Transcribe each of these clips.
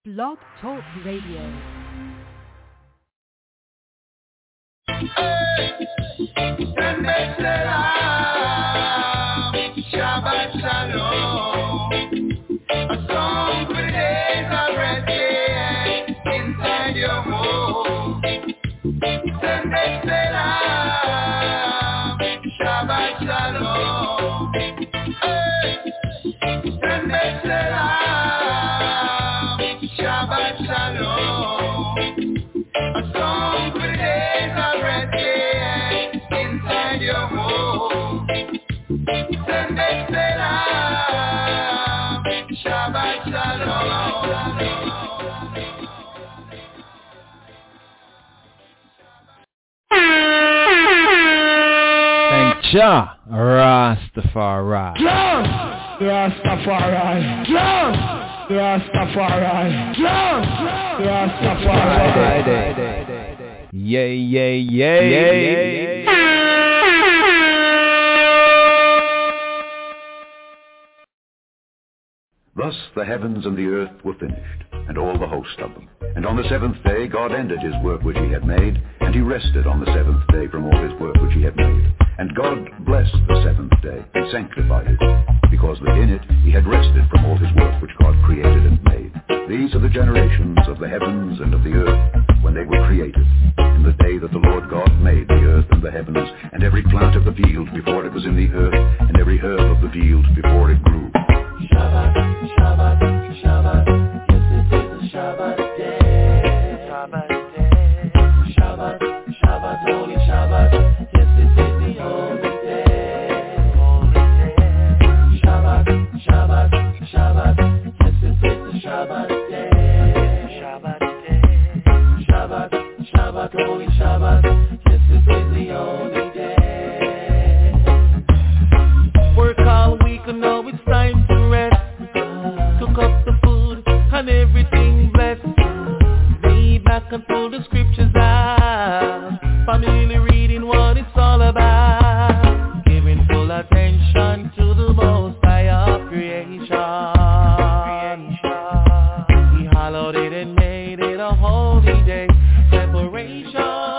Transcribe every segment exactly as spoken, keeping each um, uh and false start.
Blog Talk Radio. Shabbat Shalom, a song for the days of resting inside your home. Shabbat Shalom, Shabbat Shalom, Shabbat Shalom, Shabbat Shalom, a song for the days of resting inside your home. Shabbat Shalom, Shabbat Shalom. Thank Jah, Rastafari. Jah, Rastafari. Jah, Rastafari. Jah, Rastafari. Yay, yay, yay, yay. Thus the heavens and the earth were finished, and all the host of them. And on the seventh day God ended his work which he had made, and he rested on the seventh day from all his work which he had made. And God blessed the seventh day, and sanctified it, because that in it he had rested from all his work which God created and made. These are the generations of the heavens and of the earth, when they were created, in the day that the Lord God made the earth and the heavens, and every plant of the field before it was in the earth, and every herb of the field before it grew. Shabbat, Shabbat, Shabbat, yes it is a Shabbat day. Shabbat day. Shabbat, Shabbat, holy Shabbat, yes it is the holy day. Holy day. Shabbat, Shabbat, Shabbat, yes it is a Shabbat day. Shabbat day. Shabbat, Shabbat, holy Shabbat, yes it is the holy day. Work all week and now it's time to rest. Cook up the food and everything blessed. Lay back and pull the scriptures out. Family reading what it's all about. Giving full attention to the most high of creation. He hallowed it and made it a holy day. Separation.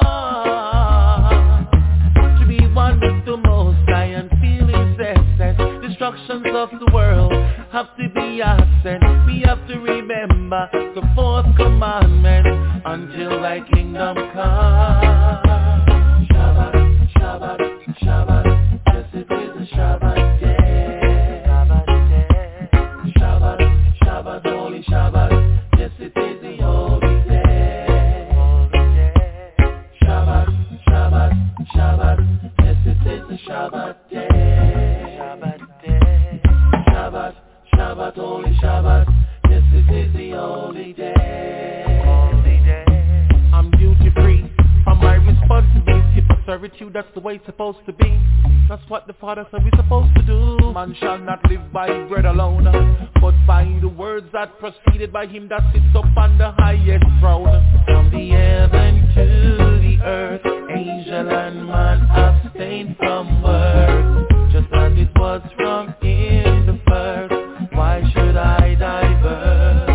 To be one with the most high and feel his essence. Destructions of the world have to be absent. We have to remember the fourth commandment until thy kingdom come. Shabbat, Shabbat, Shabbat, yes it is a Shabbat day. Shabbat day. Shabbat, Shabbat, holy Shabbat, yes it is the holy day. Holy day. Shabbat, Shabbat, Shabbat, yes it is the Shabbat day. Shabbat day. Shabbat, Shabbat, holy Shabbat, yes it is the holy day. Holy day. I'm duty free from my responsibility for servitude, that's the way it's supposed to be. That's what the Father said we're supposed to do. Man shall not live by bread alone, but by the words that proceeded by him that sits up on the highest throne. From the heaven to the earth, angel and man abstain from work, just as it was from in the first. Why should I divert?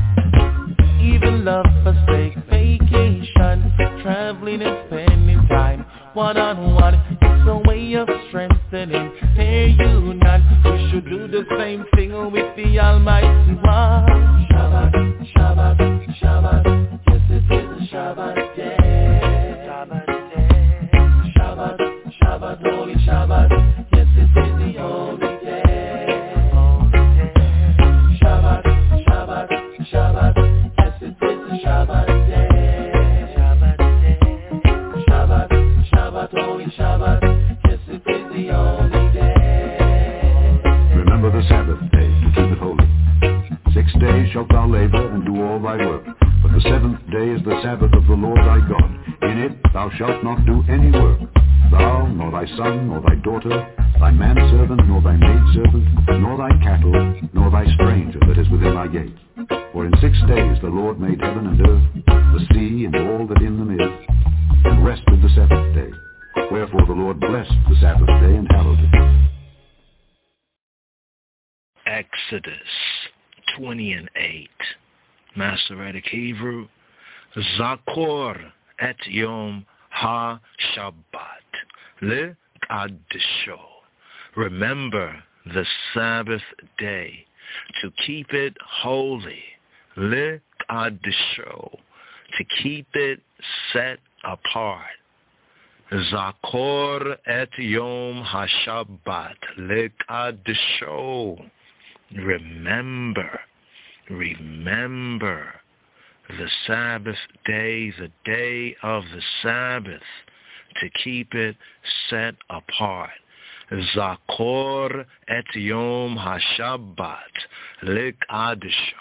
Even love forsake vacation, traveling and spending time one-on-one. It's a way of strengthening their union. We should do the same thing with the Almighty One. Shabbat, Shabbat, Shabbat, yes it is a Shabbat day. Shabbat day. Shabbat, Shabbat, holy Shabbat, yes it is the holy day. Holy day. Shabbat, Shabbat, Shabbat, yes it is the Shabbat day. Shabbat day. Shabbat, Shabbat, holy Shabbat, yes it is the holy day. Remember the Sabbath day to keep it holy. Six days shalt thou labor and do all thy work, but the seventh day is the Sabbath of the Lord thy God. In it thou shalt not do any work, thou, nor thy son, nor thy daughter, thy manservant, nor thy maidservant, nor thy cattle, nor thy stranger that is within thy gates. For in six days the Lord made heaven and earth, the sea and all that in them is, and rested the seventh day. Wherefore the Lord blessed the Sabbath day and hallowed it. Exodus twenty and eight. Masoretic Hebrew, Zakor et Yom HaShabbat le'Qadisho. Remember the Sabbath day to keep it holy, le'Qadisho, to keep it set apart. Zakor et Yom HaShabbat le'Qadisho. Remember, remember the Sabbath day, the day of the Sabbath, to keep it set apart. Zakor et Yom HaShabbat le'Qadisho.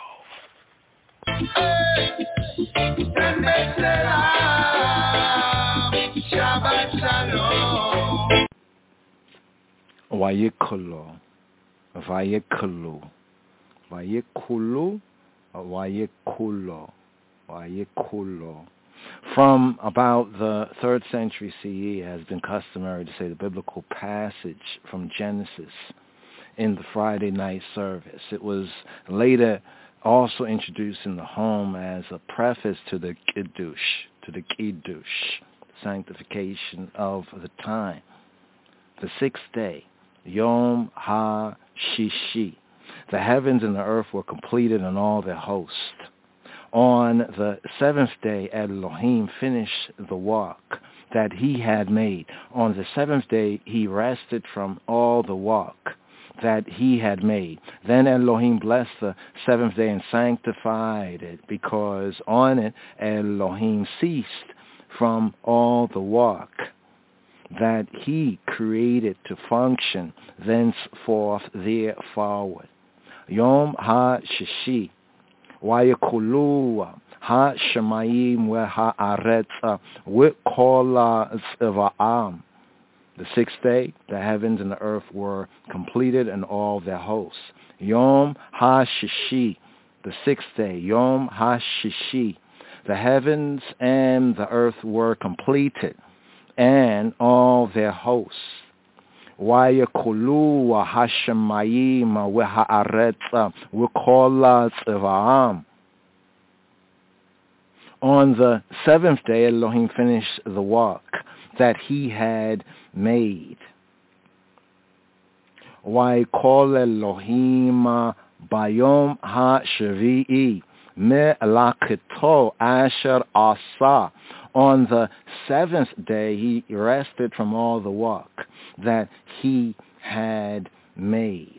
Shabbat Shalom. Vayikulu, Vayikulu, Vayikulu, Vayikulu, Vayikulu. From about the third century C E, it has been customary to say the biblical passage from Genesis in the Friday night service. It was later also introduced in the home as a preface to the Kiddush, to the Kiddush, sanctification of the time. The sixth day, Yom HaShishi. The heavens and the earth were completed and all their host. On the seventh day, Elohim finished the work that he had made. On the seventh day, he rested from all the work that he had made. Then Elohim blessed the seventh day and sanctified it, because on it Elohim ceased from all the work that he created to function thenceforth there forward. Yom HaShishi, Vayikulu HaShemayim veHa'aretz V'kol Tzva'am. The sixth day, the heavens and the earth were completed and all their hosts. Yom HaShishi, the sixth day, Yom HaShishi. The heavens and the earth were completed and all their hosts. Vayikulu HaShemayim veHa'aretz V'kol Tzva'am. On the seventh day, Elohim finished the work that he had made. Vayikol Elohim bayom ha'shvi'i me'laketo asher asa. On the seventh day, he rested from all the work that he had made.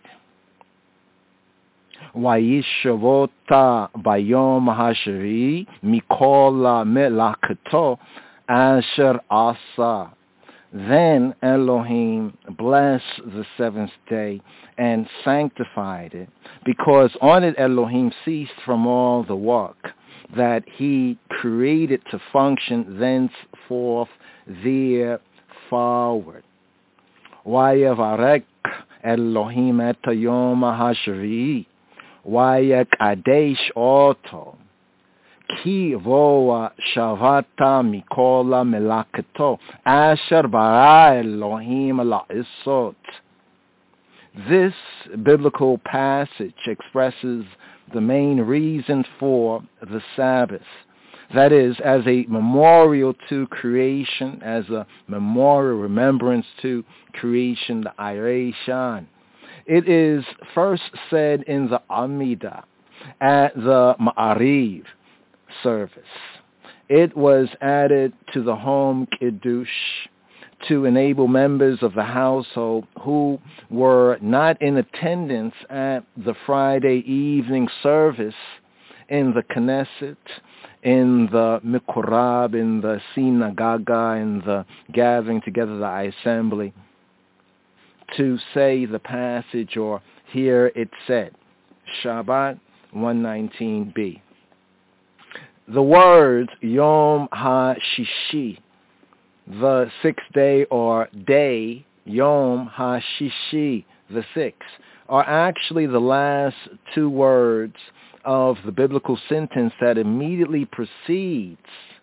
Vayishavota bayom ha'shvi'i mikol me'laketo asher asa. Then Elohim blessed the seventh day and sanctified it, because on it Elohim ceased from all the work that he created to function thenceforth there forward. Vayevarek Elohim et hayom hashvi'i vayekadesh oto. Ki voa shavata mikola melaketo asher bara Elohim la'isot. This biblical passage expresses the main reason for the Sabbath. That is, as a memorial to creation, as a memorial remembrance to creation, the Irei Shan. It is first said in the Amidah at the Ma'ariv service. It was added to the home Kiddush to enable members of the household who were not in attendance at the Friday evening service in the Knesset, in the Mikorab, in the Sinagoga, in the gathering together, the assembly, to say the passage or hear it said. Shabbat one nineteen b. The words Yom HaShishi, the sixth day, or day, Yom HaShishi, the sixth, are actually the last two words of the biblical sentence that immediately precedes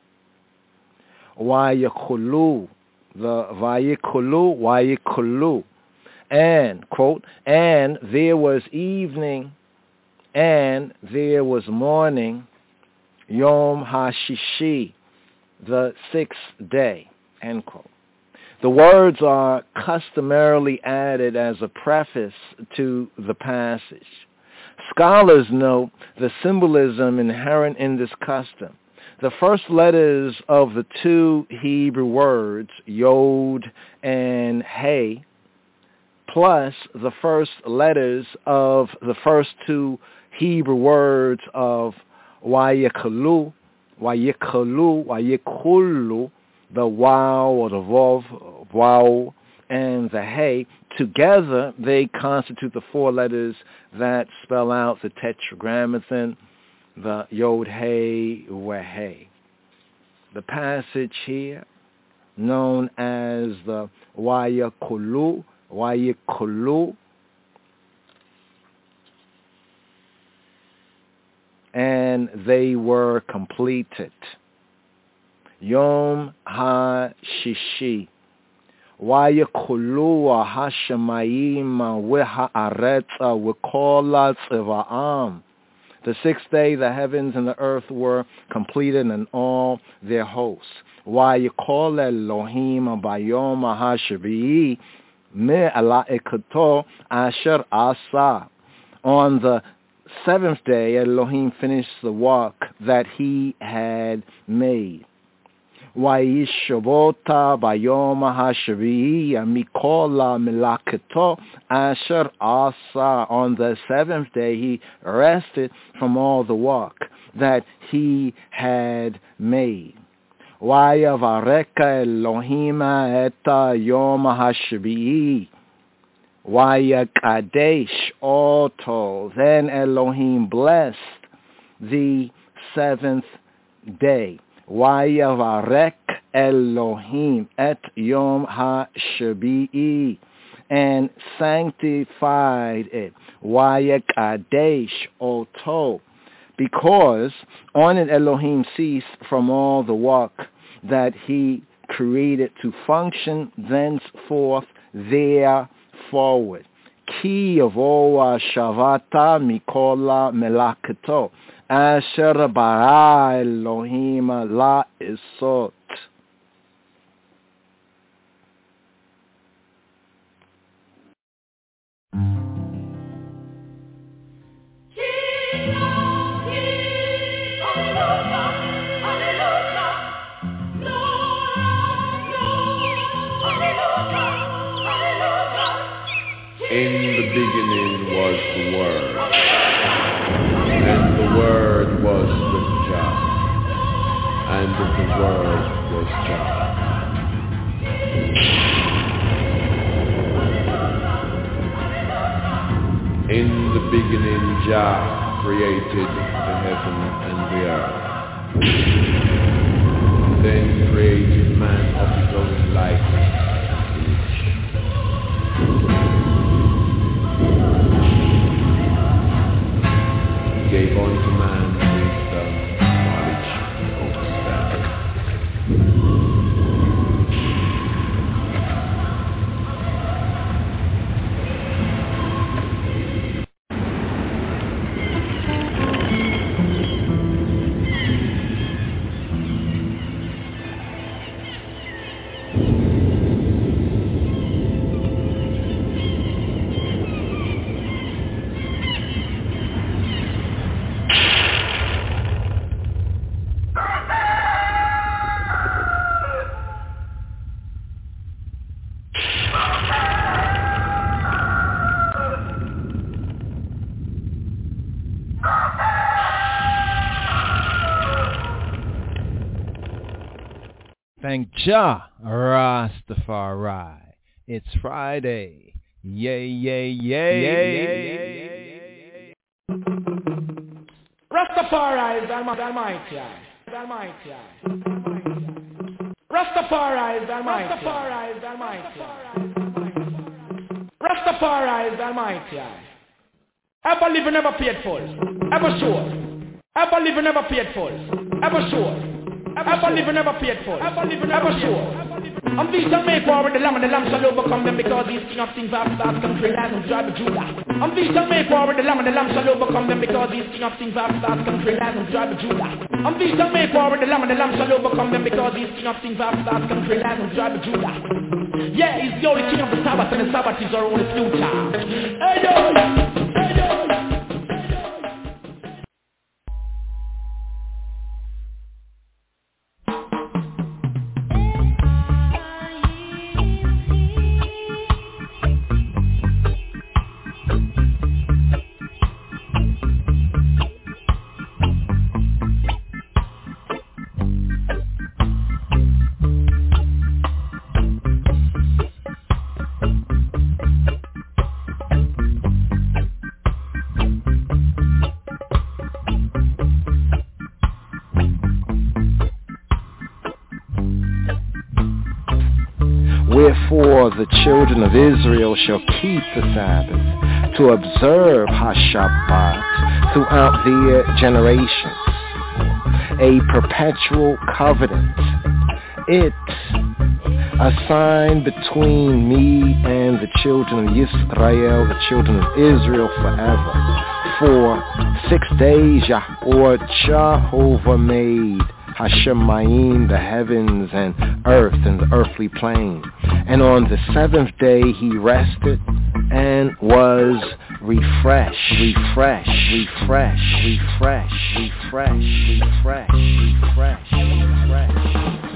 Vayikulu, the Vayikulu, Vayikulu, and, quote, and there was evening, and there was morning, Yom HaShishi, the sixth day, end quote. The words are customarily added as a preface to the passage. Scholars note the symbolism inherent in this custom. The first letters of the two Hebrew words, Yod and Hey, plus the first letters of the first two Hebrew words of Wayikalu, Wayikalu, Wayikulu, the Waw or the Vav, Waw, and the Hey, together they constitute the four letters that spell out the Tetragrammaton, the Yod Hey Weh Hey. The passage here, known as the Wayikulu, Wayikulu, and they were completed. Yom HaShishi, Wayikulu HaShemayim V'Ha'aretz V'Kol Tziva'am. The sixth day the heavens and the earth were completed and all their hosts. Wayikol Elohim Bayom HaShavi'i Me'alaikato Asher Asa. On the seventh day Elohim finished the work that he had made. Vayishavota bayom hashvi'i mikola milaketo asher asa. On the seventh day he rested from all the work that he had made. Vayavareka Elohim eta yom hashvi'i Vayakadesh oto. Then Elohim blessed the seventh day. Vayavarek Elohim et Yom HaShabi'i, and sanctified it. Vayakadesh oto, because on it Elohim ceased from all the work that he created to function thenceforth there forward. Ki yavoa shavata mikola melaketo asher bara Elohim la isot. In the beginning was the Word, and the Word was with Jah, and the Word was Jah. In the beginning Jah created the heaven and the earth. Then created man of his own likeness. Gave unto man wisdom, knowledge, and understanding. Thank Jah Rastafari. It's Friday. Yay, yay, yay, yay. Rastafari is Almighty. Almighty. Rastafari is Almighty. Rastafari is Almighty. Rastafari is Almighty. Ever live and never paid for. Ever sure. Ever live and never paid for. Ever sure. Ever live and never paid for. Ever live and never sure. And these shall make war with the lamb, and the lamb shall overcome them, because he's king of kings, vast, vast, country, land, and tribe of Judah. And these shall make war with the lamb, and the lamb shall overcome them, because he's king of kings, vast, vast, country, land, and tribe of Judah. And these shall make war with the lamb, and the lamb shall overcome them, because he's king of kings, vast, vast, country, land, and tribe of Judah. Yeah, he's the only king of the Sabbath, and the Sabbath is our only future. Hey, yo! Hey, yo! Wherefore the children of Israel shall keep the Sabbath, to observe HaShabbat throughout their generations, a perpetual covenant. It, a sign between me and the children of Israel, the children of Israel forever. For six days Yahweh Jehovah made Hashemayim, the heavens and earth and the earthly plane. And on the seventh day he rested and was refreshed, refreshed, refreshed, refreshed, refreshed, refreshed, refreshed, refreshed.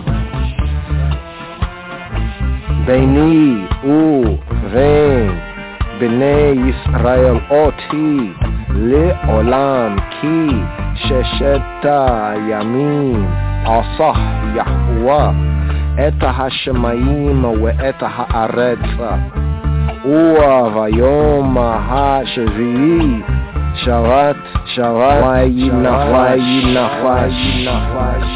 Beni u vein bnei Yisrael oti le'olam ki shesheta yamim asah Yahweh et hashemayim ve'et haaretz ua vayom hashvi'i shavat shavat vayinafash vayinafash.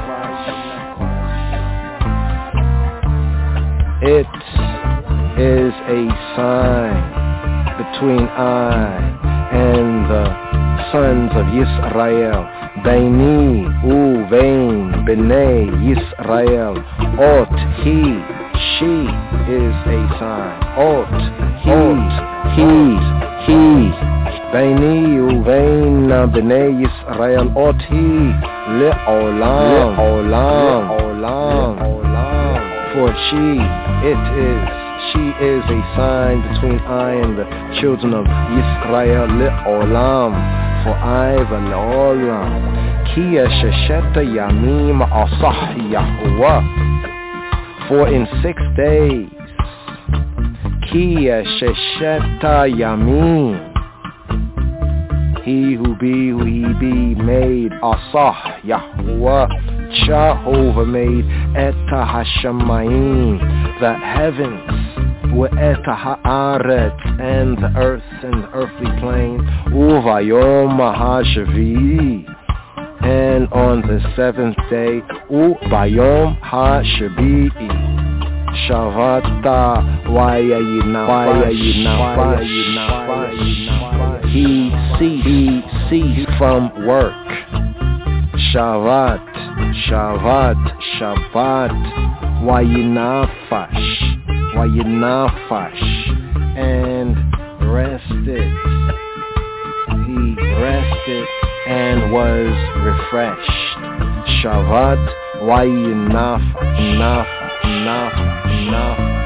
It is a sign between I and the sons of Yisrael. Beini uvein bnei Yisrael. Ot he, she is a sign. Ot he, he, he. Beini uvein bnei Yisrael. Ot he le'olam, le'olam, le'olam. For she, it is, she is a sign between I and the children of Yisrael, le'olam, for I v'le'olam. Ki shesheta yamim asah Yahweh, for in six days, ki shesheta yamim, he who be, who he be, made asah Yahweh, Jehovah made eta hashemayim, the heavens, ve'eta haaretz, and the earth and the earthly plane, uvayom hashvi'i, and on the seventh day, ubayom hashvi'i, shavata vayayina, vayayina, vayayina, he ceased, he ceased from work. Shavat, Shavat, Shabbat, Vayinafash, Vayinafash, and rested. He rested and was refreshed. Shavat, Vayinafash, Nafa, Nafa, Nafa.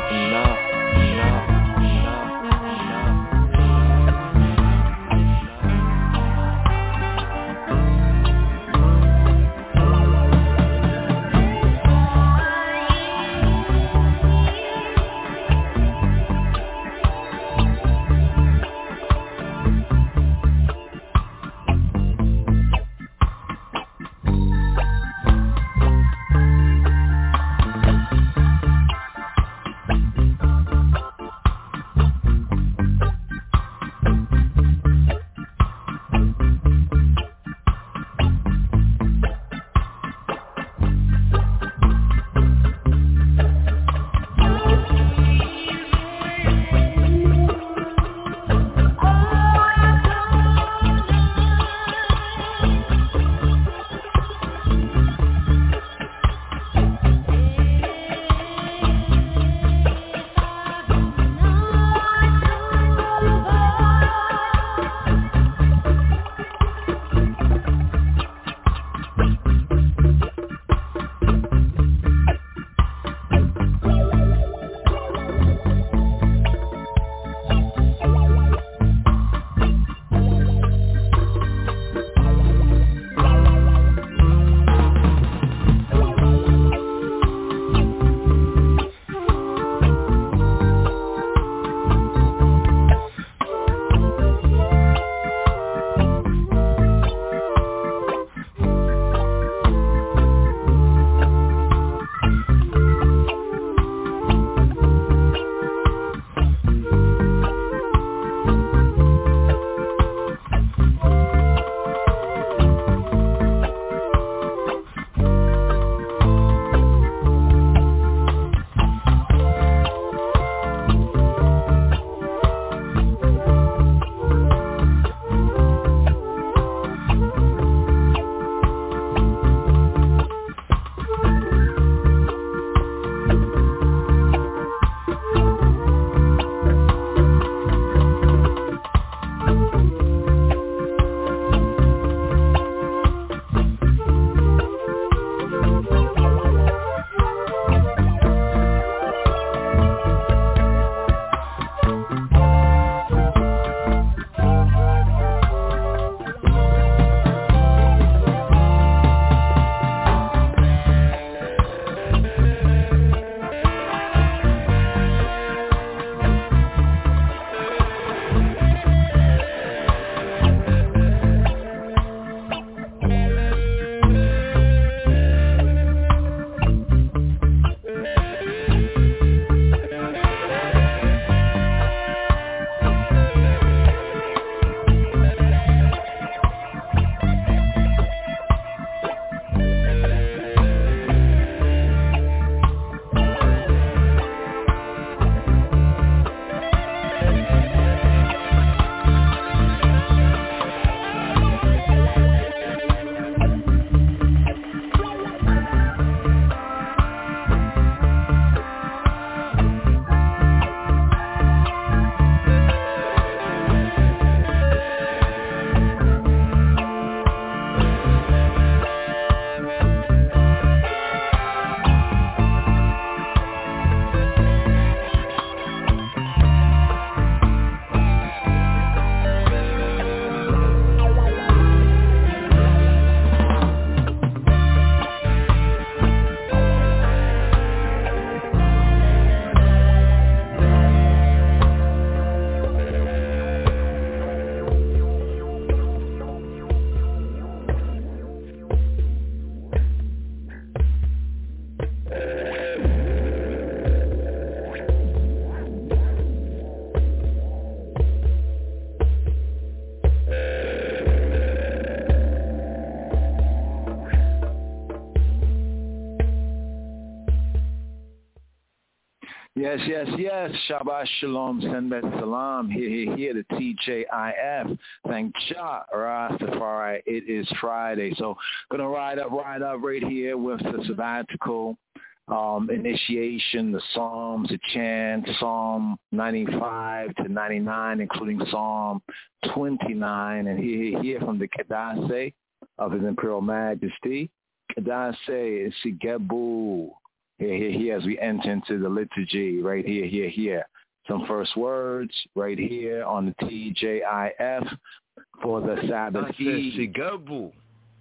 Yes, yes, yes. Shabbat Shalom, Senbet Salam. Here, here, here, the T J I F. Thank Jah Rastafari. It is Friday. So going to ride up, ride up right here with the sabbatical um, initiation, the Psalms, the chant, Psalm ninety-five to ninety-nine, including Psalm twenty-nine. And here, here, here from the Kedasse of His Imperial Majesty. Kedasse Sigebu. Here, here, here, as we enter into the liturgy, right here, here, here. Some first words right here on the T J I F for the Sabbath Eve. Sigabu,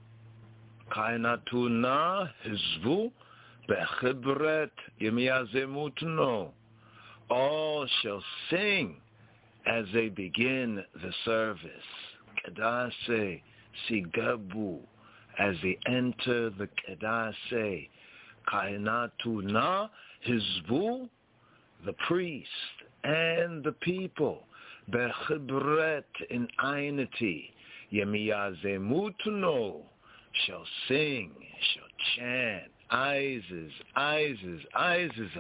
Kainatuna, Hizvu, Bechibret, Yemiazemutno. All shall sing as they begin the service. Kedase, Sigabu, as they enter the Kedase. Kainatuna, Hizbu, the priest, and the people, Bechibret, in einity, Yemiyazemutno, shall sing, shall chant, Isis, Isis, Isis,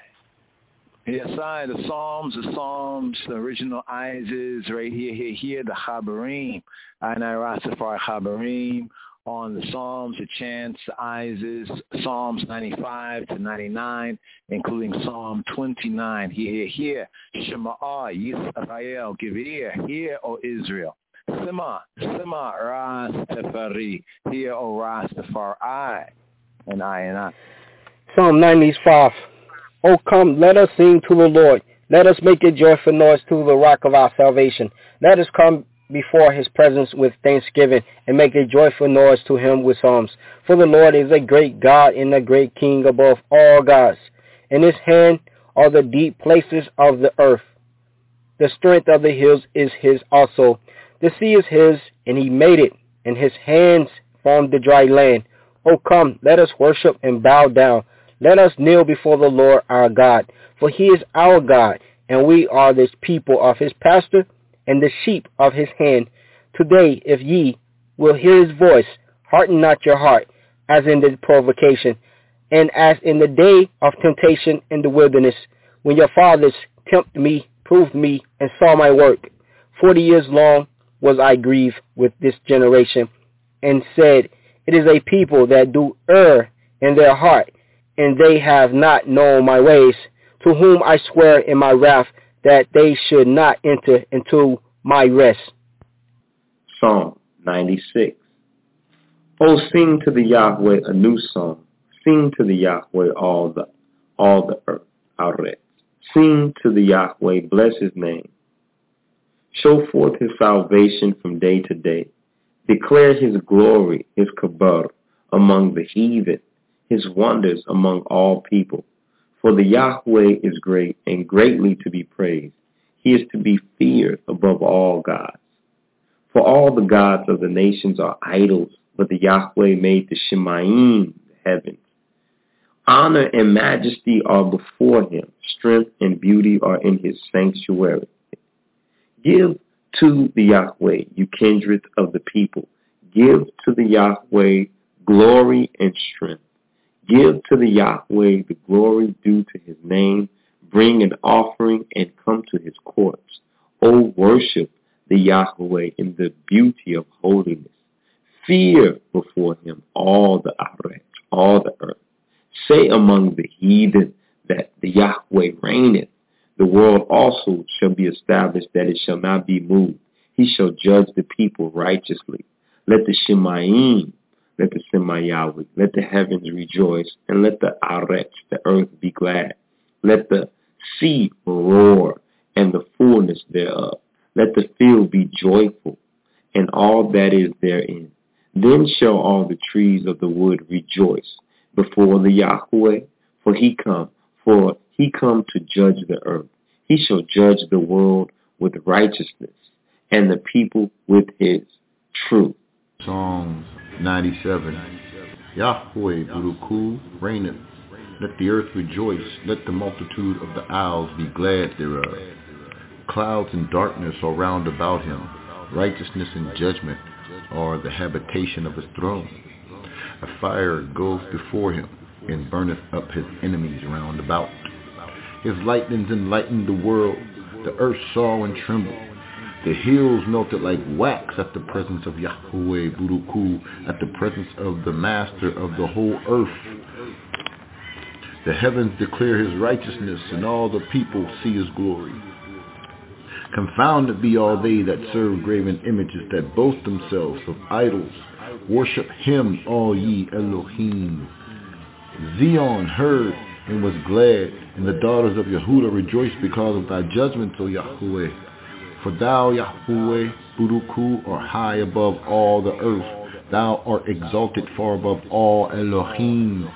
I. Yes, I, the Psalms, the Psalms, the original Isis, right here, here, here, the Chabarim, Ainai Rastafari Chabarim, on the Psalms, the chants, the Isis, Psalms ninety-five to ninety-nine, including Psalm twenty-nine. Hear, hear, Shema'ah, Yisrael, give ear, hear, O Israel. Sima, Sima, Rastafari, hear, O Rastafari, and I and I. Psalm ninety-five. O come, let us sing to the Lord. Let us make a joyful noise to the rock of our salvation. Let us come before his presence with thanksgiving, and make a joyful noise to him with psalms. For the Lord is a great God and a great King above all gods. In his hand are the deep places of the earth. The strength of the hills is his also. The sea is his, and he made it, and his hands formed the dry land. O come, let us worship and bow down. Let us kneel before the Lord our God, for he is our God, and we are the people of his pasture, and the sheep of his hand. Today, if ye will hear his voice, harden not your heart, as in the provocation, and as in the day of temptation in the wilderness, when your fathers tempted me, proved me, and saw my work. Forty years long was I grieved with this generation, and said, it is a people that do err in their heart, and they have not known my ways, to whom I swear in my wrath, that they should not enter into my rest. Psalm ninety-six. Oh, sing to the Yahweh a new song. Sing to the Yahweh all the all the earth. Aret. Sing to the Yahweh, bless his name. Show forth his salvation from day to day. Declare his glory, his kabar, among the heathen, his wonders among all people. For the Yahweh is great and greatly to be praised. He is to be feared above all gods. For all the gods of the nations are idols, but the Yahweh made the Shemaim, the heavens. Honor and majesty are before him. Strength and beauty are in his sanctuary. Give to the Yahweh, you kindred of the people. Give to the Yahweh glory and strength. Give to the Yahweh the glory due to his name. Bring an offering and come to his courts. O worship the Yahweh in the beauty of holiness. Fear before him all the Aret, all the earth. Say among the heathen that the Yahweh reigneth. The world also shall be established, that it shall not be moved. He shall judge the people righteously. Let the Shemaim, let the Semayawi, let the heavens rejoice, and let the Aret, the earth, be glad. Let the sea roar, and the fullness thereof. Let the field be joyful, and all that is therein. Then shall all the trees of the wood rejoice before the Yahweh, for he come, for he come to judge the earth. He shall judge the world with righteousness, and the people with his truth. Psalms ninety-seven. Yahweh Baruchu reigneth. Let the earth rejoice. Let the multitude of the isles be glad thereof. Clouds and darkness are round about him. Righteousness and judgment are the habitation of his throne. A fire goes before him, and burneth up his enemies round about. His lightnings enlightened the world. The earth saw and trembled. The hills melted like wax at the presence of Yahweh Buruku, at the presence of the master of the whole earth. The heavens declare his righteousness, and all the people see his glory. Confounded be all they that serve graven images, that boast themselves of idols. Worship him, all ye Elohim. Zion heard and was glad, and the daughters of Yehudah rejoiced because of thy judgments, O Yahweh. For thou, Yahweh, Buruku, art high above all the earth. Thou art exalted far above all Elohim.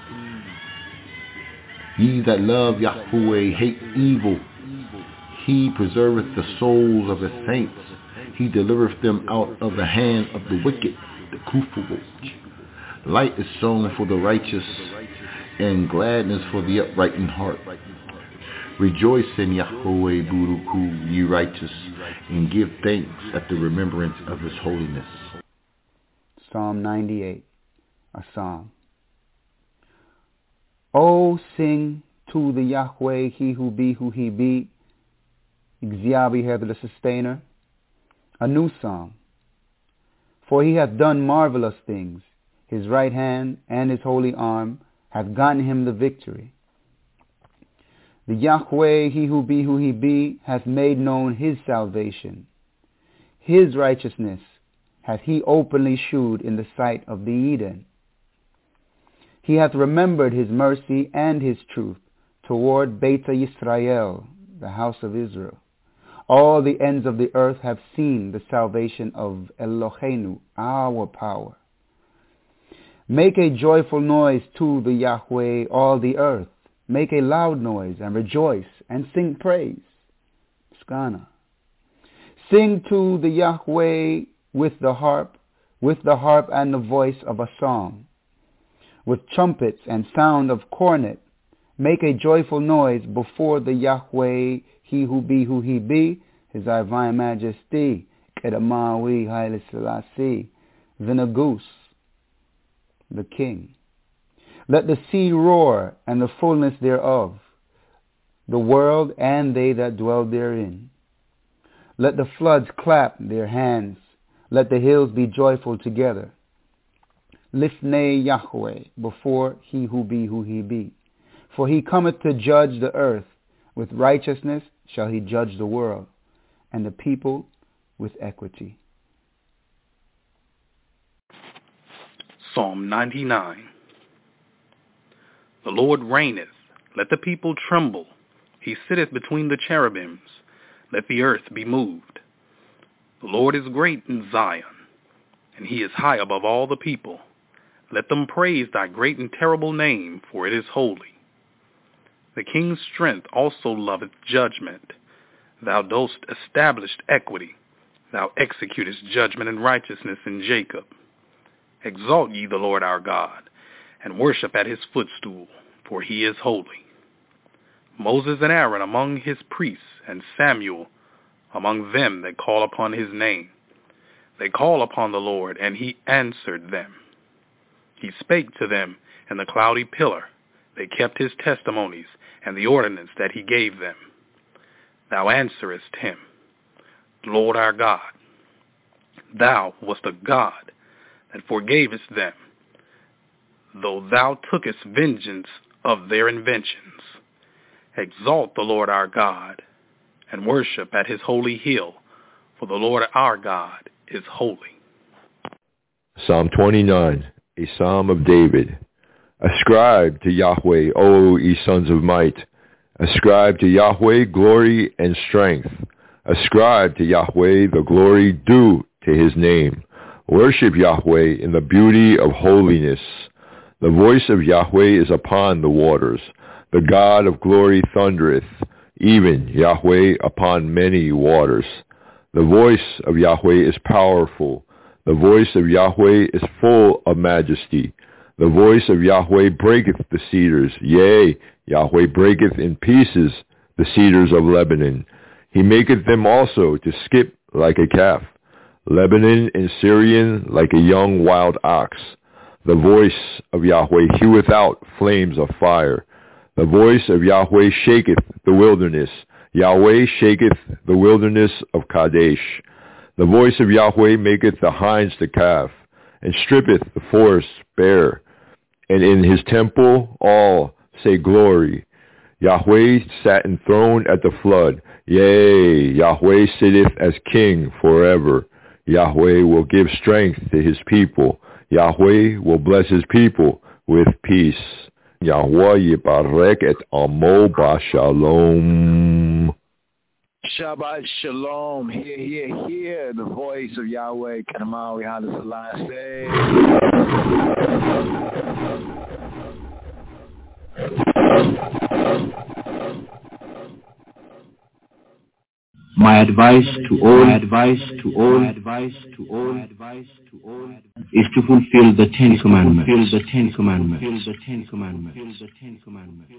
Ye that love Yahweh hate evil. He preserveth the souls of his saints. He delivereth them out of the hand of the wicked, the Kufubuch. Light is sown for the righteous, and gladness for the upright in heart. Rejoice in Yahweh Buruku, ye righteous, and give thanks at the remembrance of his holiness. Psalm ninety-eight, a psalm. Oh, sing to the Yahweh, he who be who he be, Exyabi the sustainer, a new song. For he hath done marvelous things. His right hand and his holy arm hath gotten him the victory. The Yahweh, he who be who he be, hath made known his salvation. His righteousness hath he openly shewed in the sight of the Eden. He hath remembered his mercy and his truth toward Beta Yisrael, the house of Israel. All the ends of the earth have seen the salvation of Eloheinu, our power. Make a joyful noise to the Yahweh, all the earth. Make a loud noise and rejoice and sing praise. Skana. Sing to the Yahweh with the harp, with the harp and the voice of a song. With trumpets and sound of cornet, make a joyful noise before the Yahweh, he who be who he be, his divine majesty, Kedamawi Haile Selassie, the Nagus, the king. Let the sea roar and the fullness thereof, the world and they that dwell therein. Let the floods clap their hands, let the hills be joyful together. Lifnei Yahweh, before he who be who he be. For he cometh to judge the earth. With righteousness shall he judge the world, and the people with equity. Psalm ninety-nine. The Lord reigneth, let the people tremble. He sitteth between the cherubims, let the earth be moved. The Lord is great in Zion, and he is high above all the people. Let them praise thy great and terrible name, for it is holy. The king's strength also loveth judgment. Thou dost establish equity. Thou executest judgment and righteousness in Jacob. Exalt ye the Lord our God, and worship at his footstool, for he is holy. Moses and Aaron among his priests, and Samuel among them that call upon his name. They call upon the Lord, and he answered them. He spake to them in the cloudy pillar. They kept his testimonies and the ordinance that he gave them. Thou answerest him, Lord our God. Thou wast a God that forgavest them, though thou tookest vengeance of their inventions. Exalt the Lord our God, and worship at his holy hill, for the Lord our God is holy. Psalm twenty-nine, a psalm of David. Ascribe to Yahweh, O ye sons of might. Ascribe to Yahweh glory and strength. Ascribe to Yahweh the glory due to his name. Worship Yahweh in the beauty of holiness. The voice of Yahweh is upon the waters. The God of glory thundereth, even Yahweh upon many waters. The voice of Yahweh is powerful. The voice of Yahweh is full of majesty. The voice of Yahweh breaketh the cedars. Yea, Yahweh breaketh in pieces the cedars of Lebanon. He maketh them also to skip like a calf. Lebanon and Syrian like a young wild ox. The voice of Yahweh heweth out flames of fire. The voice of Yahweh shaketh the wilderness. Yahweh shaketh the wilderness of Kadesh. The voice of Yahweh maketh the hinds to calve, and strippeth the forests bare. And in his temple all say glory. Yahweh sat enthroned at the flood. Yea, Yahweh sitteth as king forever. Yahweh will give strength to his people. Yahweh will bless his people with peace. Yahweh yibarek et amo b'shalom. Shabbat Shalom. Hear, hear, hear the voice of Yahweh. Kanamawi Haile Selassie. My advice to all, my advice to all, my advice to all, my advice to all, is to fulfill the Ten Commandments. Fulfill the Ten Commandments. Fulfill the Ten Commandments. Fulfill the Ten Commandments.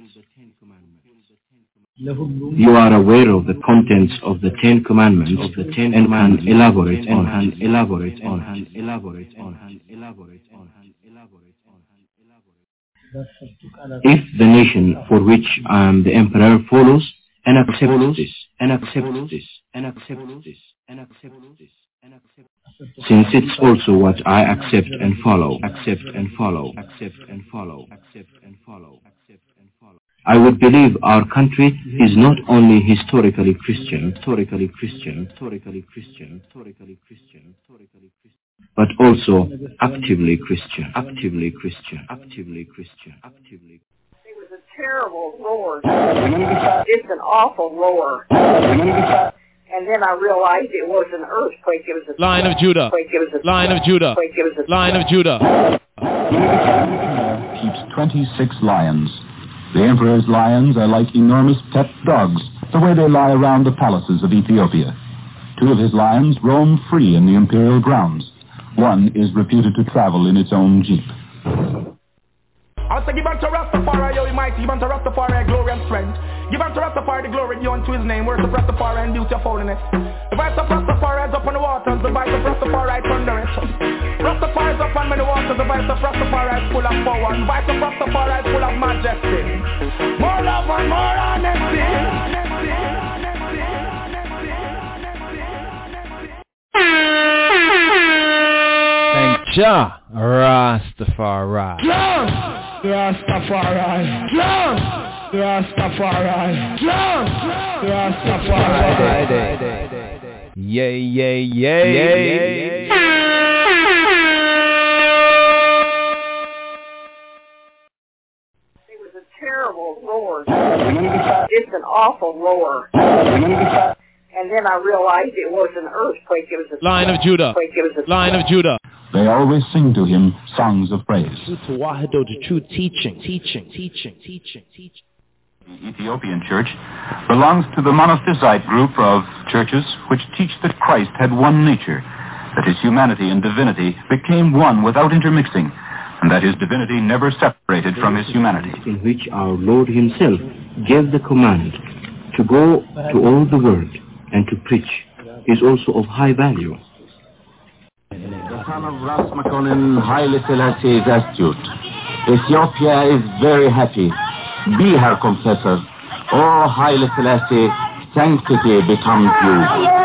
You are aware of the contents of the Ten Commandments of the Ten and can elaborate on and elaborate on and elaborate on and elaborate on and elaborate on and elaborate. If the nation for which I am the emperor follows and accepts this, and accepts this, and accepts this, and accepts this, and accepts this, since it's also what I accept and follow, accept and follow, accept and follow, accept and follow, accept and follow, I would believe our country is not only historically Christian, historically Christian, historically Christian, historically Christian, historically Christian, but also actively Christian, actively Christian, actively Christian, actively. It was a terrible roar. It's an awful roar. And then I realized it was an earthquake. It was a Lion of Judah. It was a Lion of Judah. It was a Lion of Judah. Keeps twenty-six lions. The emperor's lions are like enormous pet dogs, the way they lie around the palaces of Ethiopia. Two of his lions roam free in the imperial grounds. One is reputed to travel in its own jeep. I say give unto Rastafari, yo, mighty, give unto Rastafari glory and strength. Give unto Rastafari the glory due unto his name, worship Rastafari and duty of holiness. The voice of Rastafari is up on the waters, the voice of Rastafari thundereth. Rastafari is up on many waters, the voice of Rastafari is full of power, and the voice of Rastafari is full of majesty. More love and more honesty. Thank Jah, Rastafari. Jah, Rastafari. Jah, Rastafari. Jah, Rastafari. Yay, yay, yay, yay. It was a terrible roar. It's an awful roar. And then I realized it was an earthquake. It was a Lion of Judah. It was a Lion of Judah. They always sing to him songs of praise. To Wahido, the true teaching, teaching, teaching, teaching, teaching. The Ethiopian church belongs to the monophysite group of churches which teach that Christ had one nature, that his humanity and divinity became one without intermixing, and that his divinity never separated from his humanity. In which our Lord himself gave the command to go to all the world and to preach is also of high value. The son of Ras Makonnen, Haile Selassie is astute. Ethiopia is very happy. Be her confessor. Oh, Haile Selassie, sanctity becomes you.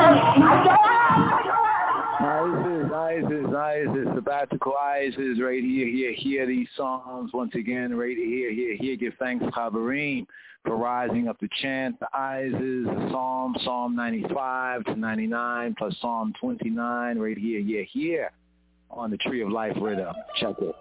Isis, Isis, Isis, sabbatical Isis, right here, here, hear these songs once again, right here, here, here, give thanks, Chabarim, for rising up to chant the Isis, the Psalm, Psalm ninety-five to ninety-nine, plus Psalm twenty-nine, right here, here, here, on the Tree of Life rhythm. Check it.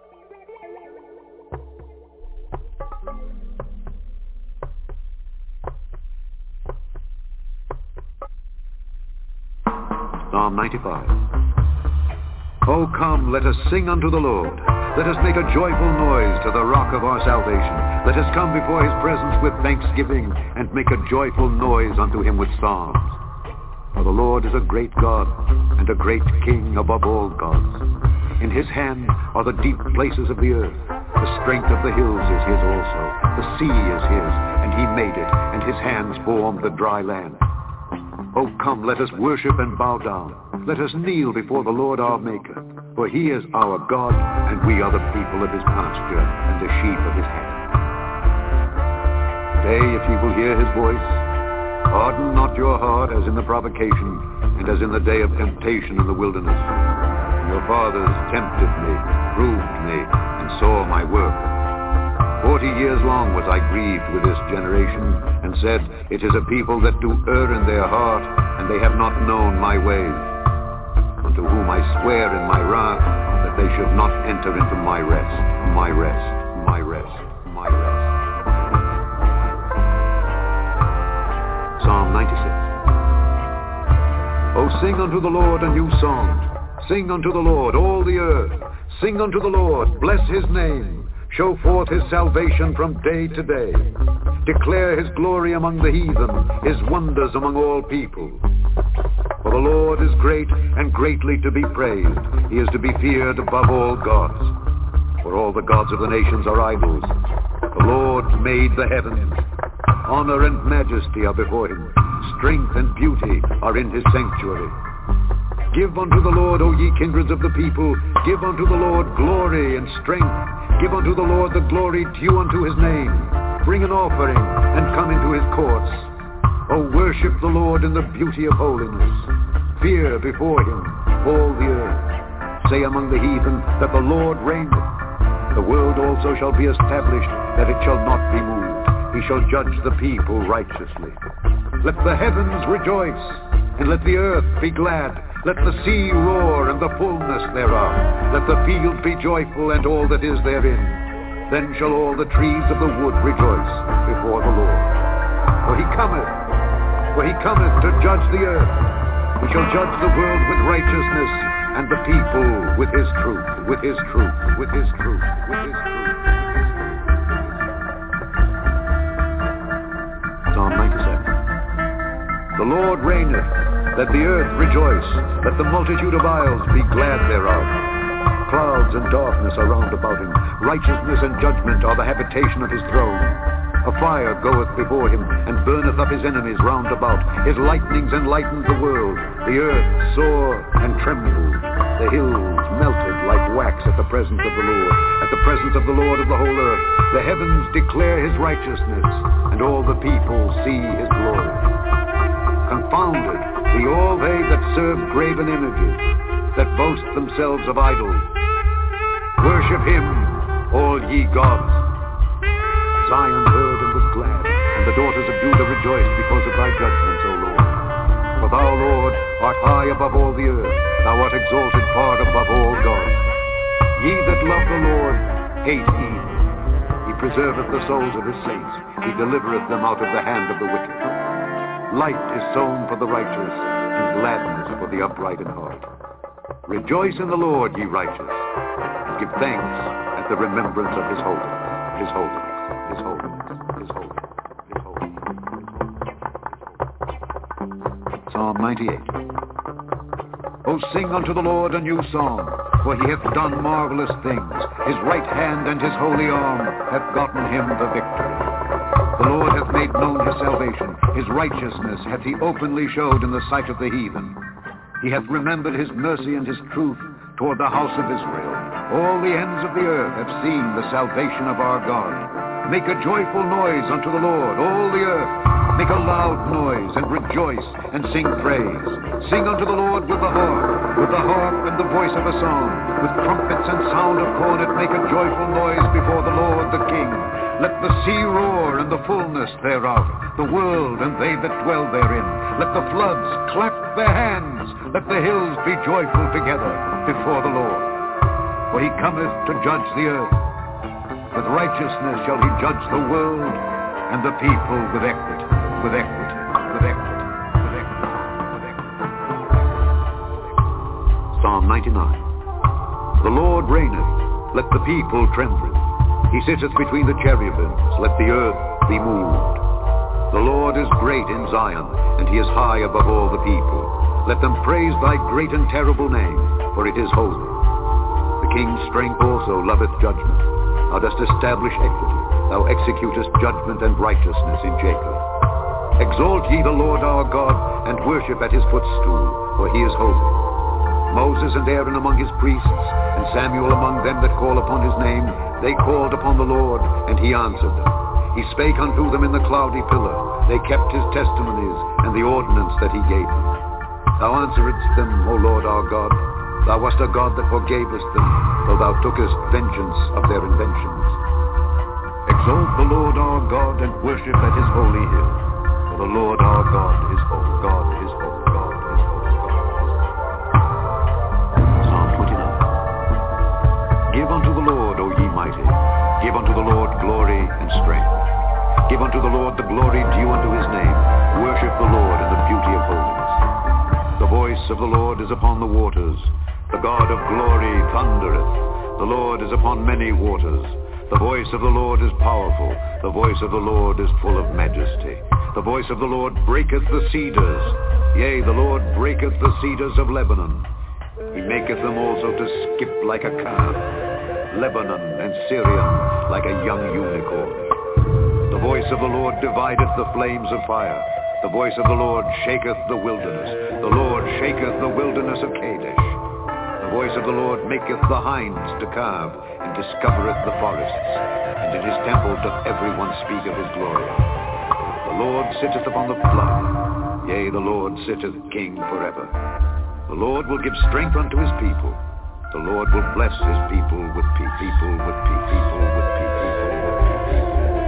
Psalm ninety-five. Oh, come, let us sing unto the Lord. Let us make a joyful noise to the rock of our salvation. Let us come before his presence with thanksgiving and make a joyful noise unto him with psalms. For the Lord is a great God and a great King above all gods. In his hand are the deep places of the earth. The strength of the hills is his also. The sea is his, and he made it, and his hands formed the dry land. Oh, come, let us worship and bow down. Let us kneel before the Lord our Maker. For he is our God, and we are the people of his pasture and the sheep of his hand. Today, if ye will hear his voice, harden not your heart as in the provocation, and as in the day of temptation in the wilderness. Your fathers tempted me, proved me, and saw my work. Forty years long was I grieved with this generation, and said, it is a people that do err in their heart, and they have not known my ways. Unto whom I swear in my wrath, that they should not enter into my rest, my rest, my rest, my rest. Psalm ninety-six. O sing unto the Lord a new song. Sing unto the Lord, all the earth. Sing unto the Lord, bless his name. Show forth his salvation from day to day. Declare his glory among the heathen, his wonders among all people. For the Lord is great and greatly to be praised. He is to be feared above all gods. For all the gods of the nations are idols. The Lord made the heavens. Honor and majesty are before him. Strength and beauty are in his sanctuary. Give unto the Lord, O ye kindreds of the people. Give unto the Lord glory and strength. Give unto the Lord the glory due unto his name. Bring an offering and come into his courts. O worship the Lord in the beauty of holiness. Fear before him all the earth. Say among the heathen that the Lord reigneth. The world also shall be established, that it shall not be moved. He shall judge the people righteously. Let the heavens rejoice, and let the earth be glad. Let the sea roar and the fullness thereof. Let the field be joyful and all that is therein. Then shall all the trees of the wood rejoice before the Lord. For he cometh, for he cometh to judge the earth. He shall judge the world with righteousness, and the people with his truth, with his truth, with his truth, with his truth. Psalm ninety-seven. The Lord reigneth, let the earth rejoice, let the multitude of isles be glad thereof. Clouds and darkness are round about him, righteousness and judgment are the habitation of his throne. A fire goeth before him, and burneth up his enemies round about. His lightnings enlighten the world. The earth saw and trembled. The hills melted like wax at the presence of the Lord, at the presence of the Lord of the whole earth. The heavens declare his righteousness, and all the people see his glory. Confounded be all they that serve graven images, that boast themselves of idols. Worship him, all ye gods. Zion heard and was glad, and the daughters of Judah rejoiced because of thy judgments, O Lord. For thou, Lord, art high above all the earth. Thou art exalted far above all gods. Ye that love the Lord hate evil. He preserveth the souls of his saints. He delivereth them out of the hand of the wicked. Light is sown for the righteous, and gladness for the upright in heart. Rejoice in the Lord, ye righteous, and give thanks at the remembrance of his holiness, his holiness, his holiness, his holiness, his holiness, his holiness. Psalm ninety-eight. O sing unto the Lord a new song, for he hath done marvelous things. His right hand and his holy arm hath gotten him the victory. The Lord hath made known his salvation. His righteousness hath he openly showed in the sight of the heathen. He hath remembered his mercy and his truth toward the house of Israel. All the ends of the earth have seen the salvation of our God. Make a joyful noise unto the Lord, all the earth. Make a loud noise, and rejoice, and sing praise. Sing unto the Lord with the harp, with the harp and the voice of a song. With trumpets and sound of cornet make a joyful noise before the Lord the King. Let the sea roar and the fullness thereof, the world and they that dwell therein. Let the floods clap their hands. Let the hills be joyful together before the Lord. For he cometh to judge the earth. With righteousness shall he judge the world, and the people with equity, with equity, with equity, with equity, with equity. Psalm ninety-nine. The Lord reigneth, let the people tremble. He sitteth between the cherubims, let the earth be moved. The Lord is great in Zion, and he is high above all the people. Let them praise thy great and terrible name, for it is holy. The king's strength also loveth judgment. Thou dost establish equity. Thou executest judgment and righteousness in Jacob. Exalt ye the Lord our God, and worship at his footstool, for he is holy. Moses and Aaron among his priests, and Samuel among them that call upon his name, they called upon the Lord, and he answered them. He spake unto them in the cloudy pillar. They kept his testimonies and the ordinance that he gave them. Thou answeredst them, O Lord our God. Thou wast a God that forgavest them, though thou tookest vengeance of their inventions. Exalt the Lord our God and worship at his holy hill. For the Lord our God is holy. God is holy. God is holy. God is holy. Psalm twenty-nine. Give unto the Lord, O ye mighty. Give unto the Lord glory and strength. Give unto the Lord the glory due unto his name. Worship the Lord in the beauty of holiness. The voice of the Lord is upon the waters. The God of glory thundereth. The Lord is upon many waters. The voice of the Lord is powerful. The voice of the Lord is full of majesty. The voice of the Lord breaketh the cedars. Yea, the Lord breaketh the cedars of Lebanon. He maketh them also to skip like a calf. Lebanon and Syrian like a young unicorn. The voice of the Lord divideth the flames of fire. The voice of the Lord shaketh the wilderness. The Lord shaketh the wilderness of Kadesh. The voice of the Lord maketh the hinds to calve, and discovereth the forests. And in his temple doth every one speak of his glory. The Lord sitteth upon the flood. Yea, the Lord sitteth king forever. The Lord will give strength unto his people. The Lord will bless his people with peace. People with peace. People with peace. People with peace.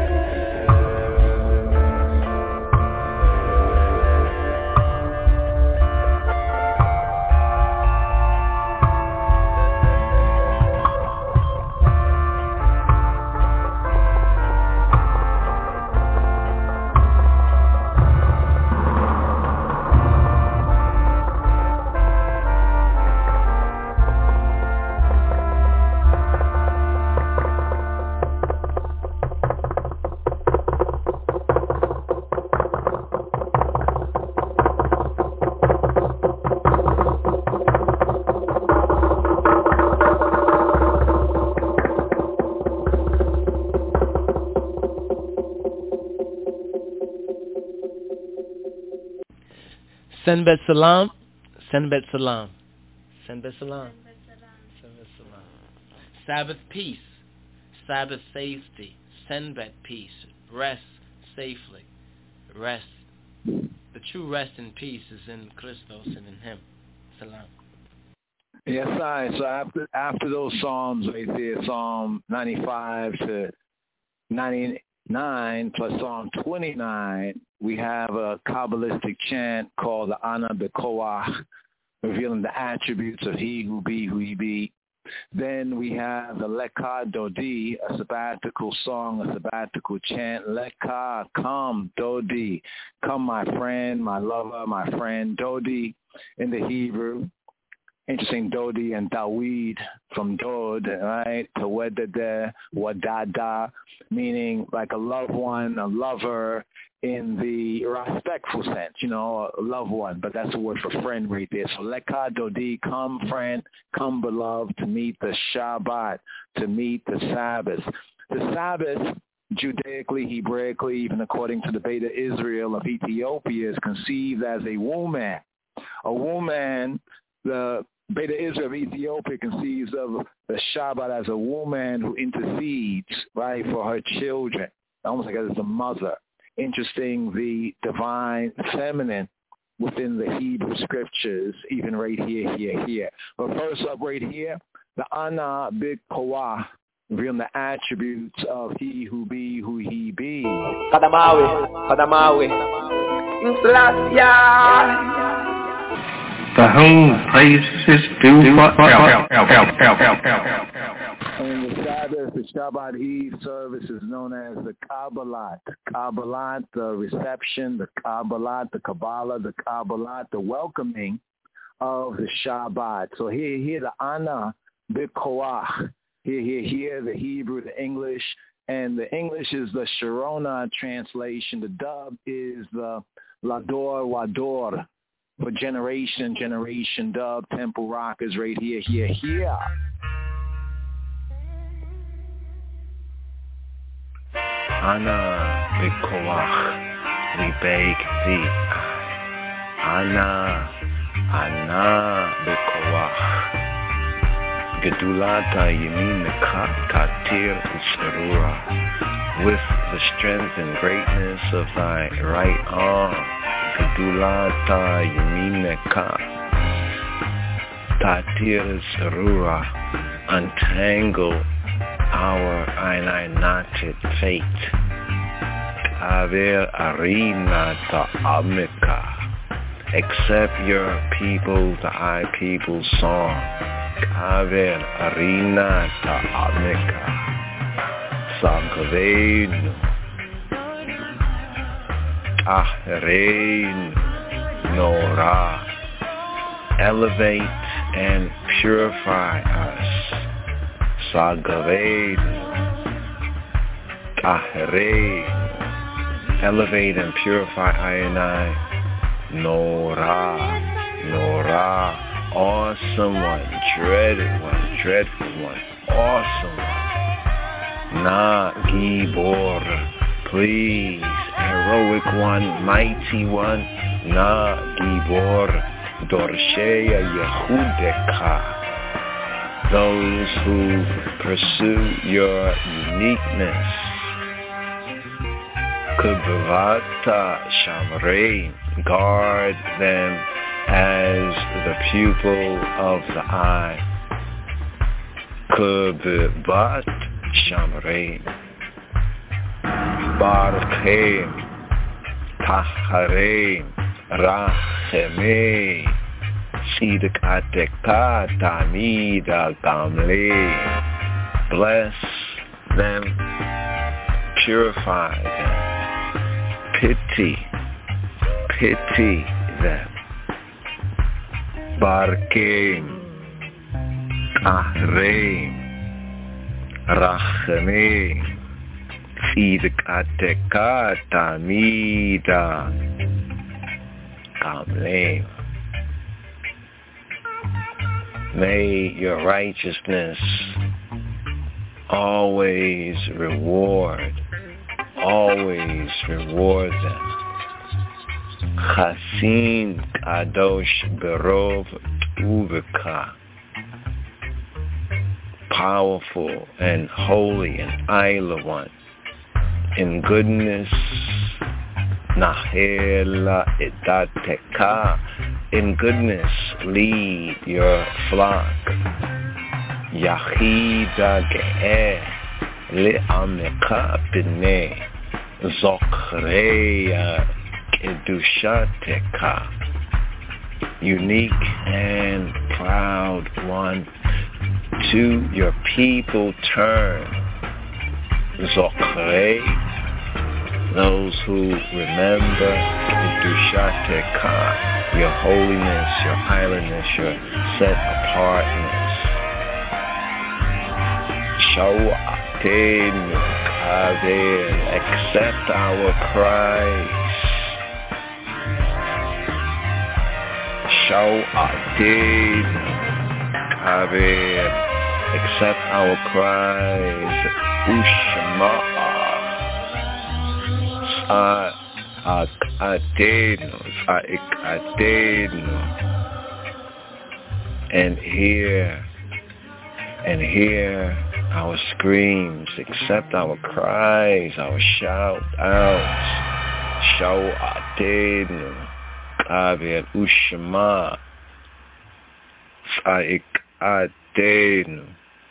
Senbet Salam, Senbet Salam, Senbet Salam, Senbet Salam. Sabbath peace, Sabbath safety, Senbet peace, rest safely, rest. The true rest and peace is in Christos and in him. Salam. Yes, I. So after after those psalms right there, Psalm ninety-five to ninety-nine plus Psalm twenty-nine, we have a Kabbalistic chant called the Ana Bekoach, revealing the attributes of he who be, who he be. Then we have the Leka Dodi, a sabbatical song, a sabbatical chant. Leka, come, Dodi. Come, my friend, my lover, my friend. Dodi in the Hebrew. Interesting, Dodi and Dawid from Dod, right, to Wedada, Wadada, meaning like a loved one, a lover in the respectful sense, you know, a loved one, but that's the word for friend right there. So Leka Dodi, come friend, come beloved, to meet the Shabbat, to meet the Sabbath. The Sabbath, Judaically, Hebraically, even according to the Beta Israel of Ethiopia, is conceived as a woman. A woman, the Beta Israel of Ethiopia conceives of the Shabbat as a woman who intercedes, right, for her children, almost like as a mother. Interesting, the divine feminine within the Hebrew scriptures, even right here, here, here. But first up right here, the Ana Bekoach, revealing the attributes of he who be, who he be. Kadamawi, Kadamawi. Inflacia. To whom praises is due forever. And the Sabbath, the Shabbat Eve service is known as the Kabbalat. Kabbalat, the reception, the Kabbalat, the Kabbalah, the Kabbalat, the welcoming of the Shabbat. So here, here, the Ana Bekoach. Here, here, here, the Hebrew, the English. And the English is the Sharona translation. The dub is the Lador Wador. For generation, generation, dub, temple rockers right here, here, here. Ana Bekoach, we beg thee. Ana, Ana Bekoach. Gedulata Yeminika Tatir Serura. With the strength and greatness of thy right arm, Gedulata Yeminika Tatir Serura. Untangle our knotted fate. Aver Arena Ta'amika. Accept your people, the I people song. Aver Arena Ta'amika. Sangavenu. Ahrein Nora. Elevate and purify us. Sagavein. Ahrein. Elevate and purify I and I. Nora, Nora, awesome one, dreaded one, dreadful one, awesome one. Na Gibor, please, heroic one, mighty one. Na Gibor, Dorsheya Yehudeka. Those who pursue your uniqueness. Kubvata Shamrein. Guard them as the pupil of the eye. Kubvat Shamrein. Barchein. Taharein. Rachemei. Sidik Ateka Tamida Gamle. Bless them. Purify them. Pity. Pity them. Barkeim, Ahreim, Rachmeim, Tzidkateka Tamida Kamleim. May your righteousness always reward, always reward them. Chasin Kadosh Berov Uvika. Powerful and holy and Isla one. In goodness, Nahela Edateka. In goodness, lead your flock. Yachida Ge'eh Le'ameka B'nei Zochreya Kedushateka. Unique and proud one, to your people turn. Zochrei, those who remember Kedushateka, your holiness, your islandness, your set apartness. Shawatenu Kavel, accept our cries. Shawatenu Kavel, accept our cries. Ushma'a Sa'akatenu, Sa'ikatenu, and hear, and hear our screams, accept our cries, our shout outs. Shawatenu Kavel Ushma Sa'ikatenu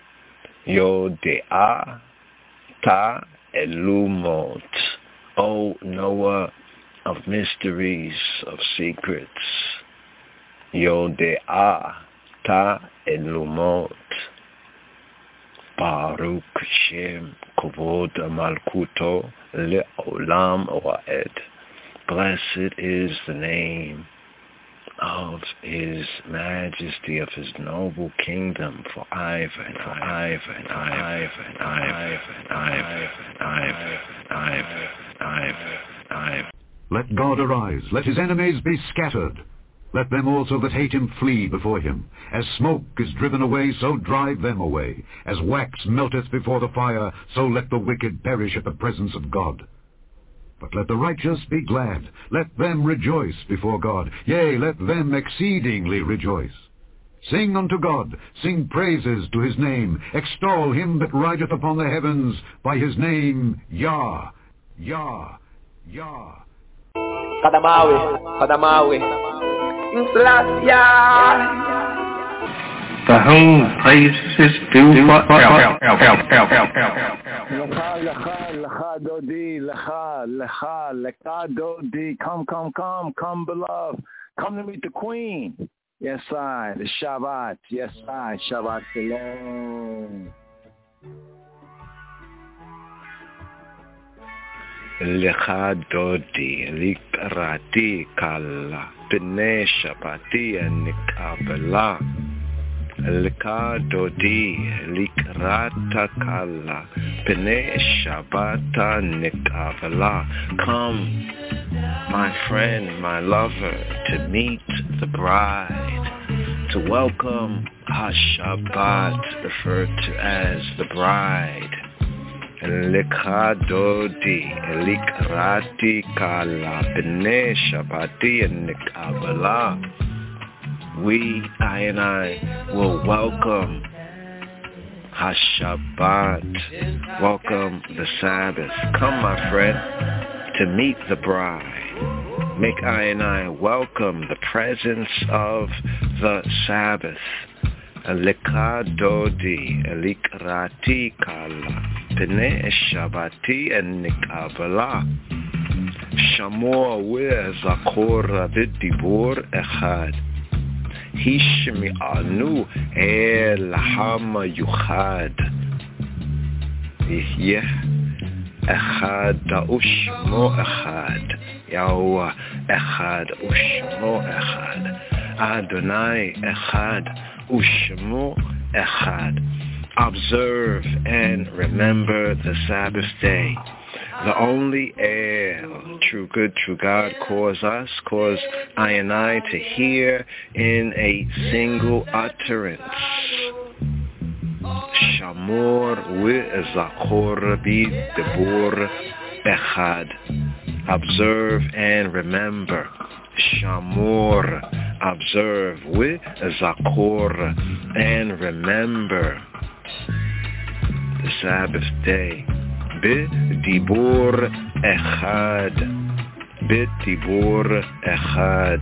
Yodea Ta Elumot, O knower of mysteries, of secrets. Yodea Ta Elumot. Baruch Shem Kovod Malkuto Le'olam Wa'ed. Blessed is the name of his majesty, of his noble kingdom, for ever and ever and ever and ever and ever and ever and ever and ever. Let God arise, let his enemies be scattered. Let them also that hate him flee before him. As smoke is driven away, so drive them away. As wax melteth before the fire, so let the wicked perish at the presence of God. But let the righteous be glad. Let them rejoice before God. Yea, let them exceedingly rejoice. Sing unto God, sing praises to his name. Extol him that rideth upon the heavens by his name, Yah, Yah, Yah. Kadamawi, Kadamawi. Inflacia. To whom praise is due forever. Lecha, lecha, lecha, dodi, lecha, lecha, lecha, dodi. Come, come, come, come, beloved. Come to meet the Queen. Yes, I. The Shabbat. Yes, I. Shabbat Shalom. Lecha dodi, likrati kala, b'nei Shabbati nikabela. Lecha dodi, likrata kala, b'nei Shabbata nikabela. Come, my friend, my lover, to meet the bride, to welcome HaShabbat, referred to as the bride. Lecha dodi, likrati kala, b'nei Shabbati nikabela. We, I and I, will welcome HaShabbat, welcome the Sabbath. Come, my friend, to meet the bride. Make I and I welcome the presence of the Sabbath. Lecha dodi, likrati kala, b'nei Shabbati nikabela. Shamor ve'zakor b'dibur echad. Hishmi'anu el hamayuchad. Yeh echad ushmo echad. Yahweh echad ushmo echad. Adonai echad ushmo echad. Observe and remember the Sabbath day. The only El, true good, true God, cause us, cause I and I to hear in a single utterance. Shamor ve'zakor b'dibur echad. Observe and remember. Shamor, observe ve'zakor and remember the Sabbath day. B'dibur echad. B'dibur echad.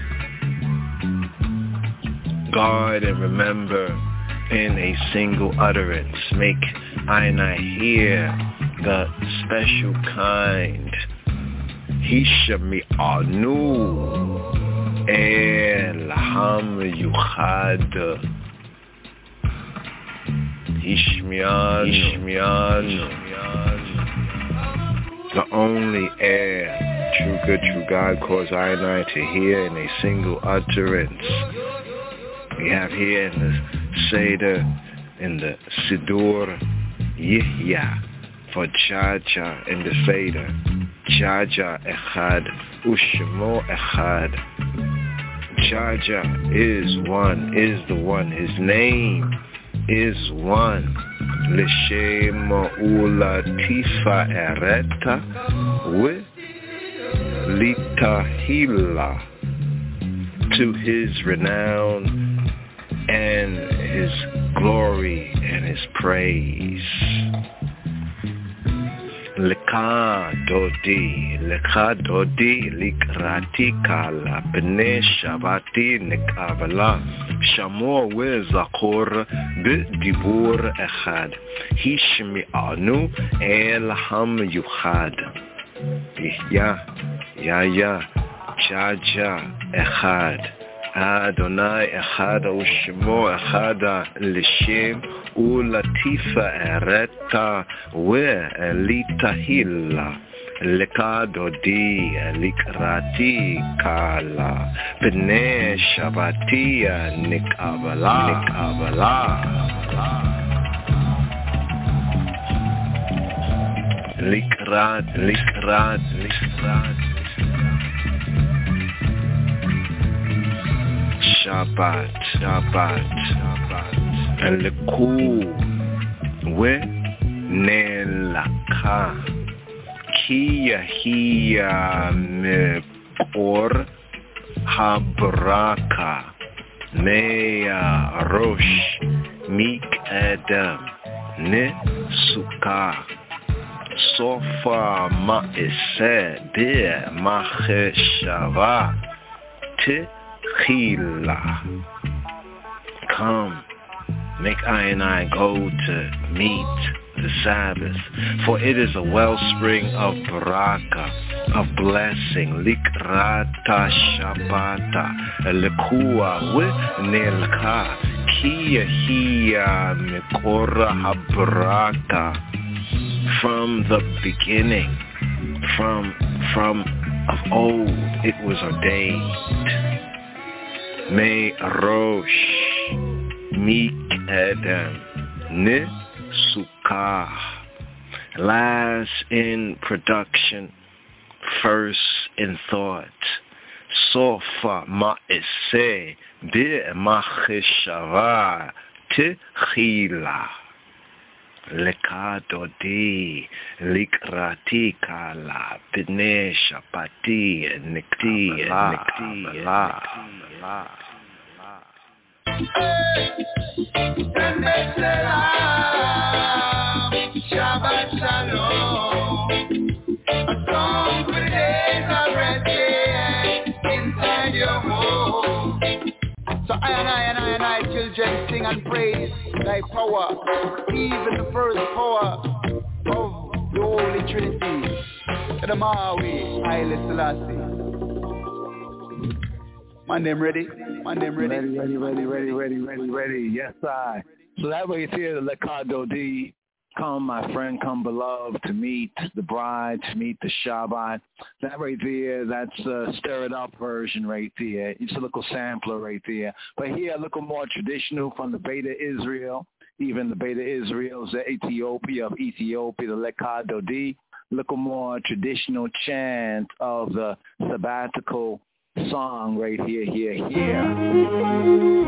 Guard and remember in a single utterance. Make I and I hear the special kind. Hishmi'anu el hamayuchad. Hishmi'anu, Hishmi'anu. The only air, true good, true God, cause I and I to hear in a single utterance. We have here in the Seder, in the Siddur, Yihya, for Jaja in the Seder. Jaja echad, Ushmo echad. Jaja is one, is the one, his name is one. L'shem ulatifa ereta with litahila, to his renown and his glory and his praise. Lecha dodi, lecha dodi, likrati kala, b'nei Shabbati nikabela. Shamor ve'zakor b'dibur echad. Hishmi'anu el hamayuchad. Yah, Yah, Yah, Jaja echad. Adonai echad u'shmo echad l'shem u'latifa ereta ve'litahila. Lecha dodi, likrati kala, b'nei Shabbati nikabela, nikabela. Likrat, likrat, likrat. Shabbat, Shabbat, Shabbat. Leku we nelaka. Kia hiya mekor habraka. Mea Rosh Mik Adam Ne Sukkah Sofa Ma'iseh De Macheshava Techila. Come, make I and I go to meet the Sabbath, for it is a wellspring of baraka, of blessing. Likrata Shabbata Lekua Nelka Kia Hia Mikora Habraka. From the beginning, from from of old, it was ordained. Me Rosh Mik Adam Ne Sukkah, last in production, first in thought. Sofa Ma'iseh De Macheshava Techila. Lekadodi Likrati Kala Bine Shapati Nikti Nikti Shabbat Shalom. A song for the days of rest inside your home. So I and I and I and I children sing and praise thy power, even the first power of the Holy Trinity. The Maui, Haile Selassie. My name ready? My name ready? Ready, ready, ready, ready, ready, ready, ready. Yes, I. So that way it's here, the Lekado D. Come, my friend, come beloved, to meet the bride, to meet the Shabbat. That right there, that's a stir-it up version right there. It's a little sampler right there. But here, a little more traditional from the Beta Israel, even the Beta Israel's the Ethiopia of Ethiopia, the Lekado D. A little more traditional chant of the sabbatical song right here, here, here.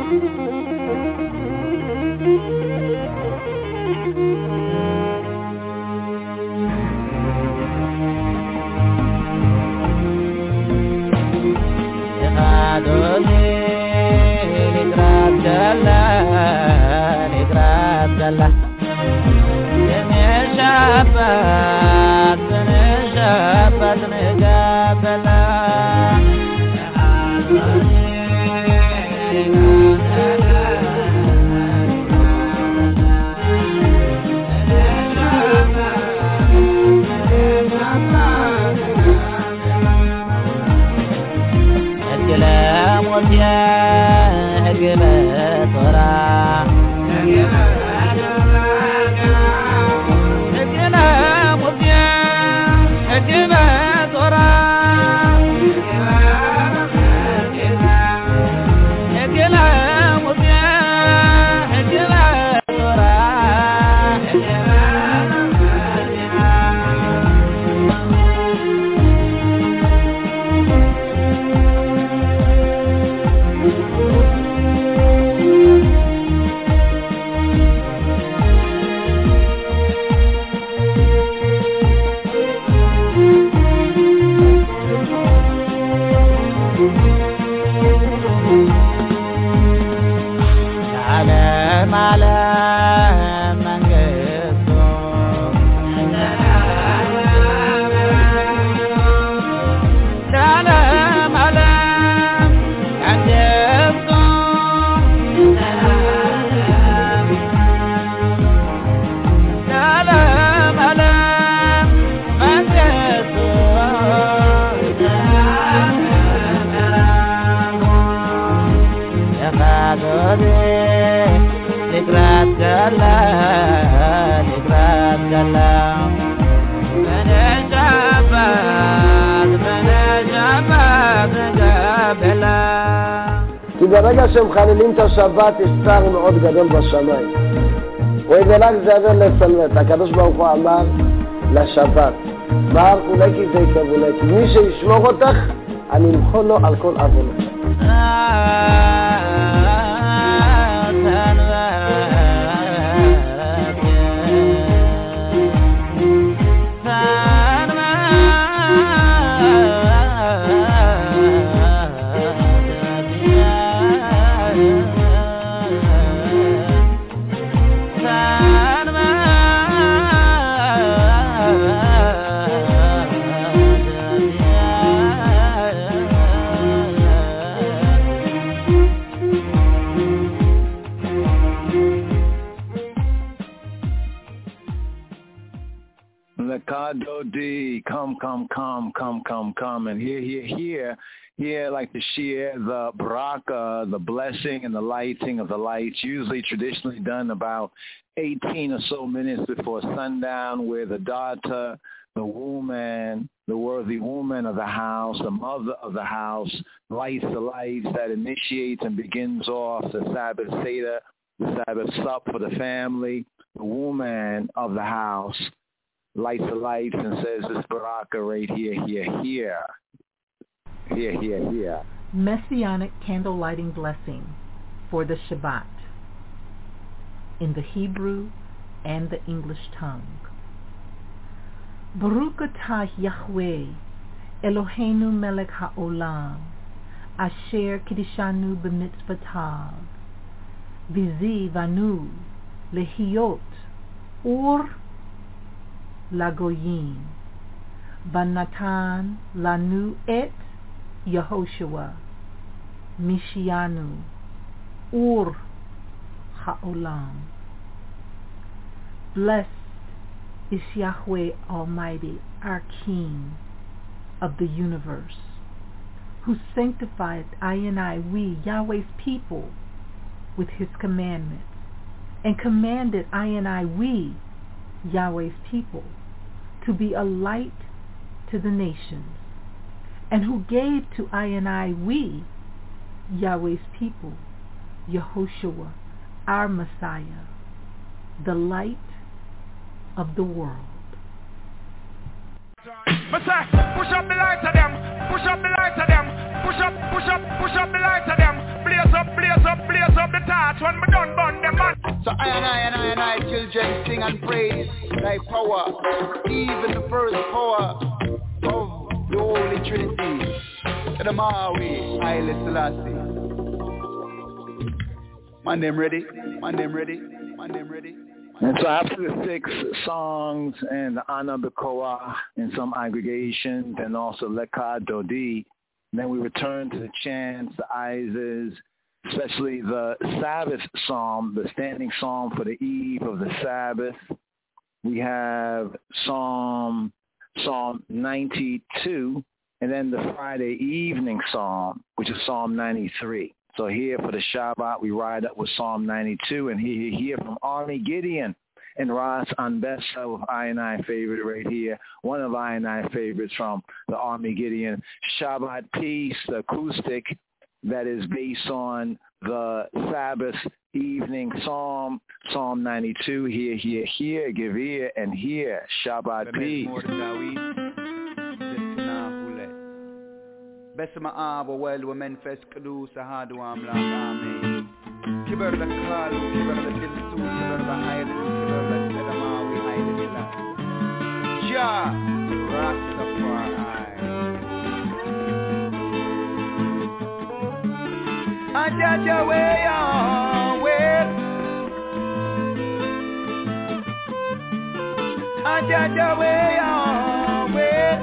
כי ברגע שהם חללים את השבת יש צער מאוד גדול בשמיים. וידלג זהבר לצלמת, הקדוש ברוך הוא אמר לשבת, בר ולקי ויקבולקי, מי שישמור אותך אני אמחול לו על כל עוונות. Lekado D, come, come, come, come, come, come, and here, here, here, here, like to share the baraka, the blessing and the lighting of the lights, usually traditionally done about eighteen or so minutes before sundown, where the daughter, the woman, the worthy woman of the house, the mother of the house, lights the lights that initiates and begins off the Sabbath Seder, the Sabbath sup for the family. The woman of the house lights the lights and says this baraka right here, here, here. Here, here, here. Messianic candle lighting blessing for the Shabbat in the Hebrew and the English tongue. Baruch atah Yahweh, Eloheinu melech haolam, asher kiddushanu b'mitzvotav, v'zivanu lehiyot ur lagoyim, v'natan lanu et Yehoshua, Mishianu, ur haolam. Blessed is Yahweh Almighty, our King of the universe, who sanctified I and I, we, Yahweh's people, with his commandments, and commanded I and I, we, Yahweh's people, to be a light to the nations, and who gave to I and I, we, Yahweh's people, Yehoshua, our Messiah, the light of the world. Messiah, push up the light to them, push up the light to them, push up, push up, push up the light to them, blaze up, blaze up, blaze up the torch when we done burn them man. So I and I and I and I children sing and praise thy power, even the first power of the Holy Trinity. The Maui, Haile Selassie. My name ready, my name ready, my name ready. And so after the six songs and the Ana Bekoa in some aggregations and also Lekad Dodi, then we return to the chants, the Ises, especially the Sabbath psalm, the standing psalm for the eve of the Sabbath. We have Psalm, Psalm ninety-two, and then the Friday evening psalm, which is Psalm ninety-three. So here for the Shabbat, we ride up with Psalm ninety-two, and here, here from Army Gideon and Ras Anbesa with I and I favorite right here. One of I and I favorites from the Army Gideon. Shabbat Peace, the acoustic that is based on the Sabbath evening psalm, Psalm ninety-two. Here, here, here, give ear and hear. Shabbat Peace. Besma abo wel we men fes kadu sahadu amla amen. Kiber la kalu, kiber la dilsu, kiber la hayl, kiber la selama we hayl ila. Ja Rastafari. Ajaja we on well. Ajaja we on well.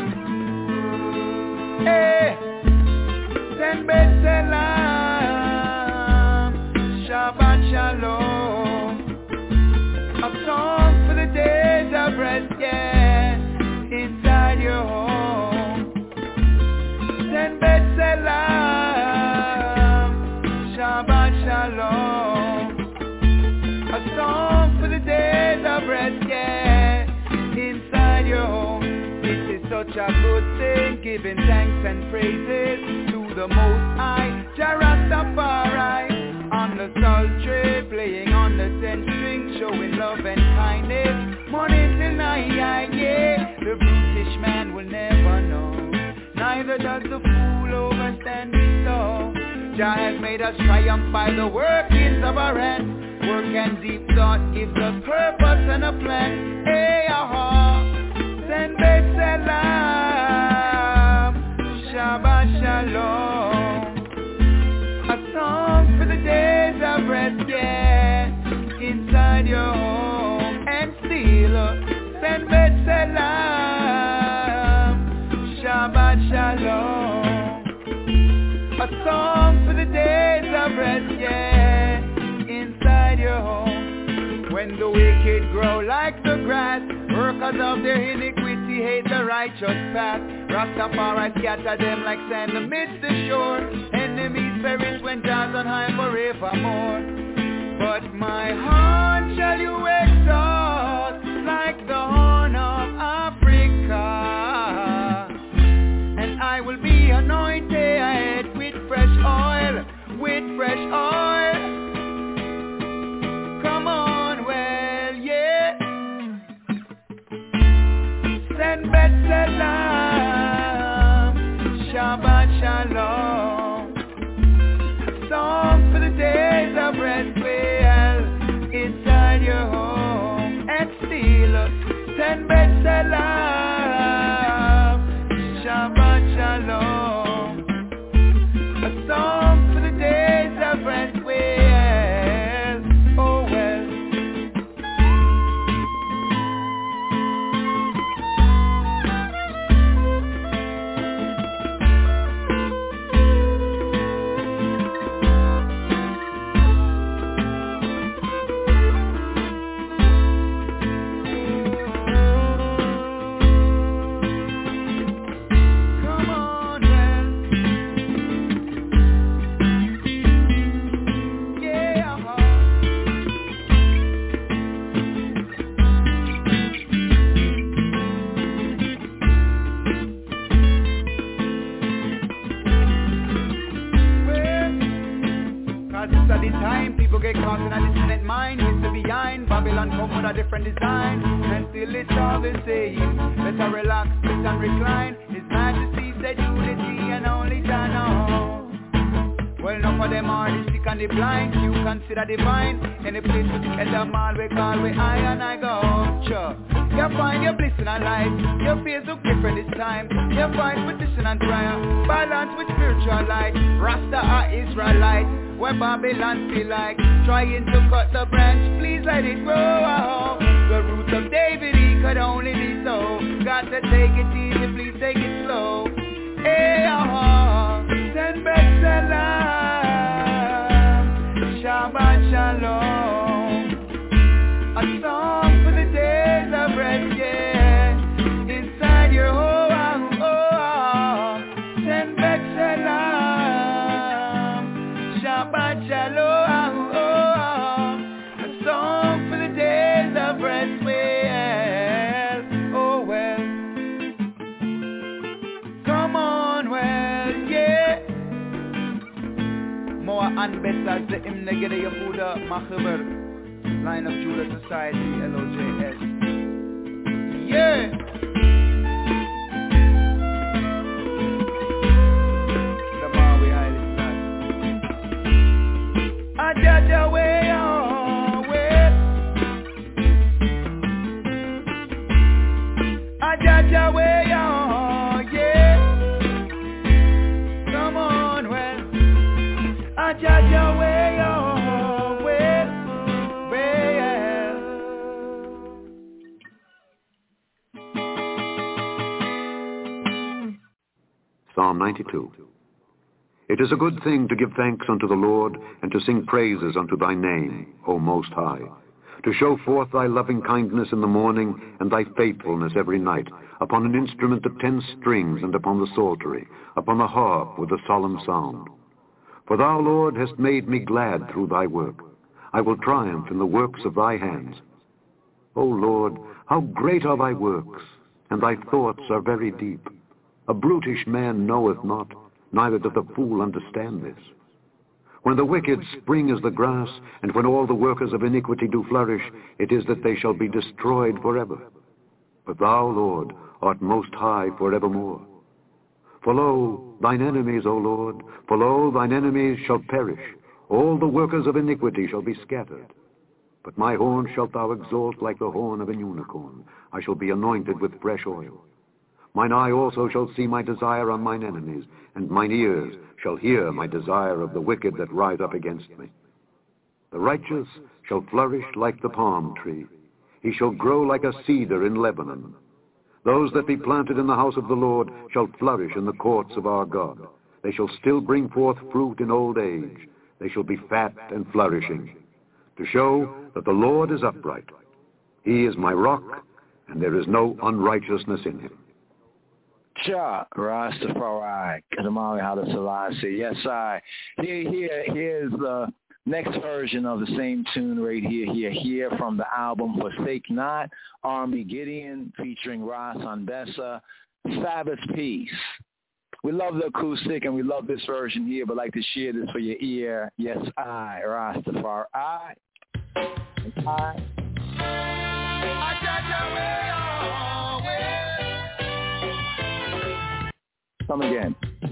Hey, Ten Bet Selam, Shabbat Shalom, a song for the days of rest, yeah, inside your home. Ten Bet Selam, Shabbat Shalom, a song for the days of rest, yeah, inside your home. Such a good thing, giving thanks and praises to the Most High, Jah Rastafari, on the sultry, playing on the ten string, showing love and kindness, morning till night, yeah, the brutish man will never know, neither does the fool overstand his soul. Jah has made us triumph by the workings of our hands, work and deep thought gives us purpose and a plan, hey, aha. Ten Bet Selam, Shabbat Shalom, a song for the days of rest, yeah, inside your home, and still, Ten Bet Selam, Shabbat Shalom, a song for the days of rest, yeah, inside your home, when the wicked grow like the grass, Workers of their iniquity hate the righteous path. Rastafari scatter them like sand amidst the shore. Enemies perish when God's on high forevermore. But my horn shall you exalt like the horn of Africa, and I will be anointed with fresh oil, with fresh oil. Come on, well, yeah. Send B'Tselem, Shabbat Shalom. A song for the days of rest, well, inside your home. And still, send B'Tselem, Shabbat Shalom. A song for the days of rest, well, oh well. Get caught in a dissonant mind, used to be behind. Babylon come with a different design, and still it's all the same. Better relax, sit and recline. His Majesty said unity and only Jah know. Well, enough of them are the sick and the blind. You consider divine. Any place with the head of all we call we I and I go. Sure. You find your bliss in a life. Your face look different this time. You find petition and prayer, balance with spiritual light. Rasta are Israelite. Where Babylon feel like trying to cut the branch, please let it grow. The roots of David, he could only be so. Got to take it easy, please take it slow. Hey, oh, send B'Tselem, Shabbat Shalom. A song for the days of rest, yeah. Inside your home, oh, oh. Send B'Tselem, Shabbat Shalom, oh, oh. A song for the days of rest, well, oh well. Come on, well, yeah. More and better, the Im Negede Yehuda Machaber, Line of Judah Society, L O J S. Yeah. Ajaja way on way, Ajaja way on, yeah. Come on, well, Ajaja way on way, well. Psalm ninety-two. It is a good thing to give thanks unto the Lord, and to sing praises unto thy name, O Most High, to show forth thy loving kindness in the morning, and thy faithfulness every night, upon an instrument of ten strings, and upon the psaltery, upon the harp with a solemn sound. For thou, Lord, hast made me glad through thy work. I will triumph in the works of thy hands. O Lord, how great are thy works, and thy thoughts are very deep. A brutish man knoweth not, neither doth the fool understand this. When the wicked spring as the grass, and when all the workers of iniquity do flourish, it is that they shall be destroyed forever. But thou, Lord, art most high forevermore. For lo, thine enemies, O Lord, for lo, thine enemies shall perish. All the workers of iniquity shall be scattered. But my horn shalt thou exalt like the horn of an unicorn. I shall be anointed with fresh oil. Mine eye also shall see my desire on mine enemies, and mine ears shall hear my desire of the wicked that rise up against me. The righteous shall flourish like the palm tree. He shall grow like a cedar in Lebanon. Those that be planted in the house of the Lord shall flourish in the courts of our God. They shall still bring forth fruit in old age. They shall be fat and flourishing, to show that the Lord is upright. He is my rock, and there is no unrighteousness in him. Cha, Rastafari, Kadamawi Haile Selassie. Yes, I. Here, here, here's the next version of the same tune right here, here, here from the album Forsake Not, Army Gideon, featuring Ras Anbessa, Sabbath Peace. We love the acoustic and we love this version here, but like to share this for your ear. Yes, I, Rastafari. I. I. Come again.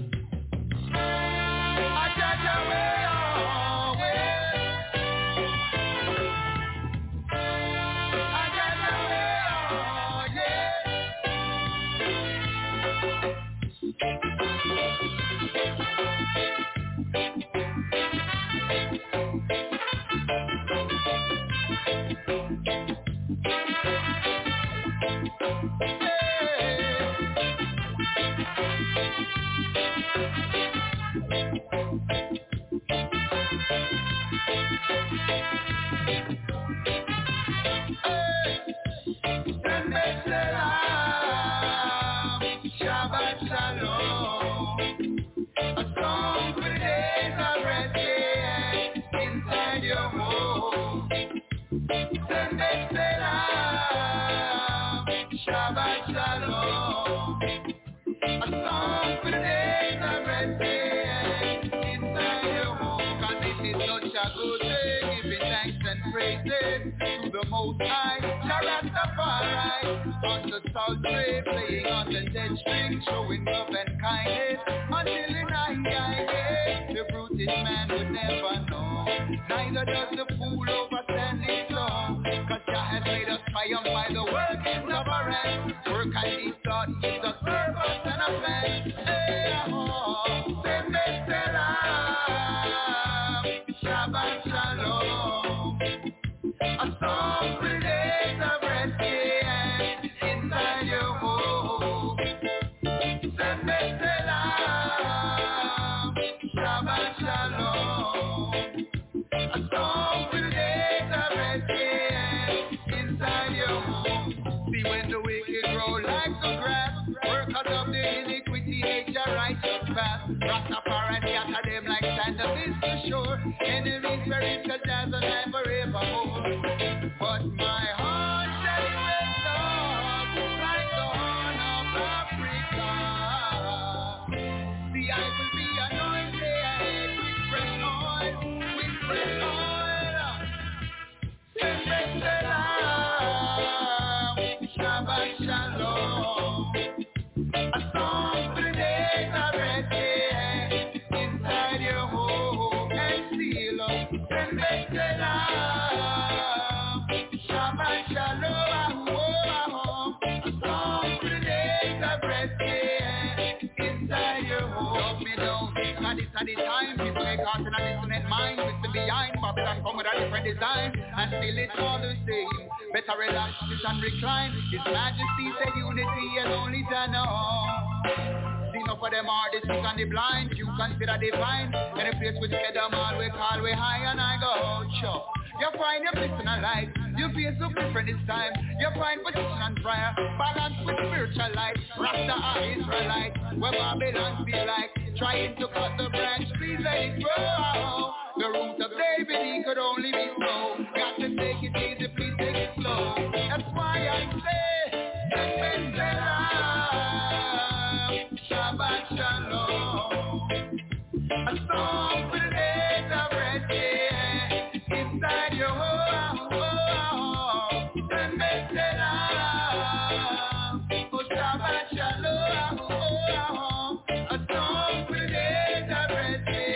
To the Most High, Rastafari, on the sultry, playing on the dead string, showing love and kindness, until in I the brutish man would never know, neither does the fool overstand his song, cause Jah has made us triumph by the workings of our hands, work and his thought gives us purpose and a plan, hey, oh, Sende Selam, Shabbat Shalom. A song for days of resting inside your home. Sende Selam, Shabbat Shalom. A song for days of resting inside your home. See when the wicked grow like the grass, workers of the iniquity hate your righteous path. Rastafari scatter them like sand of this to shore. Enemies perish cause there's a life forevermore. But my heart shall rest up like the horn of Africa. See, I will be anointed with fresh oil, with fresh oil. Shabbat Shalom, Shabbat Shalom. A song for the days of resting inside your home and seal up. Shabbat Shalom, Shabbat Shalom, oh, a song for the days of resting inside your home. Love me now, cause this at the time, people get caught in a dissonant mind, with the behind, Babylon come with a different design, and still it's all the same. Better relax, sit and recline. His Majesty said unity and only Jah know. See enough of them are the sick and the blind. You consider divine. And a place with them all we call we high and I go chop. You find your bliss in a light. You feel so different this time. You find position and prayer. Balance with spiritual light. Rasta are Israelite. Where Babylon be like. Trying to cut the branch. Please let it grow. The root of David, he could only be slow. Got to take it easy, please take it slow. That's why I say, Shabbat Shalom. A song for the days of resting inside your home. Shabbat Shalom. A song for the days of resting.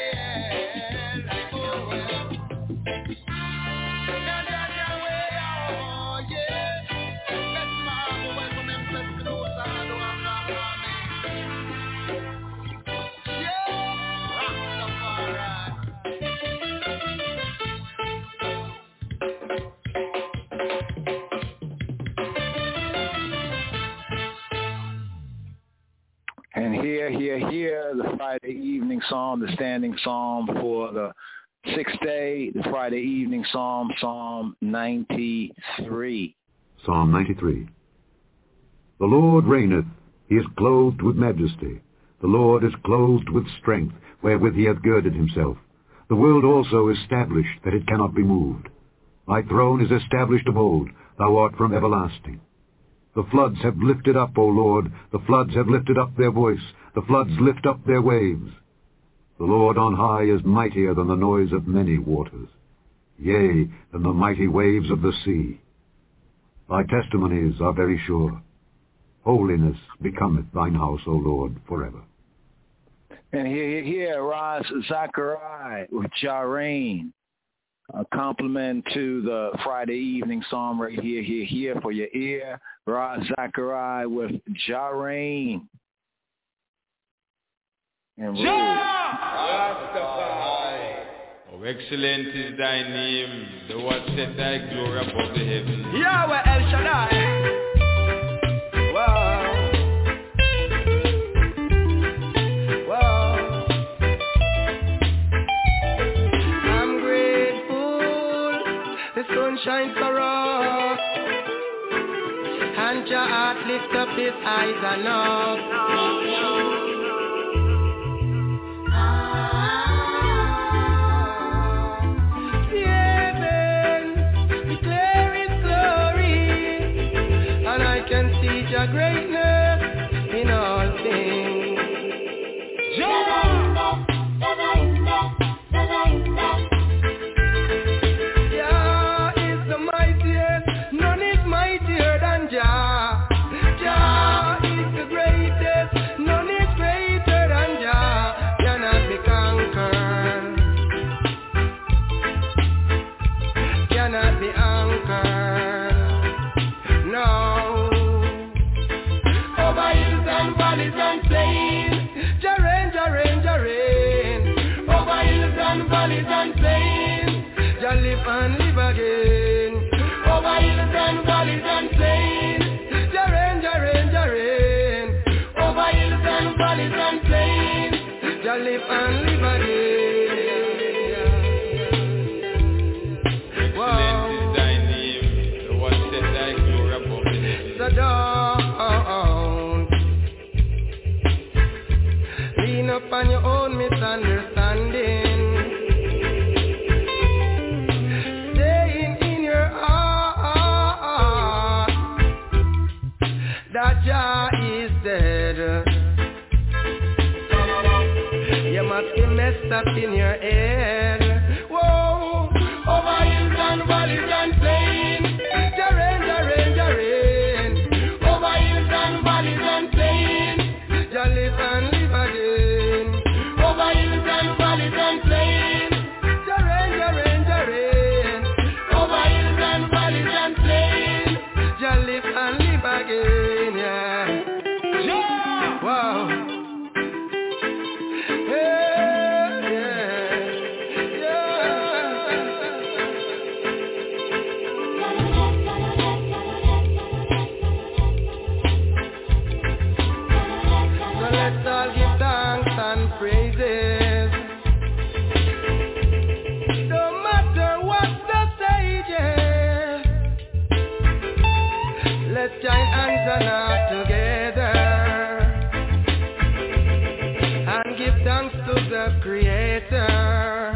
And here, here, here, the Friday evening psalm, the standing psalm for the sixth day, the Friday evening psalm, Psalm ninety-three. Psalm ninety-three. The Lord reigneth, he is clothed with majesty. The Lord is clothed with strength, wherewith he hath girded himself. The world also is established, that it cannot be moved. Thy throne is established of old, thou art from everlasting. The floods have lifted up, O Lord, the floods have lifted up their voice, the floods lift up their waves. The Lord on high is mightier than the noise of many waters, yea, than the mighty waves of the sea. Thy testimonies are very sure. Holiness becometh thine house, O Lord, forever. And here, here, Ras Zachariah with Jarain. A compliment to the Friday evening psalm right here, here, here for your ear. Ras Zachariah with Jarain. And Oh, excellent is thy name, the one set thy glory above the heavens. Yahweh El Shaddai. Wow. Wow. I'm grateful the sun shines for us, and your heart lift up his eyes and up. Your greatness in all things. Jah is the mightiest, none is mightier than Jah. Jah is the greatest, none is greater than Jah. Cannot be conquered, cannot be anchored. No. Valleys and plains, Jarain, Jarain, Jarain. Over hills and valleys and plains, Jah live and live again. Over hills and valleys and plains, Jarain, Jarain, Jarain. Over hills and valleys and plains, Jah live and live again. Wow. Excellent is thy name, the one set thy glory above the heavens. The dawn. Upon your own misunderstanding, staying in your heart that Jah is dead. You must be messed up in your head. Whoa, over hills and valleys and plains, Jarain, Jarain, Jarain. Over hills and valleys and plains, Jah live and live again. Again, yeah. Yeah. Wow. Yeah, yeah, yeah. So let's all give thanks and praises. No matter what the stages, let's join hands and heart together and give thanks to the Creator,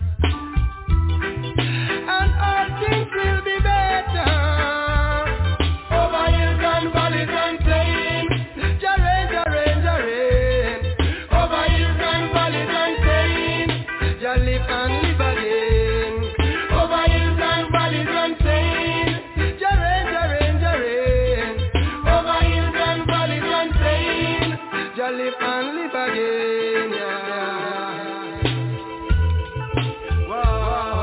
and all things will be better. Over hills and valleys and plains, Jarain, Jarain, Jarain. Over hills and valleys and plains, Jah live and live again. Over hills and valleys and plains, Jarain, Jarain, Jarain. Jah live and live again, yeah. Wow.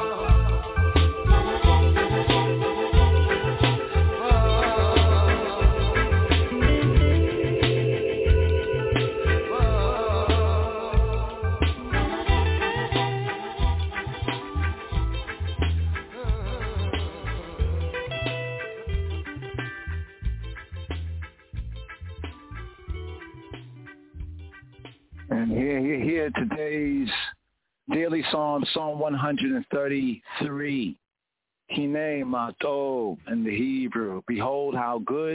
And here, here, here, today's daily psalm, Psalm one thirty-three. Hinei ma tov in the Hebrew. Behold how good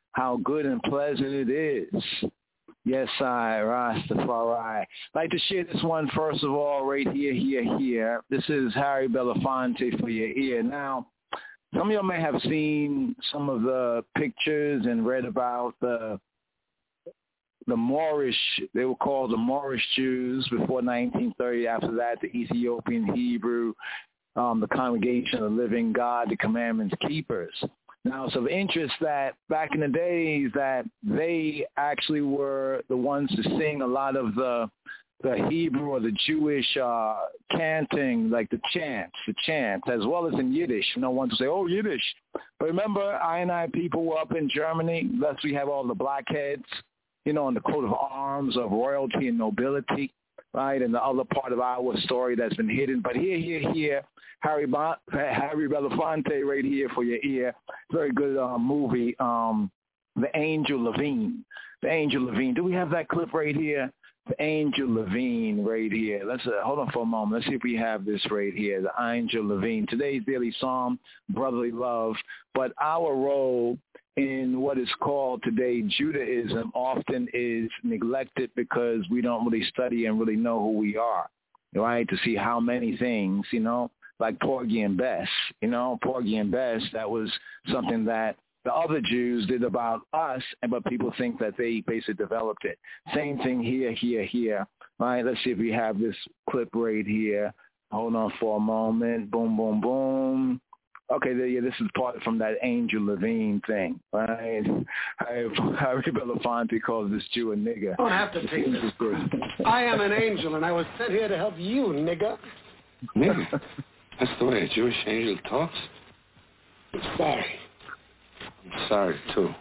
how good and pleasant it is. Yes, I, Rastafari. I'd like to share this one, first of all, right here, here, here. This is Harry Belafonte for your ear. Now, some of y'all may have seen some of the pictures and read about the the Moorish, they were called the Moorish Jews before nineteen thirty. After that, the Ethiopian Hebrew, um, the Congregation of the Living God, the Commandments Keepers. Now, it's of interest that back in the days that they actually were the ones to sing a lot of the the Hebrew or the Jewish uh, chanting, like the chants, the chants, as well as in Yiddish. You know, one to say, oh, Yiddish. But remember, I and I people were up in Germany. Thus, we have all the blackheads, you know, on the coat of arms of royalty and nobility, right? And the other part of our story that's been hidden. But here, here, here, Harry, Bon- Harry Belafonte right here for your ear. Very good uh, movie, um, The Angel Levine. The Angel Levine. Do we have that clip right here? The Angel Levine right here. Let's uh, hold on for a moment. Let's see if we have this right here. The Angel Levine. Today's daily psalm, brotherly love. But our role in what is called today Judaism often is neglected because we don't really study and really know who we are, right? To see how many things, you know, like Porgy and Bess, you know, Porgy and Bess, that was something that the other Jews did about us, but people think that they basically developed it. Same thing here, here, here. All right, let's see if we have this clip right here. Hold on for a moment. Boom, boom, boom. Okay, there, yeah, this is part from that Angel Levine thing, right? Harry Belafonte calls this Jew a nigger. You don't have to take this. I am an angel, and I was sent here to help you, nigger. Nigger? That's the way a Jewish angel talks? I'm sorry. I'm sorry, too.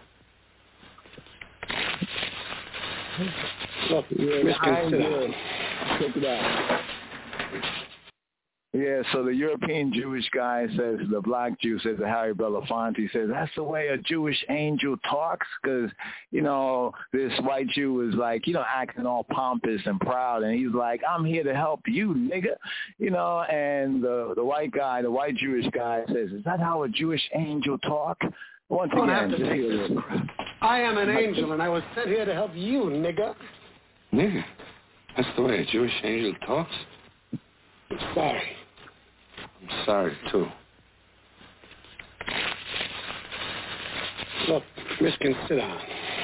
Look, Yeah, I good. Check it out. Yeah, so the European Jewish guy says, the black Jew says, Harry Belafonte says, that's the way a Jewish angel talks, because, you know, this white Jew is like, you know, acting all pompous and proud, and he's like, I'm here to help you, nigga, you know, and the the white guy, the white Jewish guy says, is that how a Jewish angel talk? Once You don't again, have to take here this. I am an angel, and I was sent here to help you, nigger. Nigger? That's the way a Jewish angel talks? I'm sorry. I'm sorry, too. Look, Miss can sit down.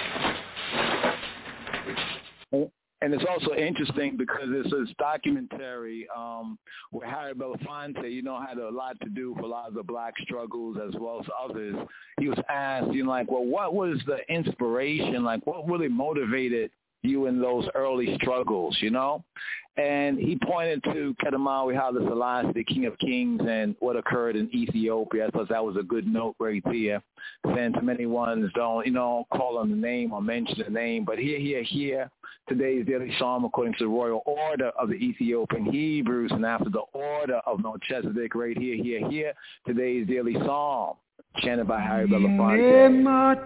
And it's also interesting because it's this documentary um, where Harry Belafonte, you know, had a lot to do for a lot of the black struggles as well as others. He was asked, you know, like, well, what was the inspiration? Like, what really motivated you in those early struggles, you know? And he pointed to Kedemawi Haile Selassie, the King of Kings, and what occurred in Ethiopia. I thought that was a good note right there. Since many ones don't, you know, call on the name or mention the name. But here, here, here, today's daily psalm according to the royal order of the Ethiopian Hebrews, and after the order of Melchizedek, right here, here, here, today's daily psalm, chanted by Harry Belafonte.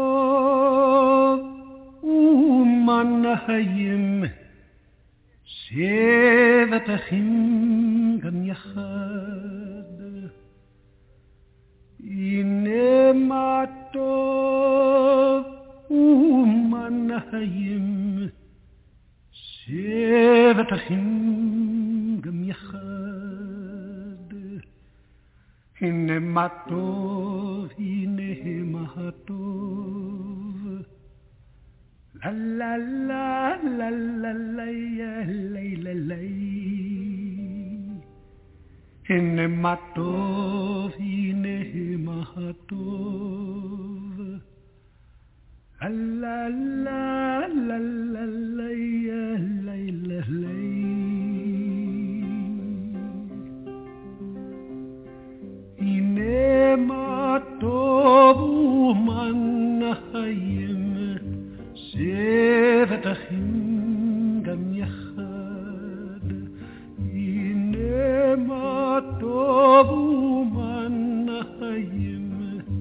ومنهيم سيفتخم كم يخد إنما تو ومنهيم سيفتخم كم يخد إنما تو إنما تو La la la la la la ya la la la. Hine matov, hine matov. La la la la la la ya la la la. Hine matov manayim. سيفتخم كم يخد إنما توبوا من نهيم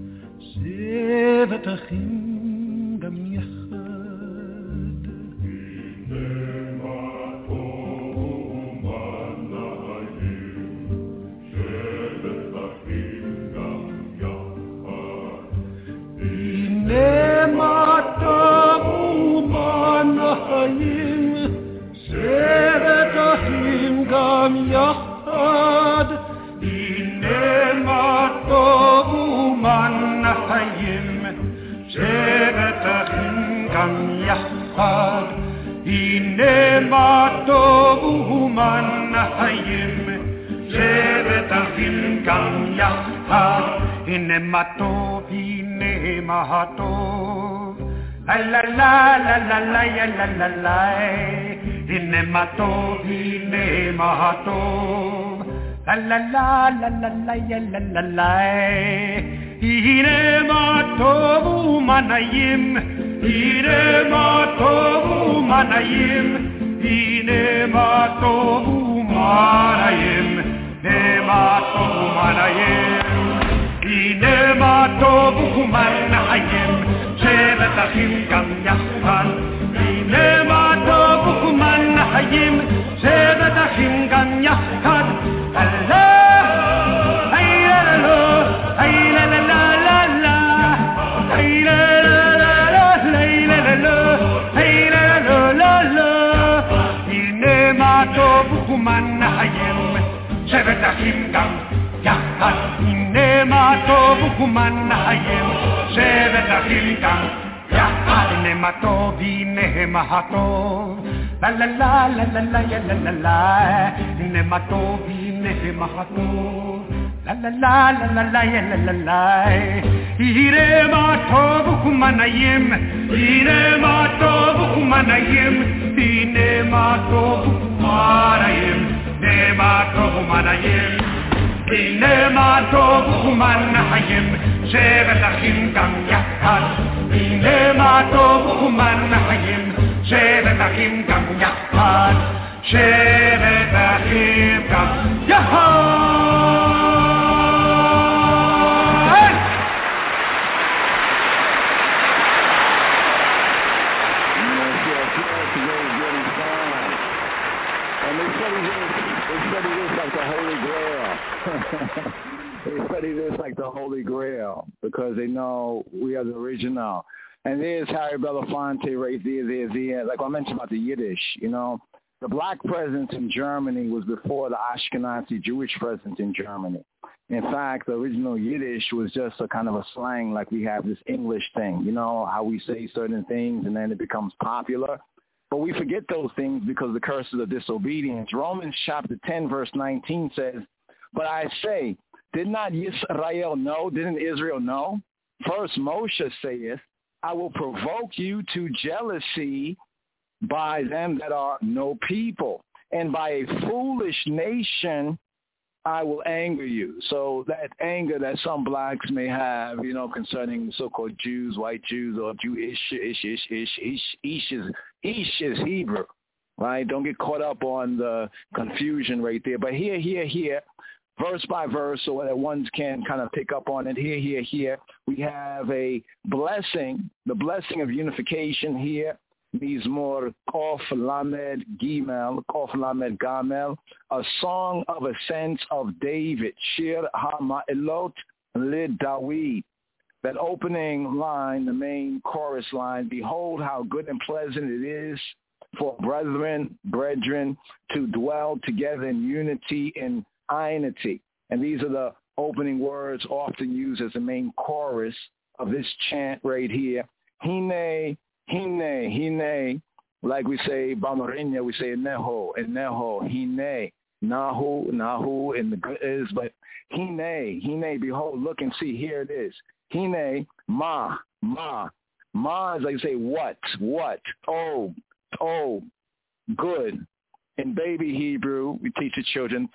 سيفتخم كم يخد إنما توبوا من نهيم سيفتخم كم يخد إنما גם יחד, הנה מה טוב ומה נעים, שבת אחים גם יחד, הנה מה טוב, הנה מה טוב, לה לה לה לה לה לה לה לה לה, הנה מה טוב, הנה מה טוב, לה לה לה לה לה לה לה לה לה, הנה מה טוב ומה נעים, הנה מה טוב ומה נעים, הנה מה טוב ומה נעים, הנה מה טוב ומה נעים, הנה מה טוב ומה נעים, שבת אחים גם יחד, הנה מה טוב ומה נעים, שבת אחים גם יחד, אללה, היי לה לה, היי לה לה לה לה לה, היי לה לה לה לה, היי לה לה לה, היי לה לה לה לה, הנה מה טוב ומה נעים, שבת אחים גם יחד, הנה מה טוב ומה נעים, שבת אחים גם יחד, הנה מה טוב, הנה מה טוב, לה לה לה לה לה לה לה לה לה, הנה מה טוב, הנה מה טוב, לה לה לה לה לה לה לה לה, הנה מה טוב ומה נעים, הנה מה טוב ומה נעים, הנה מה טוב ומה נעים, הנה מה טוב ומה נעים, הנה מה טוב ומה נעים, שבת אחים גם יחד, הנה מה טוב ומה נעים, שבת אחים גם יחד, שבת אחים גם יחד. They study this like the Holy Grail because they know we are the original. And there's Harry Belafonte right there, there, there. Like I mentioned about the Yiddish, you know, the black presence in Germany was before the Ashkenazi Jewish presence in Germany. In fact, the original Yiddish was just a kind of a slang, like we have this English thing, you know, how we say certain things and then it becomes popular. But we forget those things because of the curses of disobedience. Romans chapter ten, verse nineteen says, but I say, did not Israel know? Didn't Israel know? First Moshe saith, I will provoke you to jealousy by them that are no people, and by a foolish nation I will anger you. So that anger that some blacks may have, you know, concerning so-called Jews, white Jews, or Jewish, ish, ish, ish, ish, ish is, ish is Hebrew, right? Don't get caught up on the confusion right there. But here, here, here, verse by verse, so that ones can kind of pick up on it. Here, here, here, we have a blessing, the blessing of unification here. Mizmor Kof Lamed Gimel, Kof Lamed Gamel, a song of ascents of David, Shir HaMa'elot Lid Dawid. That opening line, the main chorus line, behold how good and pleasant it is for brethren, brethren, to dwell together in unity and einity. And these are the opening words often used as the main chorus of this chant right here. Hine, hine, hine, like we say, Bamarinya, we say neho, and neho, hine, nahu, nahu, and the good is, but hine, hine, behold, look and see, here it is. Hine, ma, ma, ma is like you say, what, what, oh, oh, good. In baby Hebrew, we teach the children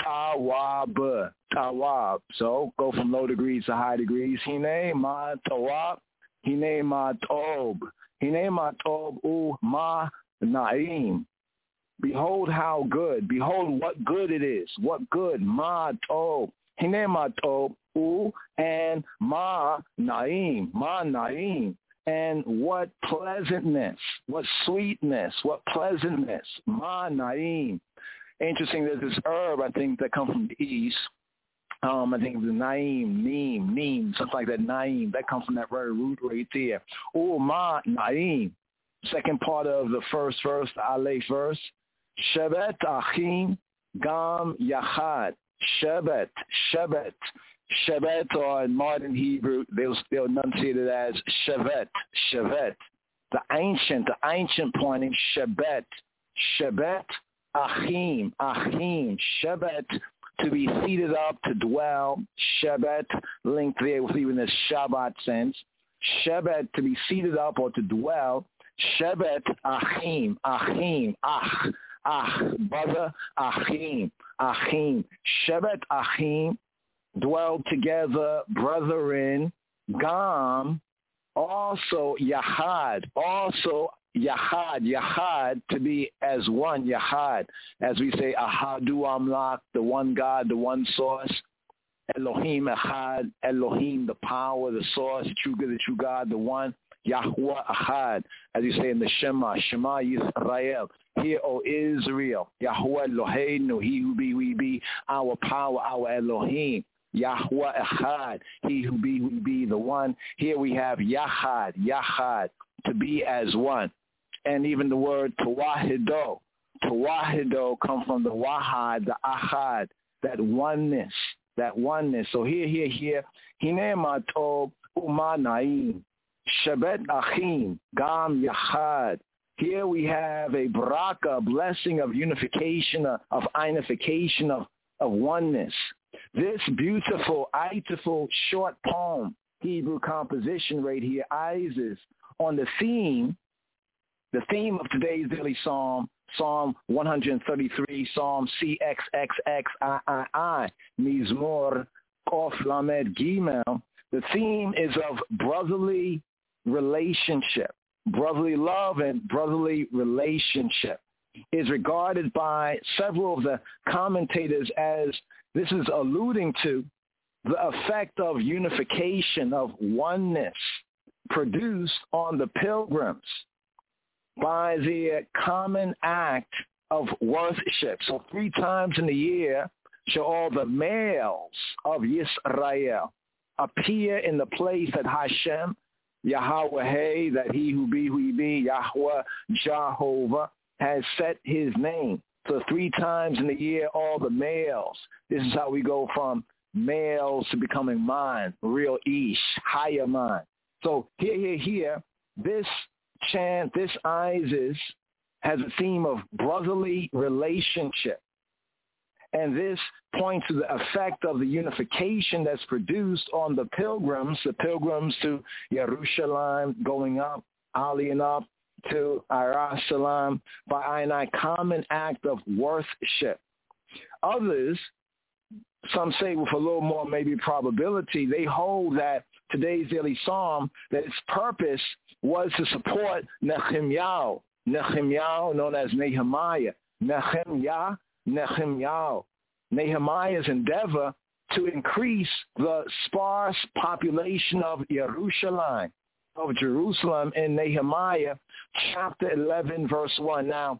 tawab, tawab. So go from low degrees to high degrees. Hine ma tawab, hine ma tob, hine ma tob u ma naim. Behold how good, behold what good it is, what good, ma tob, hine ma tob u and ma naim, ma naim. And what pleasantness, what sweetness, what pleasantness, ma naim. Interesting, there's this herb, I think, that comes from the east. Um, I think the naim, neem, neem, something like that, naim. That comes from that very root right there. Oh, ma naim. Second part of the first verse, the Aleph verse. Shevet achim gam yachad. Shevet, Shevet. Shevet, or in modern Hebrew, they'll, they'll enunciate it as Shevet, Shevet. The ancient, the ancient pointing, Shebet, Shebet, Achim, Achim, Shebet, to be seated up, to dwell, Shebet, linked there with even this Shabbat sense, Shebet, to be seated up or to dwell, Shebet, Achim, Achim, Ach, Ach, brother, Achim, Achim, Shebet, Achim, dwell together, brethren, Gam, also Yahad, also Yahad, Yahad, to be as one, Yahad, as we say, Ahadu Amlak, the one God, the one source, Elohim Echad, Elohim, the power, the source, the true good, the true God, the one, Yahuwah Echad, as you say in the Shema, Shema Yisrael, hear, O Israel, Yahuwah Eloheinu, he who be, we be, our power, our Elohim, Yahuwah Echad, he who be, we be, the one. Here we have Yahad, Yahad, to be as one. And even the word Tawahido, Tawahido come from the Wahad, the Ahad, that oneness, that oneness. So here, here, here, Hine Matov Umanaim, Shebet Achim, Gam Yahad. Here we have a baraka, a blessing of unification, of unification, of, of oneness. This beautiful, beautiful short poem, Hebrew composition right here, Isis, on the theme, the theme of today's daily psalm, Psalm one thirty-three, Psalm C X X X I I I, Mizmor Kof Lamed Gimel. The theme is of brotherly relationship, brotherly love and brotherly relationship. Is regarded by several of the commentators as this is alluding to the effect of unification, of oneness produced on the pilgrims by the common act of worship. So three times in the year shall all the males of Yisrael appear in the place that Hashem, Yahweh, that he who be, who he be, Yahweh, Jehovah, has set his name. So three times in the year, all the males. This is how we go from males to becoming mine, real ish, higher mind. So here, here, here, this chant, this Isis has a theme of brotherly relationship. And this points to the effect of the unification that's produced on the pilgrims, the pilgrims to Jerusalem going up, allying up to Arasalam by a common act of worship. Others, some say with a little more maybe probability, they hold that today's daily psalm, that its purpose was to support Nehemiah, Nehemiah known as Nehemiah, Nehemiah, Nehemiah, Nehemiah's endeavor to increase the sparse population of Jerusalem, of Jerusalem in Nehemiah chapter eleven, verse one. Now,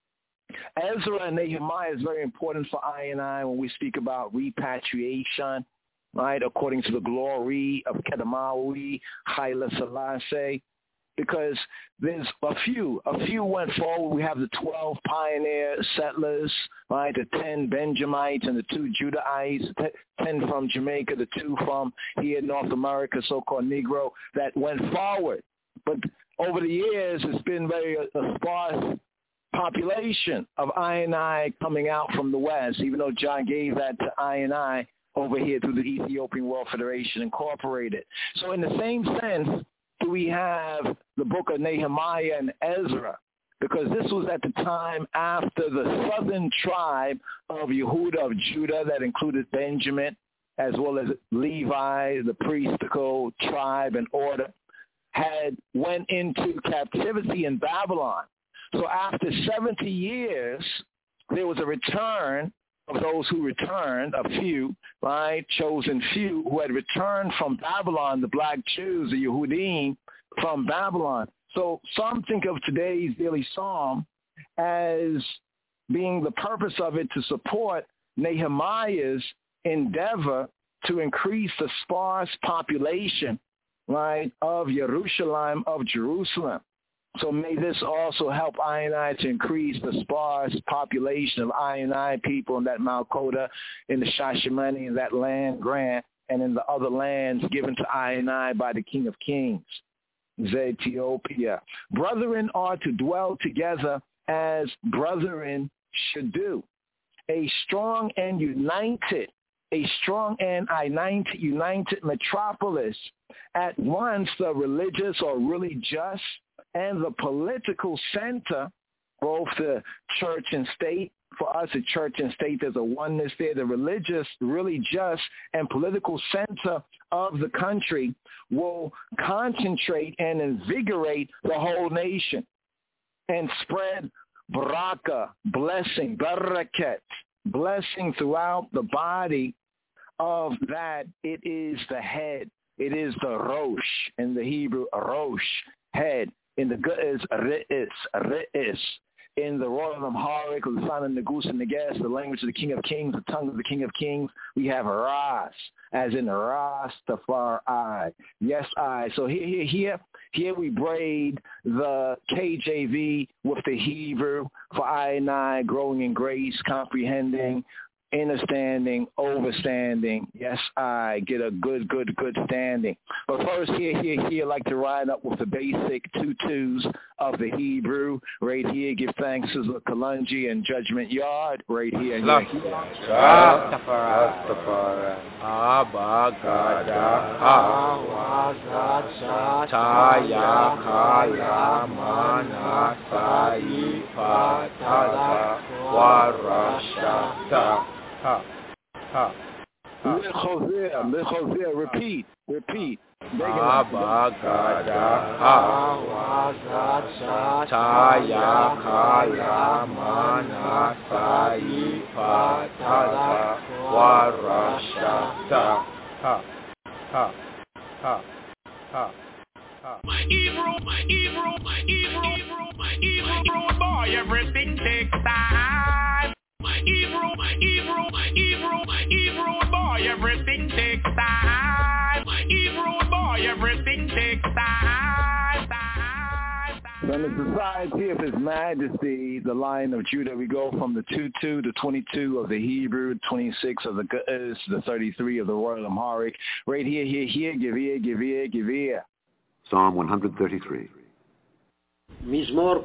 Ezra and Nehemiah is very important for I and I when we speak about repatriation, right, according to the glory of Kedemawi, Haile Selassie, because there's a few. A few went forward. We have the twelve pioneer settlers, right, the ten Benjamites and the two Judahites, ten from Jamaica, the two from here in North America, so-called Negro, that went forward. But over the years, it's been very a, a sparse population of I and I coming out from the West, even though John gave that to I and I over here through the Ethiopian World Federation Incorporated. So in the same sense, do we have the book of Nehemiah and Ezra, because this was at the time after the southern tribe of Yehuda, of Judah, that included Benjamin, as well as Levi, the priestical tribe and order, had went into captivity in Babylon. So after seventy years, there was a return of those who returned, a few, right, chosen few, who had returned from Babylon, the black Jews, the Yehudim, from Babylon. So some think of today's daily psalm as being the purpose of it to support Nehemiah's endeavor to increase the sparse population, right, of Jerusalem, of Jerusalem. So may this also help I and I to increase the sparse population of I and I people in that Malkota, in the Shashamani, in that land grant, and in the other lands given to I and I by the King of Kings. Ethiopia. Brethren are to dwell together as brethren should do. A strong and united, a strong and united, united metropolis, at once the religious or religious and the political center, both the church and state. For us, the church and state, there's a oneness there. The religious, really just, and political center of the country will concentrate and invigorate the whole nation and spread baraka, blessing, barakat, blessing throughout the body of that. It is the head. It is the rosh, in the Hebrew, rosh, head. In the Ge'ez, re'is, re'is. In the Royal Amharic, the sign of Negus and Neges, the language of the King of Kings, the tongue of the King of Kings, we have Ras, as in Rastafari. Yes, I. So here, here, here, here we braid the K J V with the Hebrew for I and I, growing in grace, comprehending, understanding, overstanding. Yes, I get a good, good, good standing. But first, here, here, here, like to ride up with the basic two twos of the Hebrew. Right here, give thanks to the Kalunji and Judgment Yard. Right here. Rastafari. Abba Gada. Awazat. Taya Kaya Mana Sai Patada Warashata. Ha, ha, ha. Lechozir, repeat, repeat. Abba Gada Awazat Taya Kaya Mana Sai Patada Warashata. Ha, ha, ha, ha. My Hebrew, my Hebrew, my Hebrew, my Hebrew boy, everything takes time. My Hebrew, my Hebrew, my Hebrew, my Hebrew boy, everything takes time. My Hebrew boy, everything takes time. From the Society of His Majesty, the Lion of Judah, we go from the two two to twenty-two of the Hebrew, twenty-six of the Ge'ez, the thirty-three of the Royal Amharic. Right here, here, here, give here, give here, give here. Psalm one thirty-three. מזמור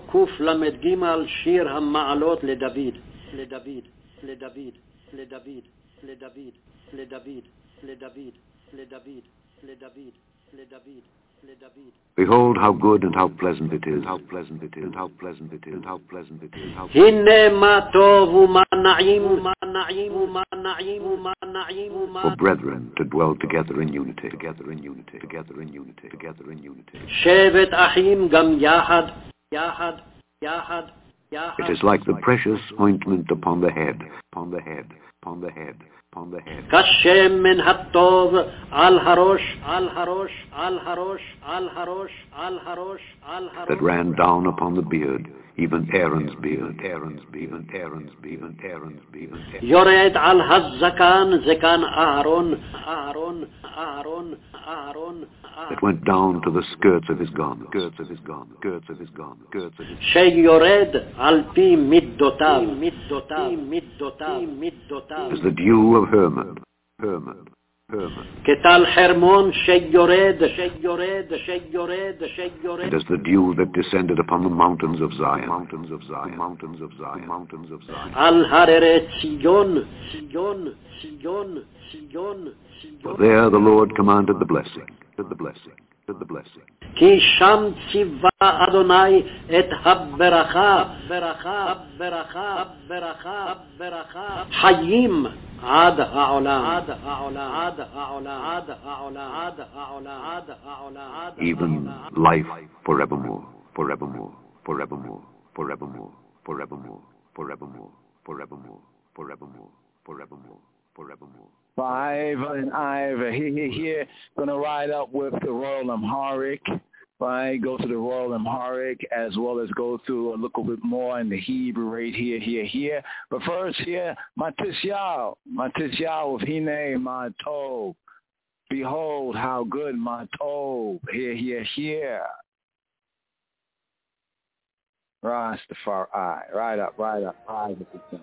קל"ג שיר המעלות לדוד, לדוד, לדוד, לדוד, לדוד, לדוד, לדוד, לדוד, לדוד, לדוד, לדוד. Behold how good and how pleasant it is, how pleasant it is, how pleasant it is, how pleasant it is, how הנה מה טוב ומה נעים ומה נעים ומה נעים ומה נעים ומה for brethren to dwell together in unity, together in unity, together in unity, together in unity. שבת אחים גם יחד, יחד, יחד, יחד. It is like the precious ointment upon the head, upon the head, upon the head, upon the head. כשמן הטוב על הראש, על הראש, על הראש, על הראש, על הראש, על הראש. That ran down upon the beard, even Aaron's beard, Aaron's beard, Aaron's beard, Aaron's beard. יורד על הזקן, זקן אהרון, אהרון, אהרון, אהרון. That went down to the skirts of his garment, skirts of his garment, skirts of his garment, skirts of his garment. שיורד על פי מידותיו, מידותיו, מידותיו, מידותיו. As the dew of Hermon, Hermon, Hermon. כטל חרמון שיורד, שיורד, שיורד, שיורד. And as the dew that descended upon the mountains of Zion, mountains of Zion, mountains of Zion, mountains of Zion. על הררי ציון, ציון, ציון, ציון. For there the Lord commanded the blessing, did the blessing, did the blessing. כי שם ציווה אדוני את הברכה, ברכה, ברכה, ברכה, ברכה, חיים עד העולם, עד העולם, עד העולם, עד העולם, עד העולם, עד העולם, עד even life forevermore, forevermore, forevermore, forevermore, forevermore, forevermore, forevermore, forevermore, forevermore, forevermore. Five and Iva, here, here, here, gonna ride up with the Royal Amharic. Right, go to the Royal Amharic as well as go through a little bit more in the Hebrew right here, here, here. But first here, Matisyahu, Matisyahu with Hine Matov. Behold how good Matov, here, here, here. Rastafari, right up, right up, right up.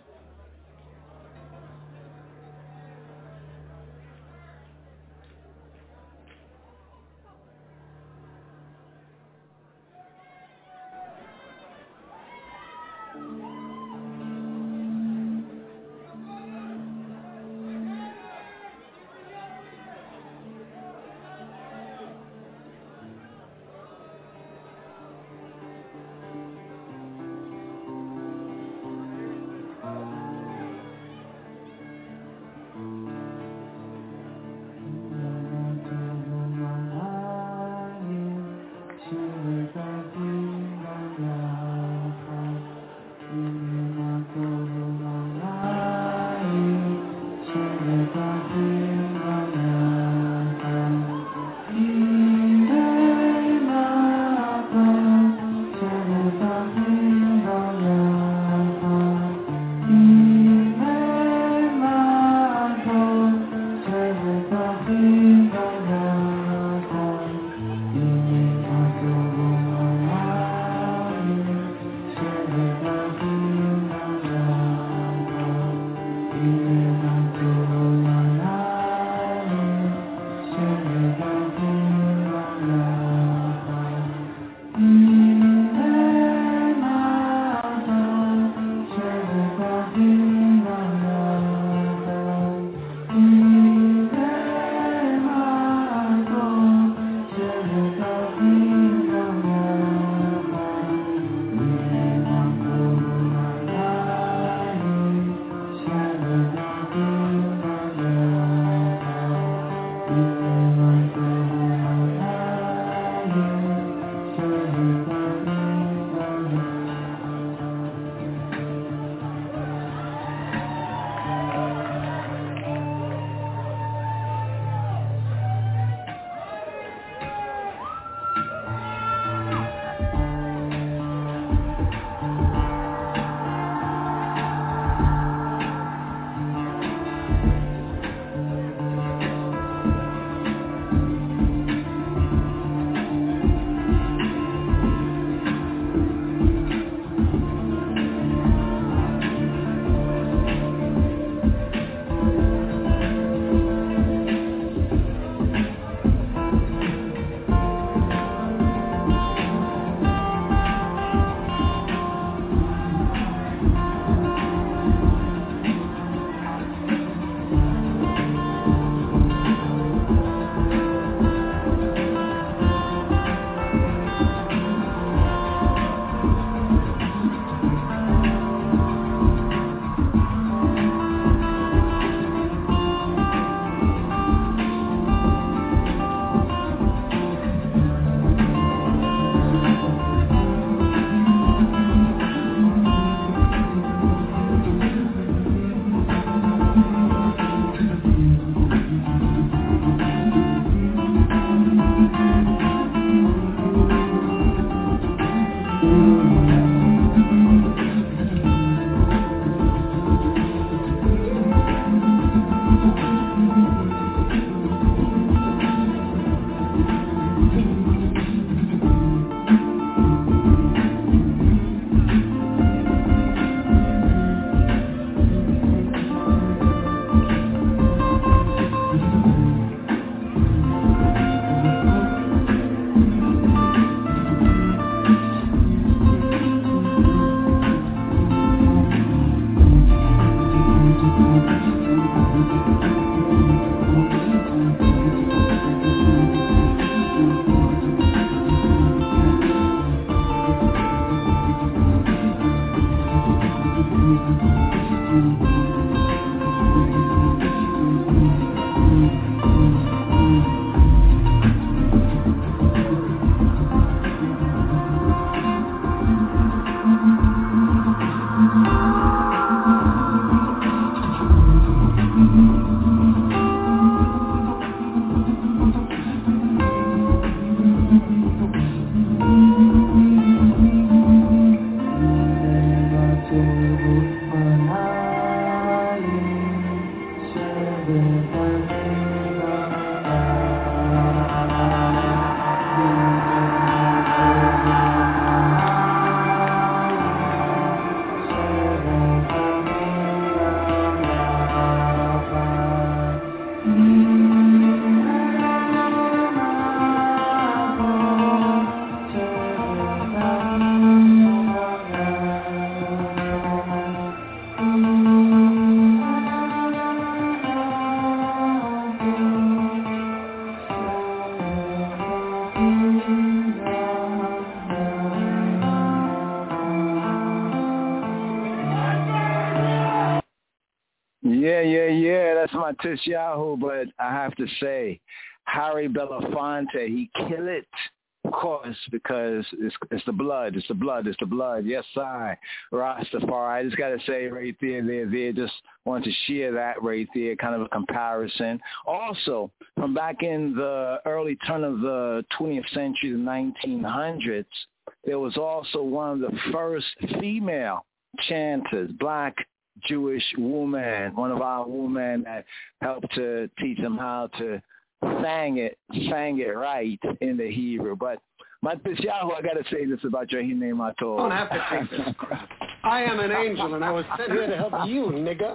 Tisyahu, but I have to say, Harry Belafonte, he killed it, of course, because it's, it's the blood, it's the blood, it's the blood. Yes, I, Rastafari. I just got to say right there, there, there, just want to share that right there, kind of a comparison. Also, from back in the early turn of the twentieth century, the nineteen hundreds, there was also one of the first female chanters, black Jewish woman, one of our women that helped to teach them how to sang it, sang it right in the Hebrew. But my Tisyahu, I got to say this about your Hine Mato. Don't have to take this crap. I am an angel, and I was sent here to help you, nigga.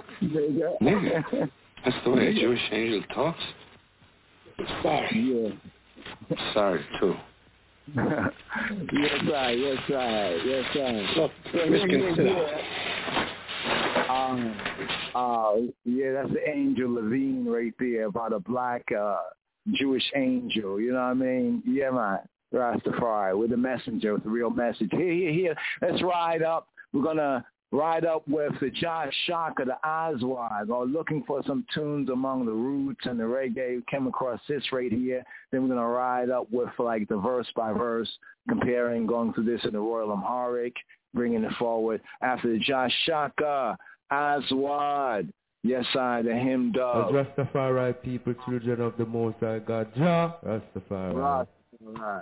Nigga? That's the way a Jewish angel talks? Sorry. Yeah. Sorry, too. Yes, I, yes, I, yes, I. Look, misconsider. Um, uh, yeah, that's the Angel Levine right there about a black uh, Jewish angel. You know what I mean? Yeah, man. Rastafari, with the messenger, with the real message. Here, here, here. Let's ride up. We're going to ride up with the Josh Shaka, the Aswad, or looking for some tunes among the roots and the reggae. We came across this right here. Then we're going to ride up with like the verse by verse, comparing, going through this in the Royal Amharic, bringing it forward. After the Josh Shaka, Aswad, yes, I, the hymn dove. As Rastafari people, children of the Most High God, Jah, Rastafari. Rastafari.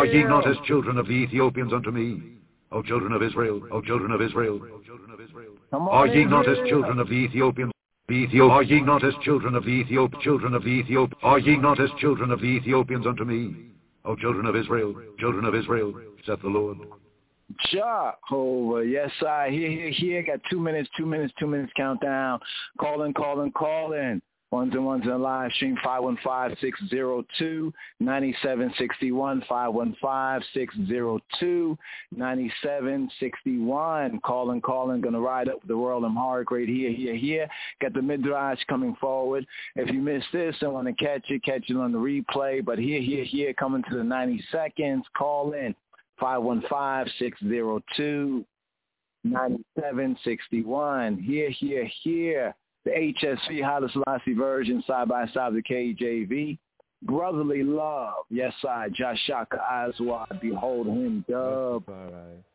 Are ye not as children of the Ethiopians unto me, O children of Israel, O children of Israel? Are ye not as children of the Ethiopians? The Ethiop, are ye not as children of the Ethiop, children of the Ethiop? Are ye not as children of the Ethiopians unto me, O children of Israel, children of Israel, saith the Lord. Jehovah, yes, I here, here, here. Got two minutes, two minutes, two minutes countdown. Call in, call in, call in. Ones and ones in live stream, five one five, six zero two, nine seven six one, five one five, six zero two, nine seven six one. Calling, calling, going to ride up with the Royal Amharic right here, here, here. Got the Midrash coming forward. If you missed this and want to catch it, catch it on the replay. But here, here, here, coming to the ninety seconds, call in, five one five, six zero two, nine seven six one. Here, here, here. The H S V, Haile Selassie version, side by side with the K J V. Brotherly love. Yes, I. Jashaka Azwa. Behold him, dub. All right.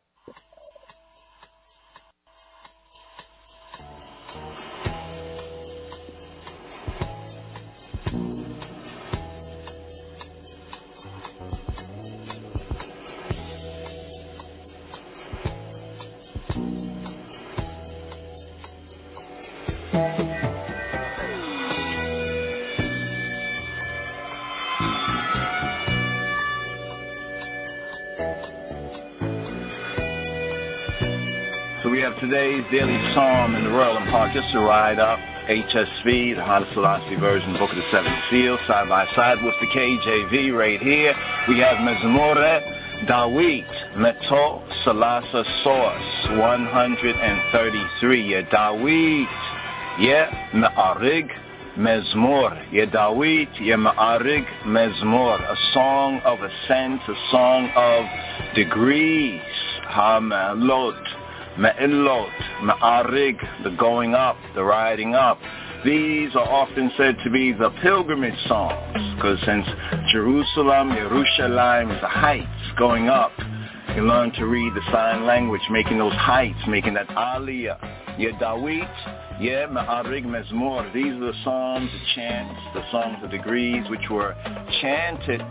So we have today's daily psalm in the Royal Amharic, just to ride up, H S V, the Haile Selassie version, Book of the Seven Seals, side by side with the K J V right here. We have Mezmore Dawit, Meto Salasa Source, one thirty-three. Yeah, Dawit, yeah, Me'arig, Mezmor, yeah, Dawit, yeah, Me'arig, Mezmor, a song of ascent, a song of degrees, Hamelot, Me'illot, Me'arig, the going up, the riding up. These are often said to be the pilgrimage songs, because since Jerusalem, Yerushalayim is the heights going up, you learn to read the sign language, making those heights, making that aliyah. Yeah, Dawit, yeah, Me'arig, Mezmor. These are the psalms, the chants, the songs of degrees, which were chanted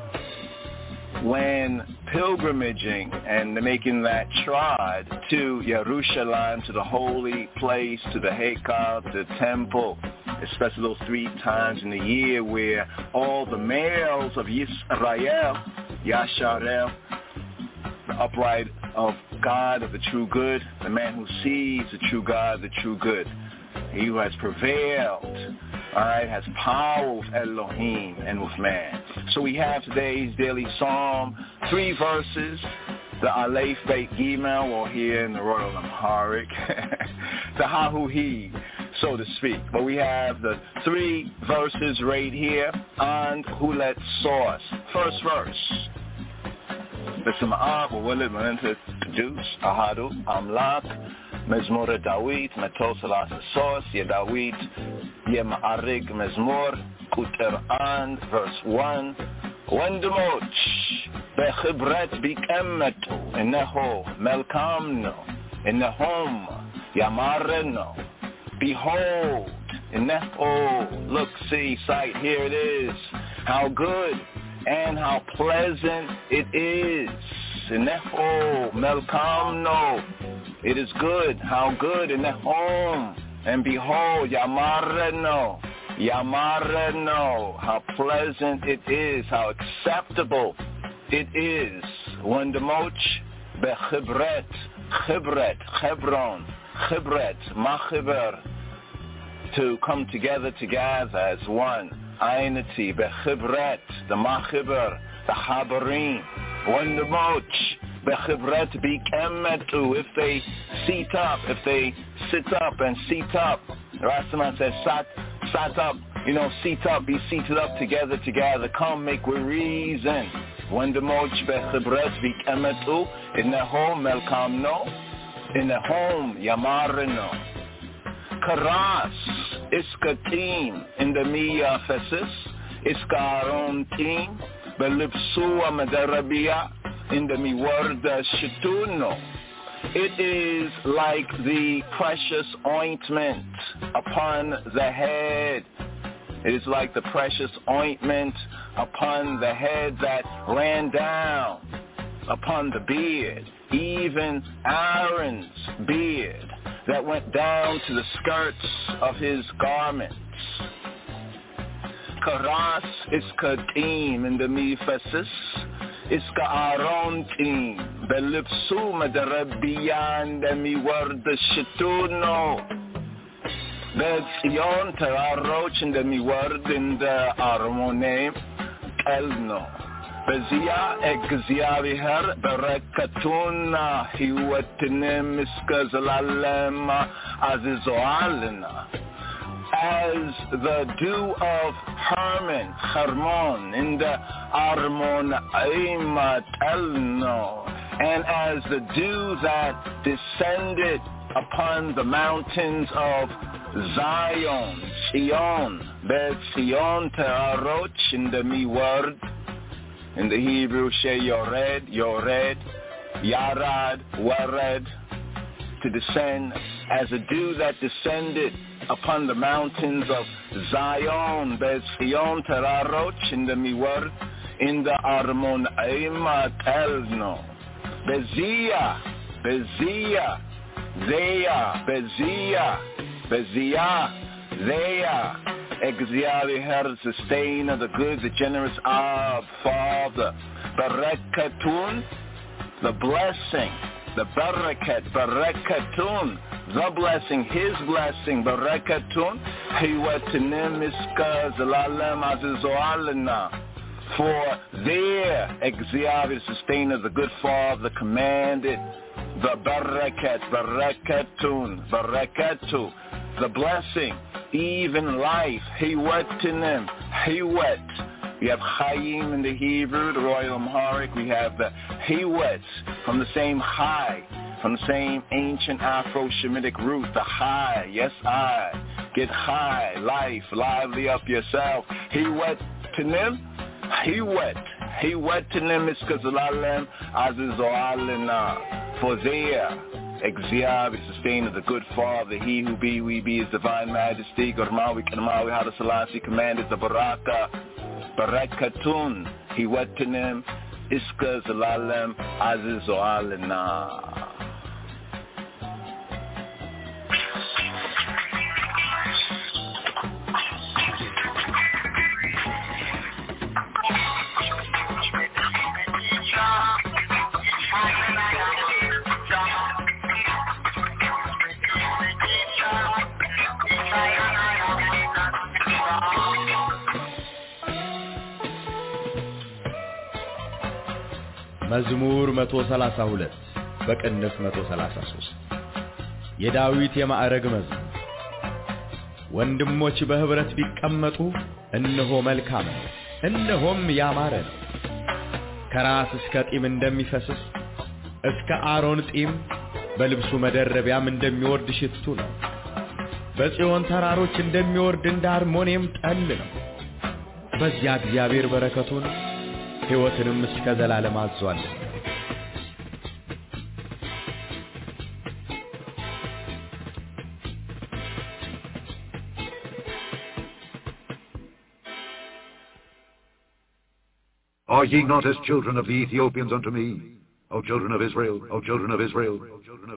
when pilgrimaging and making that trod to Yerushalayim, to the holy place, to the Heikal, to the temple, especially those three times in the year where all the males of Yisrael, Yasharel, the upright of God, of the true good, the man who sees the true God, the true good, he who has prevailed, all right, has power with Elohim and with man. So we have today's daily psalm, three verses, the Aleph Beit Gimel, or here in the Royal Amharic, the Hahuhi, so to speak. But we have the three verses right here on Hulet Source. First verse. B'Sim'ah, we're willing to produce Ahadu, Amlak, Mezmor Dawit, Meto Salasa Source, Ye Dawit, Ye Ma'arig Mezmor, Kuter An, verse one. Wendemoch, Bechibret Bikemetu, Eneho, Melkamno, Enehom, Yamareno, behold, Eneho, look, see, sight, here it is, how good and how pleasant it is. Eneho, Melkamno, it is good, how good in the home, and behold, Yamareno, Yamareno, how pleasant it is, how acceptable it is. Wendemoch, Bechibret, Chibret, Hebron, Chibret, Machiber, to come together together as one. Einity, Bechibret, the Machiber, the Habarim, Wendemoch, Bechibret Bikemetu, if they seat up, if they sit up and seat up. Rastaman says, sat, sat up, you know, seat up, be seated up together, together. Come, make we reason. Wendemoch Bechibret Bikemetu, in the home Melkamno, in the home Yamarino. Karas, Iskatim, in the Miyafesis, Iskaron team, Belipsua Medarabia, in the miwarda shituno. It is like the precious ointment upon the head. It is like the precious ointment upon the head that ran down upon the beard, even Aaron's beard, that went down to the skirts of his garments. Karas iskatim in the mephasis, iskaarontim, belipsu madarabiyan demi word shituno. Betzion teraroch in the mi word in the armone elno. Bezia egziaviher berekatuna hiwetinem iskazalalema azizoalina. As the dew of Hermon, Hermon, in the Armon Aimat Elno, and as the dew that descended upon the mountains of Zion, Zion, Bet Zion Teraroch in the Mi word, in the Hebrew She Yored, Yored, Yarad, Wared, to descend as a dew that descended upon the mountains of Zion, Bet Zion Teraroch in the Mi word, in the Armon Aimat Elno, Bezia, Bezia, Zeya, Bezia, Bezia, Zeya, Exia, the sustainer, the good, the generous Ab, Father, Barekatun, the blessing, the Barakat, Barekatun, the blessing, his blessing, Barekatun, Hiwatinim Iska Zalalem Azizoalina, for their Exia, the sustainer, the good Father, commanded the Barakat, Barakatun, Barakatu, the blessing, even life, Hiwatinim, Hiwet. We have Chaim in the Hebrew, the Royal Amharic. We have the Hiwet from the same High, from the same ancient Afro-Shemitic root, the High, yes I, get high, life, lively up yourself. Hiwatinim, Hiwet, Hiwatinim Iskazalalem Azizoalina, for there, Exia, the sustainer, the good Father, he who be, we be, his divine majesty, Gormawi, Kanamawi, Haile Selassie, commanded the Baraka, Barakatun, Hiwatinim, Iska Zalalem, Azizoalina. መዝሙር መቶ ሰላሳ ሁለት በቅንፍ መቶ ሰላሳ ሶስት የዳዊት የማዕረግ መዝሙር። ወንድሞች በህብረት ቢቀመጡ እነሆ መልካም ነው፣ እነሆም ያማረ ነው። ከራስ እስከ ጢም እንደሚፈስስ እስከ አሮን ጢም በልብሱ መደረቢያም እንደሚወርድ ሽቱ ነው። በጽዮን ተራሮች እንደሚወርድ እንደ አርሞኒየም ጠል ነው። በዚያ እግዚአብሔር በረከቱን ሕይወትንም እስከ ዘላለም አዟል። Are ye not as children of the Ethiopians unto me, O children of Israel, O children of Israel, O children of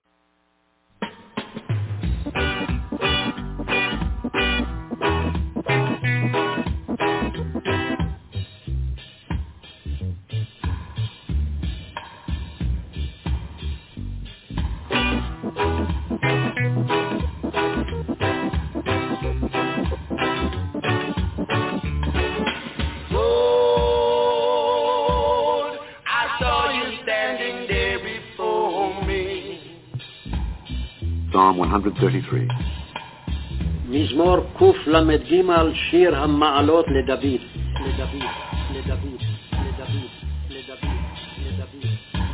one thirty-three. מזמור קוף למד ג' שיר המעלות לדוד, לדוד, לדוד, לדוד, לדוד, לדוד, לדוד.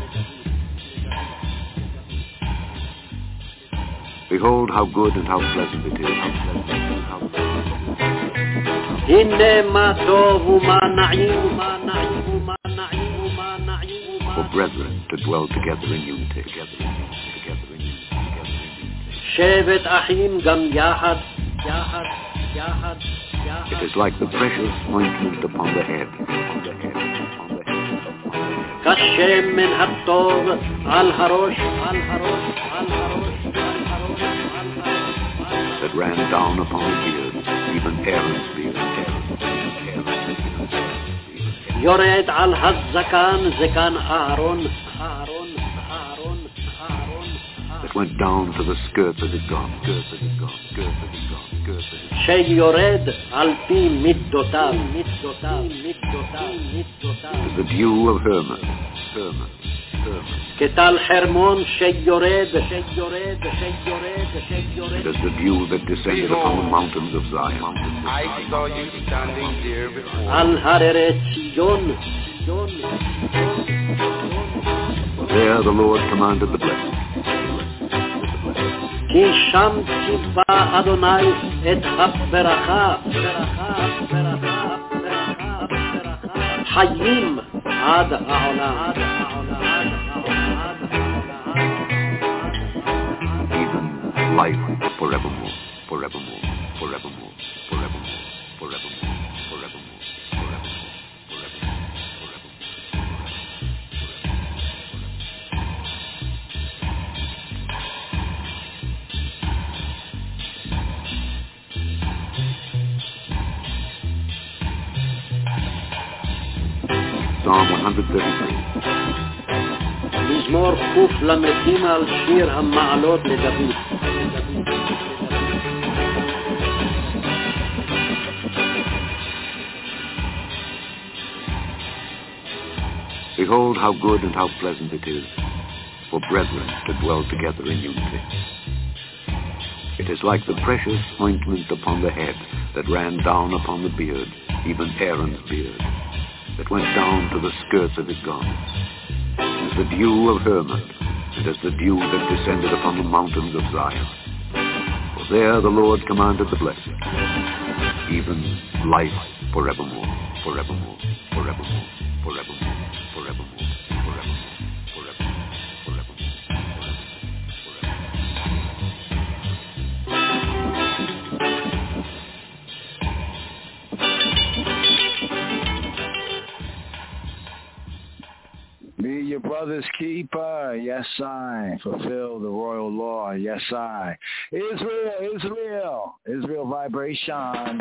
Behold how good and how pleasant it is. הנה מה טוב ומה נעים ומה נעים ומה נעים ומה נעים ומה. For brethren to dwell together in unity, together in unity, together in unity. שבט אחים גם יחד, יחד, יחד, יחד. It is like the precious ointment upon the head, on the head, on the head, on the head. השם מן הטוב על הראש, על הראש, על הראש, על הראש, על הראש. That ran down upon the beard, even Aaron's beard, Aaron's beard, Aaron's beard. יורד על הזקן, זקן אהרון, אהרון, אהרון, אהרון. That went down to the skirts of his garment, skirts of his garment, skirts of his garment, skirts of his garment. שיורד על פי מידותיו, מידותיו, מידותיו, מידותיו. The dew of Hermon, Hermon, Hermon. כטל חרמון שיורד, שיורד, שיורד, שיורד. It is the dew that descended upon the mountains of Zion. I saw you standing there before. על הררי ציון, ציון. There the Lord commanded the blessing. כי שם ציווה אדוני את הברכה, ברכה, ברכה, ברכה, ברכה. חיים עד העולם, עד העולם, עד העולם, עד העולם. Even life forevermore, forevermore, forevermore, forevermore, forevermore, forevermore, forevermore. Psalm one thirty-three. מזמור קוף למדים על שיר המעלות לדוד. Behold how good and how pleasant it is for brethren to dwell together in unity. It is like the precious ointment upon the head that ran down upon the beard, even Aaron's beard, that went down to the skirts of his garments. It is the dew of Hermon, and as the dew that descended upon the mountains of Zion. For there the Lord commanded the blessing, even life forevermore, forevermore, forevermore, forevermore, forevermore, forevermore, forevermore, forevermore. Be your brother's keeper, yes I. Fulfill the royal law, yes I. Israel, Israel, Israel vibration.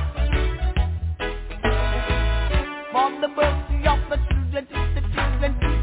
From the mercy of the children to the children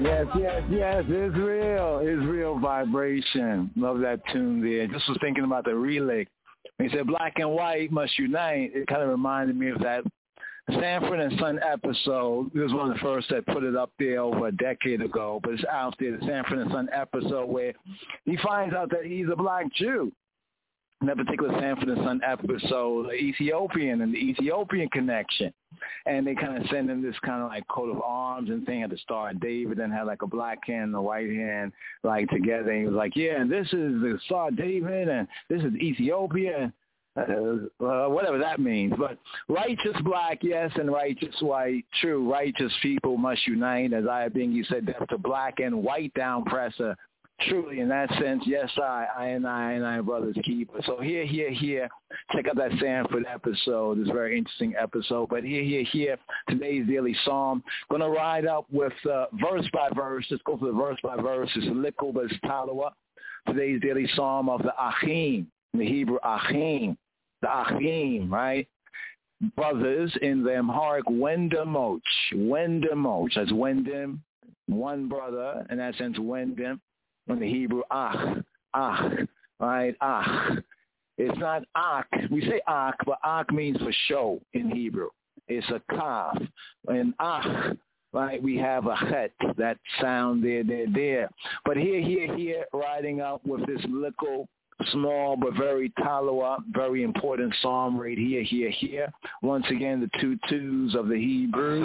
Yes, yes, yes, Israel, Israel vibration. Love that tune there. Just was thinking about the relic. When he said black and white must unite, it kind of reminded me of that Sanford and Son episode. It was one of the first that put it up there over a decade ago, but it's out there, the Sanford and Son episode where he finds out that he's a black Jew. In that particular Sanford and Son episode, the Ethiopian and the Ethiopian connection. And they kind of send him this kind of like coat of arms and thing at the Star of David, and had like a black hand and a white hand like together. And he was like, yeah, and this is the Star of David, and this is Ethiopia, uh, uh, whatever that means. But righteous black, yes, and righteous white, true. Righteous people must unite, as I being you said, death to black and white down presser. Truly, in that sense, yes, I, I and I and I brothers keeper. So here, here, here, check out that Sanford episode. It's a very interesting episode. But here, here, here, today's daily psalm. Going to ride up with uh, verse by verse. Let's go for the verse by verse. It's Likul Bas Talawa. Today's daily psalm of the Achim, the Hebrew Achim, the Achim, right? Brothers in the Amharic Wendemoch, Wendemoch. That's Wendem, one brother, in that sense, Wendem. In the Hebrew, ach, ach, right, ach. It's not ach. We say ach, but ach means for show in Hebrew. It's a kaf. And ach, right, we have a chet, that sound there, there, there. But here, here, here, riding up with this little, small but very talawa, very important psalm right here, here, here. Once again, the two twos of the Hebrew.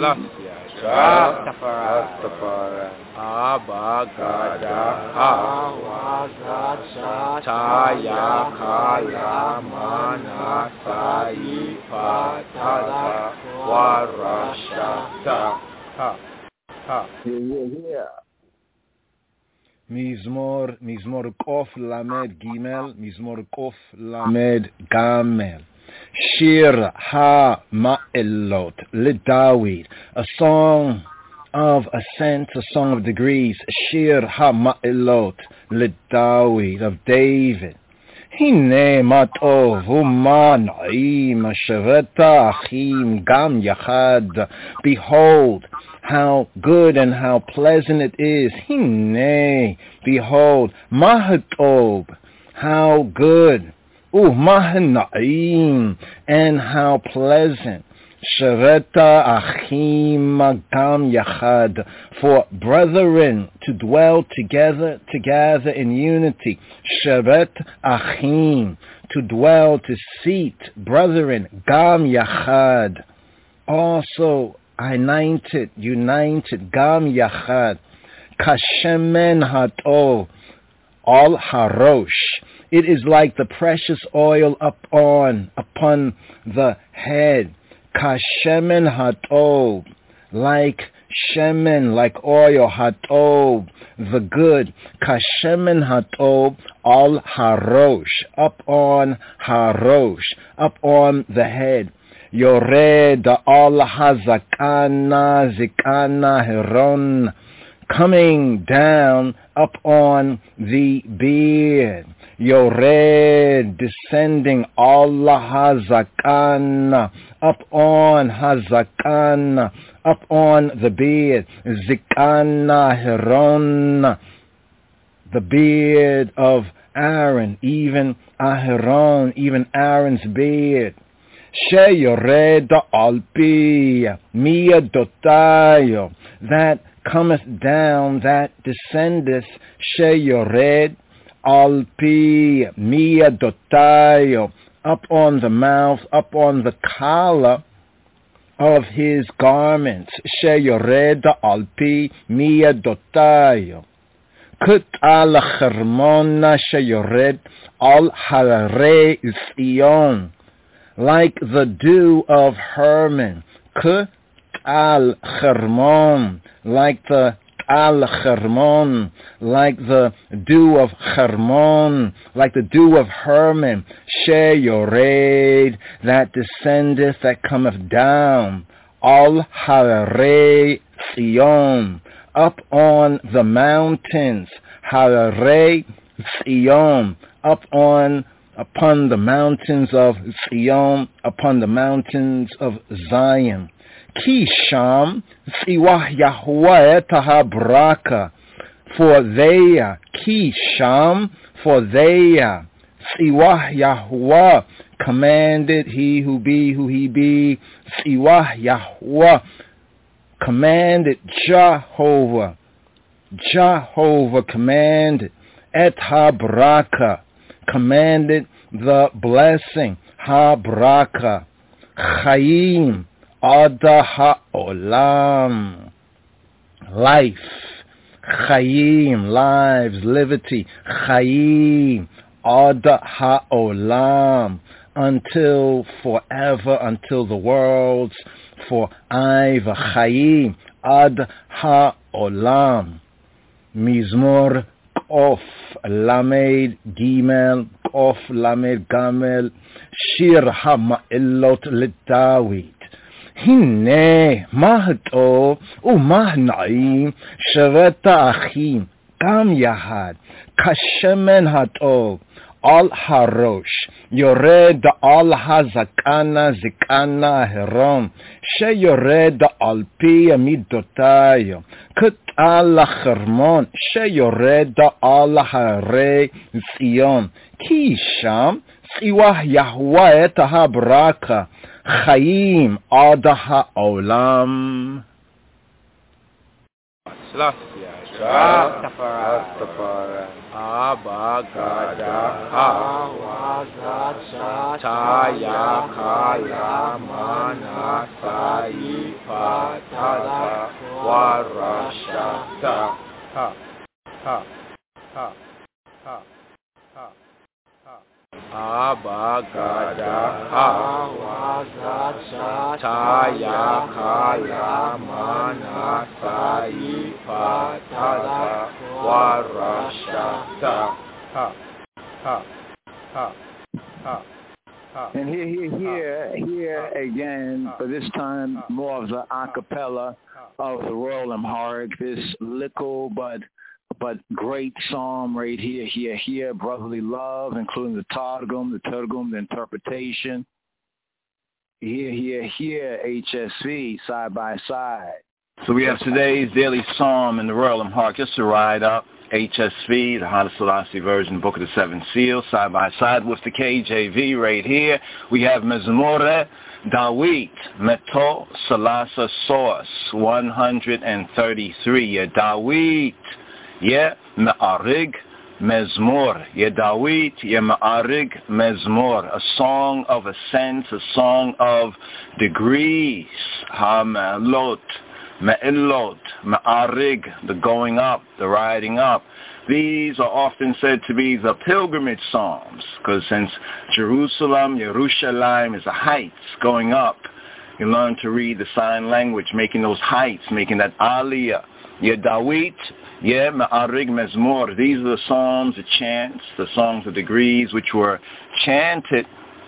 מזמור, מזמור קוף למד גימל, מזמור קוף למד גמל. שיר המעלות לדוד, a song of ascent, a song of degrees. שיר המעלות לדוד, of David. הנה מה טוב ומה נעים, שבת אחים גם יחד. Behold, how good and how pleasant it is. Hine, behold, mahatov, how good. Ooh, mahanaim, and how pleasant. Shaveta achim gam yachad, for brethren to dwell together, together in unity. Shavet achim, to dwell, to seat, brethren, gam yachad. Also, united, united, gam yachad, kashemen hatov, al harosh. It is like the precious oil upon, upon the head. Kashemen hatov, like shemen, like oil, hatov, the good. Kashemen hatov, al harosh, up on harosh, up on the head. Yored al hazakana zikana heron, coming down up on the beard. Yored, descending al hazakana, up on hazakana, up on the beard. Zikana heron, the beard of Aaron, even Aharon, even Aaron's beard. Sheyored al pi miyadotayo, that cometh down, that descendeth. Sheyored al pi miyadotayo, up on the mouth, up on the collar of his garments. Sheyored al pi miyadotayo. Kut al chermona sheyored al harei Zion, like the dew of Hermon. Kut al Hermon, like the al Hermon, like the dew of Hermon, like the dew of Hermon. Sheyored, that descendeth, that cometh down. Al harei Zion, up on the mountains. Harei Zion, up on, upon the mountains of Zion, upon the mountains of Zion. Kisham Siwah Yahweh Tahabraka. For they, Kisham, for they, Siwah Yahweh, commanded he who be, who he be, Siwah Yahweh, commanded Jehovah, Jehovah commanded, Et Habraka, commanded the blessing, Habraka, Chaim, Ada Ha'olam, life, Chaim, lives, liberty, Chaim, Ada Ha'olam, until forever, until the worlds, for I v'Chaim, Ad Ha'olam. Mizmor Kof Lamed Gimel, Kof Lamed Gamel, Shir HaMa'ilot LeDavid. הנה, מה הטוב ומה הנעים, שרת האחים, גם יחד, כשמן הטוב, על הראש, יורד על הזקנה, זקנה הרום, שיורד על פי מידותיו, כתל החרמון, שיורד על הרי ציון, כי שם ציווה יהוה את הברכה, חיים עד העולם. Rastafari, Abba Gada, Awazat, Chaya Kaya Mana Sai Patada Warasha Ta Ha Ha Ha Ha Ha Abba Gada, Awazat, Chaya Kaya Mana Sai Patada Warasha Ta Ha Ha Ha Ha. And here, here, here, here again, but this time more of the a cappella of the Royal Amharic, this little but but great psalm right here, here, here, brotherly love, including the Targum, the Targum, the interpretation. Here, here, here, H S V, side by side. So we have today's daily psalm in the Royal Amharic, just to ride up. H S V, the Haile Selassie version, Book of the Seven Seals, side by side with the K J V right here. We have Mezmore Dawit, Meto Salasa Source, one hundred thirty-three. Yeah, Dawit, yeah, Me'arig Mezmor, yeah, Dawit, yeah, Me'arig Mezmor, a song of ascent, a song of degrees, Ha-Me'alot, Me'ilot, Ma'arig, the going up, the riding up. These are often said to be the pilgrimage psalms, because since Jerusalem, Yerushalayim, is a heights going up, you learn to read the sign language, making those heights, making that aliyah. Yeah, Dawit, yeah, Ma'arig Mezmor. These are the psalms, the chants, the songs of degrees, which were chanted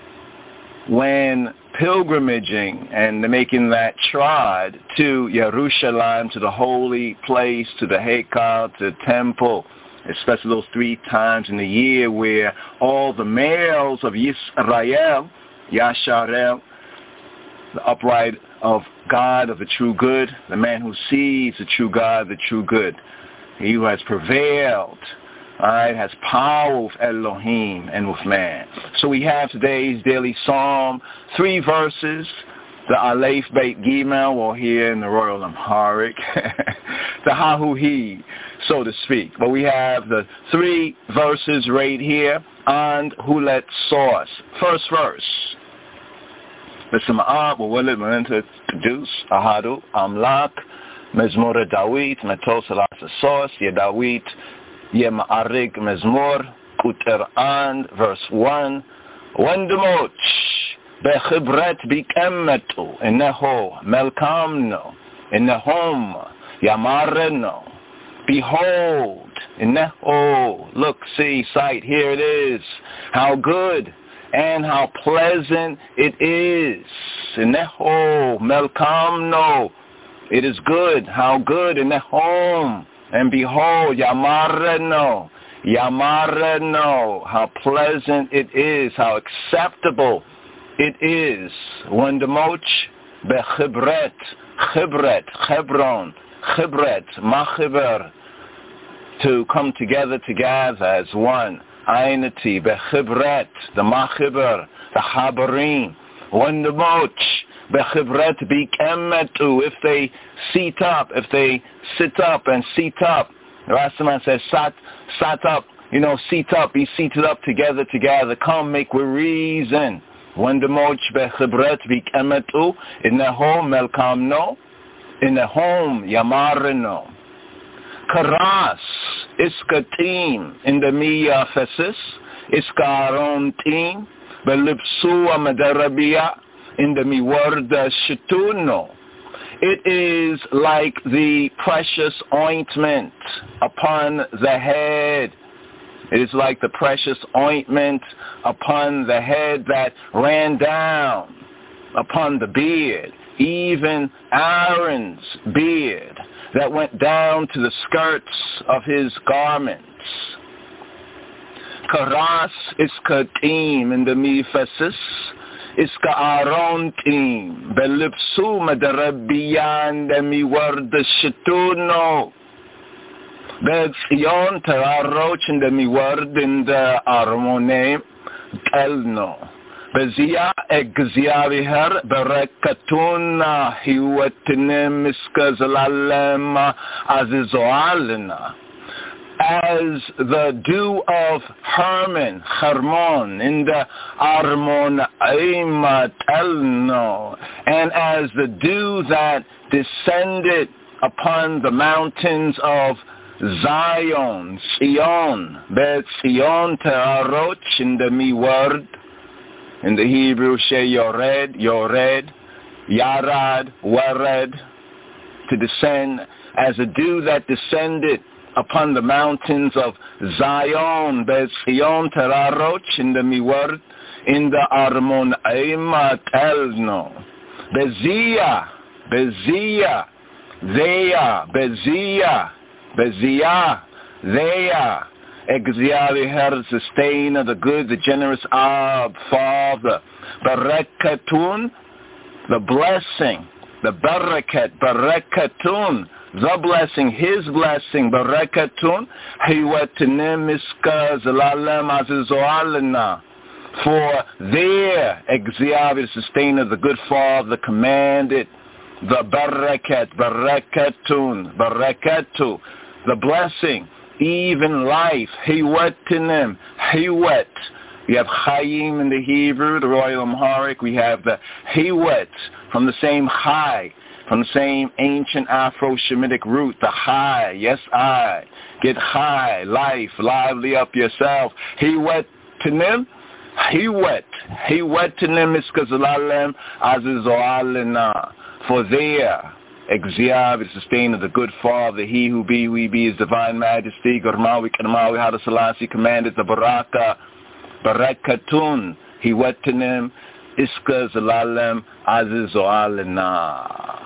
when pilgrimaging and making that trod to Yerushalayim, to the holy place, to the Heikal, to the temple, especially those three times in the year where all the males of Yisrael, Yasharel, the upright of God, of the true good, the man who sees the true God, the true good, he who has prevailed, all right, has power with Elohim and with man. So we have today's daily psalm, three verses, the Aleph Beit Gimel, or here in the Royal Amharic, the Hahuhi, so to speak. But we have the three verses right here on Hulet Source. First verse. The Sama'ah, we're willing to introduce Ahadu, Amlak, Mezmor Dawit, Meto Salasa Source, Ye Dawit, Ye Ma'arig Mezmor, Kuter and verse one. Wendemoch, Bechibret Bikemetu, Eneho, Melkamno, Enehom, Yamareno, behold, Eneho, look, see, sight, here it is, how good and how pleasant it is. Eneho, Melkamno, it is good, how good, Enehom, and behold, Yamareno, Yamareno, how pleasant it is, how acceptable it is. Wendemoch, bechibret, chibret, Hebron, chibret, machiber, to come together together as one. Einity, bechibret, the machiber, the habarim, one the moch, bechibret bikemetu, if they seat up, if they sit up and seat up. The Rastaman says, sat, sat up, you know, seat up, be seated up together, together. Come, make we reason. When the moch bechibret bikemetu, in the home melkamno, in the home yamarino. Karas, iska team, in the miya fesis, iska aron team, belipsua madarabia, in the miwarda shituno. It is like the precious ointment upon the head. It is like the precious ointment upon the head that ran down upon the beard, even Aaron's beard, that went down to the skirts of his garments. Karas iska team in the mifesis, iska aron team, belipsu madarabiyan de miwarda shituno. Bed yon teraroch in the miward in the armone elno. Bezia egziaviher berekatuna hiwetinem iskazalalema azizoalina. As the dew of Hermon, Hermon, in the Armon Aimat Elno, and as the dew that descended upon the mountains of Zion, Sion, Bet Sion Te'aroch, in the Miward, in the Hebrew, She Yored, Yored, Yarad, Wared, to descend, as a dew that descended upon the mountains of Zion, Bet Sion Te'aroch, in the Miward, in the Armon Aimat Elno, Bezia, Bezia, Theia, Bezia, Bezia, Theia, Exia, sustainer, the good, the generous Ab, Father, Barekatun, the blessing, the Barakat, Barekatun, the blessing, his blessing, Barekatun, Hiwatinim Iska Zalalem Azizoalina, for their Exia, the sustainer, the good Father, commanded the Barakat, Barekatun, Barekatu, the blessing, even life, Hiwetinim, Hiwet. We have Chaim in the Hebrew, the Royal Amharic. We have the Hiwet from the same Chai, from the same ancient Afro-Shemitic root, the Chai, yes I. Get Chai, life, lively up yourself. Hiwetinim, Hiwet, Hiwetinim iskazalalem azizoalina. For there, Exia, the sustainer, the good Father, he who be, we be, his divine majesty, Gormawi, Kanamawi, Haile Selassie, commanded the Baraka, Barakatun, Hiwetinim, Iska Zalalem, Azizoalina.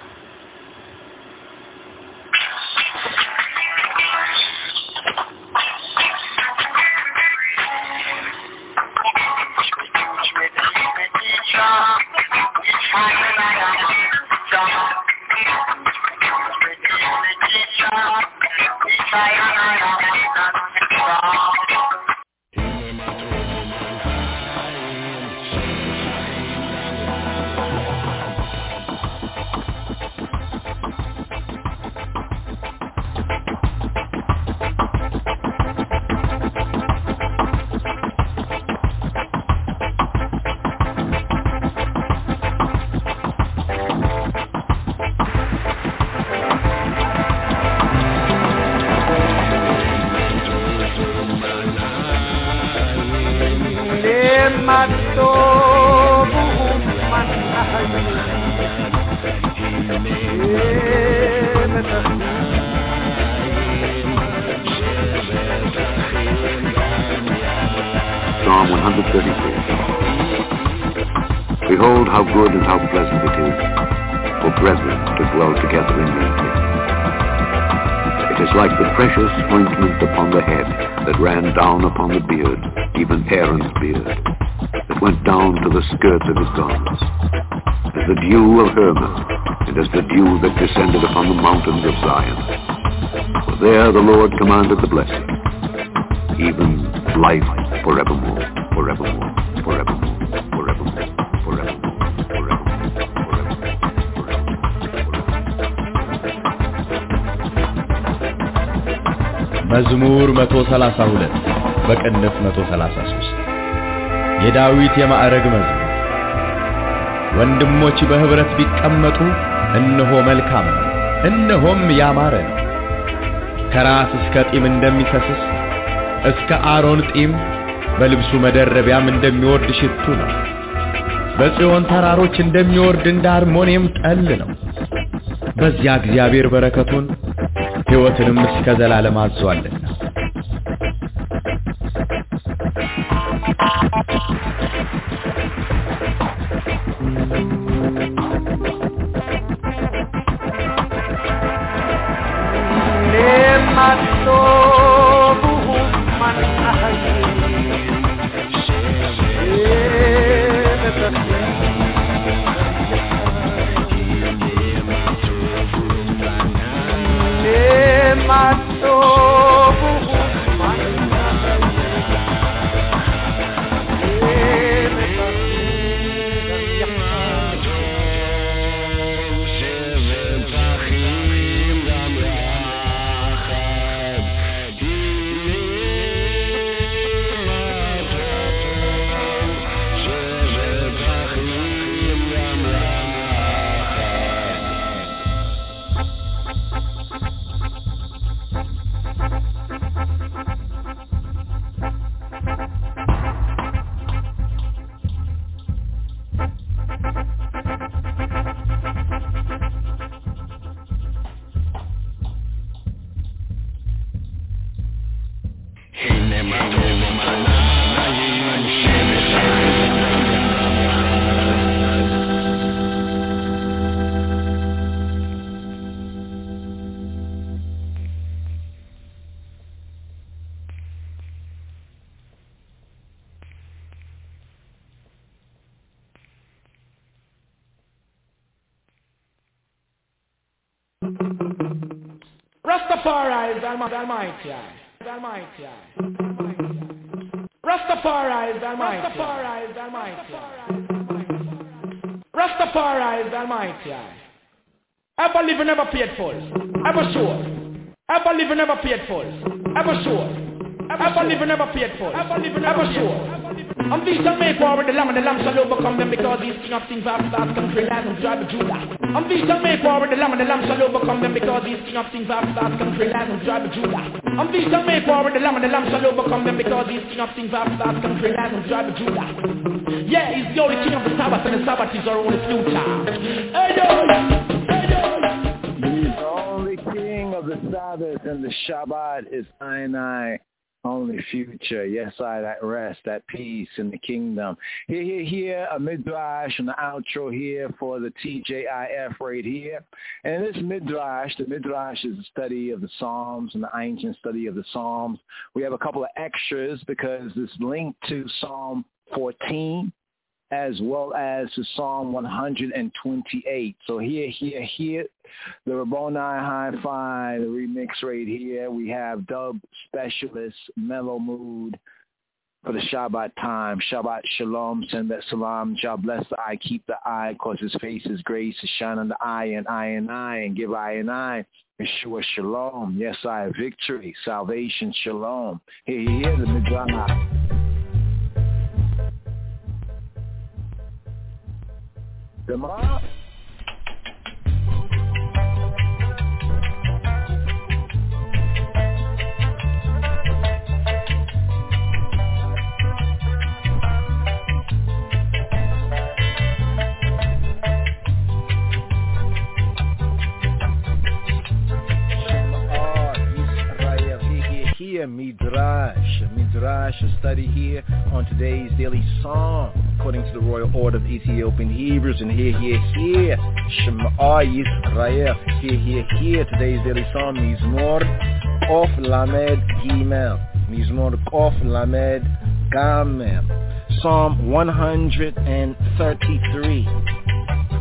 Psalm one thirty-four. Behold how good and how pleasant it is for brethren to dwell together in unity. It is like the precious ointment upon the head that ran down upon the beard, even Aaron's beard, that went down to the skirts of his garments, as the dew of Hermon, and as the dew that descended upon the mountains of Zion. For there the Lord commanded the blessing, even life forevermore, forevermore, forevermore, forevermore, forevermore, forevermore, forevermore. መዝሙር መቶ ሰላሳ ሁለት በቅንፍ መቶ ሰላሳ ሶስት የዳዊት የማዕረግ መዝሙር። ወንድሞች በህብረት ቢቀመጡ እነሆ መልካም ነው፣ እነሆም ያማረ ነው። ከራስ እስከ ጢም እንደሚፈስስ እስከ አሮን ጢም በልብሱ መደረቢያም እንደሚወርድ ሽቱ ነው። በጽዮን ተራሮች እንደሚወርድ እንደ አርሞኒየም ጠል ነው። በዚያ እግዚአብሔር በረከቱን ሕይወትንም እስከ ዘላለም አዟልና። Rastafari is Almighty, Almighty, Rastafari is Almighty, Rastafari is Almighty, Rastafari is Almighty. Ever live and never paid for, ever sure. Ever live and never paid for, ever sure. Ever live and never paid for, ever live and never sure. And these shall make war with the lamb, and the lamb shall overcome them, because he's king of kings, vast, vast country, land of tribe of Judah. And these shall make war with the lamb, and the lamb shall overcome them, because he's king of kings, vast, vast country, land of tribe of Judah. And these shall make war with the lamb, and the lamb shall overcome them, because he's king of kings, vast, vast country, land of tribe of Judah. Yeah, he's the only king of the Sabbath, and the Sabbath is our only future. Hey yo, hey yo. He's the only king of the Sabbath, and the Shabbat is I and I. Only future, yes, I, that rest, that peace in the kingdom. Here, here, here, a midrash and the outro here for the T J I F right here. And this midrash, the midrash is a study of the Psalms and the ancient study of the Psalms. We have a couple of extras because it's linked to Psalm fourteen as well as to Psalm one hundred twenty-eight. So here, here, here, the Rabboni Hi-Fi, the remix right here. We have Dub Specialist, Mellow Mood for the Shabbat time. Shabbat Shalom, send that salam. Jah bless the eye, keep the eye, cause his face is grace to shine on the eye and I and I, and give I and I. Yeshua Shalom, yes, I, victory, salvation, Shalom. Here, here, the Midrash. Demar. Here, Midrash, Midrash, a study here on today's daily psalm, according to the Royal Order of Ethiopian Hebrews. And here, here, here, Shema Yisrael, here, here, here, today's daily psalm, Mizmor Kof Lamed Gimel, Mizmor Kof Lamed Gamel, Psalm one hundred thirty-three.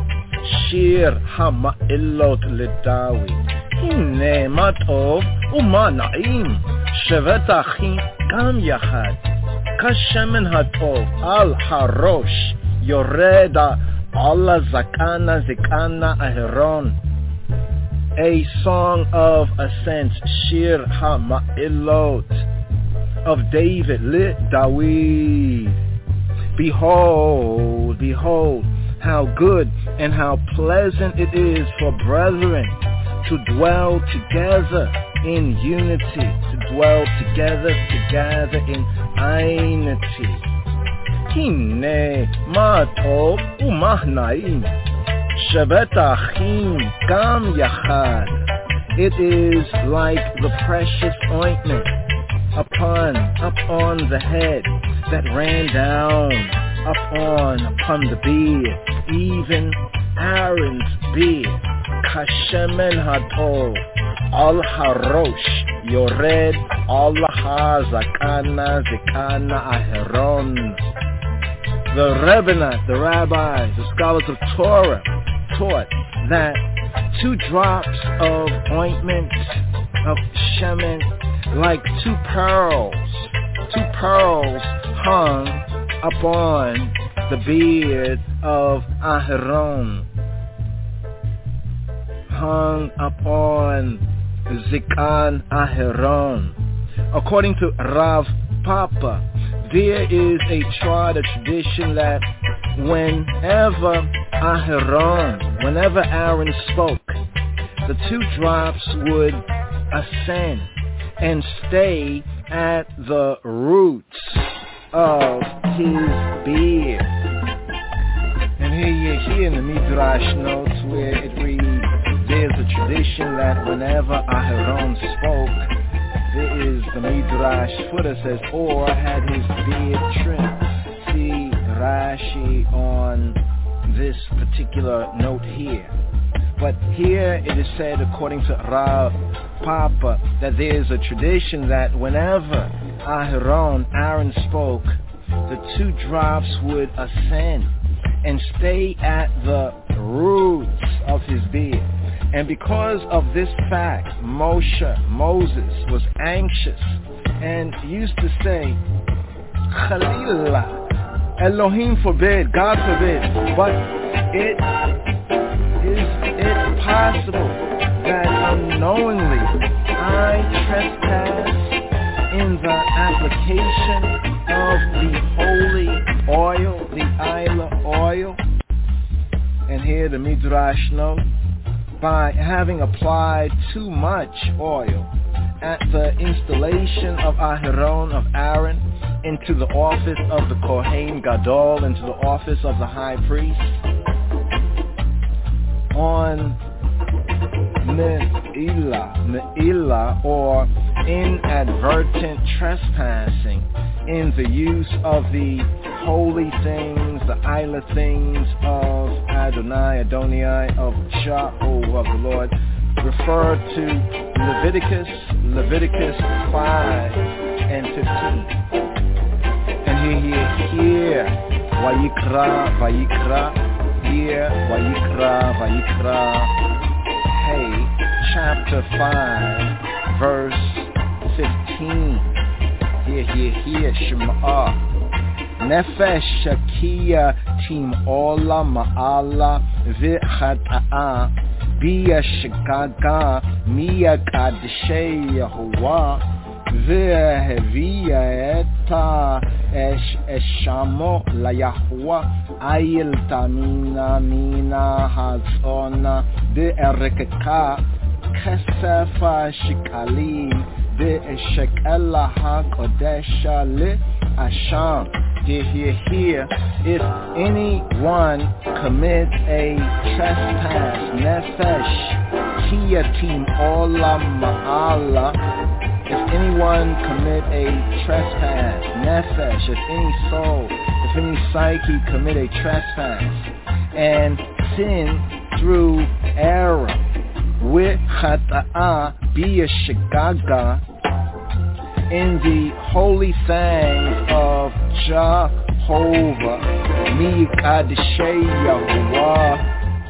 שיר המעלות לדוד. הנה מה טוב ומה נעים, שבת אחים גם יחד. כשמן הטוב על הראש, יורד על הזקן הזקן אהרון. A song of ascent, Shir HaMa'ilot of David, lit Dawid. Behold, behold, how good and how pleasant it is for brethren to dwell together in unity, to dwell together, together in einity. Hine ma tov u'ma na'im, shevet achim gam yachad. It is like the precious ointment upon, upon the head that ran down upon, upon the beard, even Aaron's beard. Kashemen hatov al harosh yored al hazakana zekana aheron. The Rebbeinu, the rabbis, the scholars of Torah taught that two drops of ointment of shemen, like two pearls, two pearls hung upon the beard of Aharon, hung upon Zikan Aharon. According to Rav Papa, there is a tried a tradition that whenever Aharon, whenever Aaron spoke, the two drops would ascend and stay at the roots of his beard. And here you hear in the Midrash notes where it reads, there's a tradition that whenever Aharon spoke, there is the Midrash footer says, or had his beard trimmed. See Rashi on this particular note here. But here it is said, according to Rav Papa, that there is a tradition that whenever Aharon, Aaron spoke, the two drops would ascend and stay at the roots of his beard. And because of this fact, Moshe, Moses, was anxious and used to say, Chalila, Elohim forbid, God forbid, but it is it possible that unknowingly I trespass in the application of the holy oil, the Isla oil? And here the Midrash note, by having applied too much oil at the installation of Aharon, of Aaron, into the office of the Kohen Gadol, into the office of the high priest, on Me'ilah, Me'ilah, or inadvertent trespassing in the use of the holy things, the Isla things of Adonai, Adonai, of Jehovah, of the Lord, refer to Leviticus, Leviticus five and fifteen. And here, here, Vayikra, Vayikra, here, Vayikra, Vayikra, hey, chapter five, verse fifteen. Here, here, here, Shema. Nefesh shakia tim ola ma'ala v'chata'a biya shagaga miya kadshei Yehovah v'heviya eta eshamo la Yehovah ayil tamina mina hazona be'erekeka kesefa shikalim be'eshekela ha-kodesha le-asham. Here, here, here, if anyone commits a trespass, nefesh, kiyatim olam ma'ala, if anyone commit a trespass, nefesh, if any soul, if any psyche commit a trespass, and sin through error, with chata'a biya shagaga, in the holy things of Jehovah, mi kadshei Yehovah,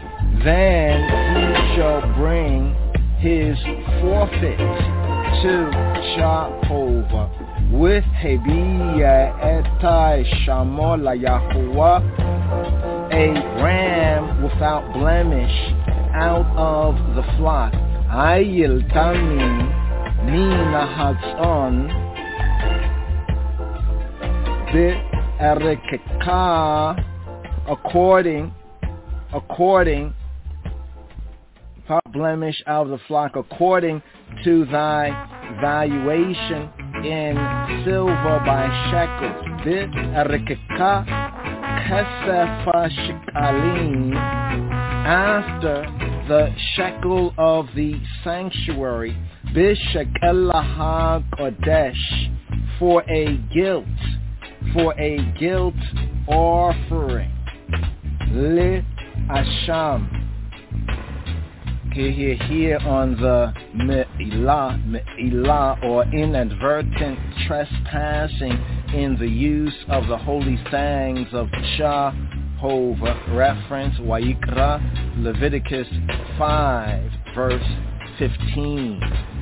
then he shall bring his forfeit to Jehovah with Hebiya etai shamola Yahuwah, a ram without blemish out of the flock. Ayil tamim mina hatzon bit erikeka, according according without blemish out of the flock, according to thy valuation in silver by shekels. Bit erikeka kesefa shekalim, after the shekel of the sanctuary, b'shekelaha kodesh, for a guilt, for a guilt offering. Li asham, here, here on the me'ilah, me'ilah, or inadvertent trespassing in the use of the holy sayings of Jehovah, reference Wayikra, Leviticus five, verse fifteen.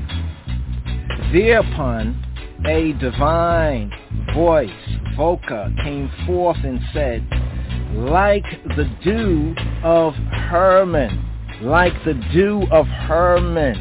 Thereupon a divine voice, Voca, came forth and said, like the dew of Hermon, like the dew of Hermon,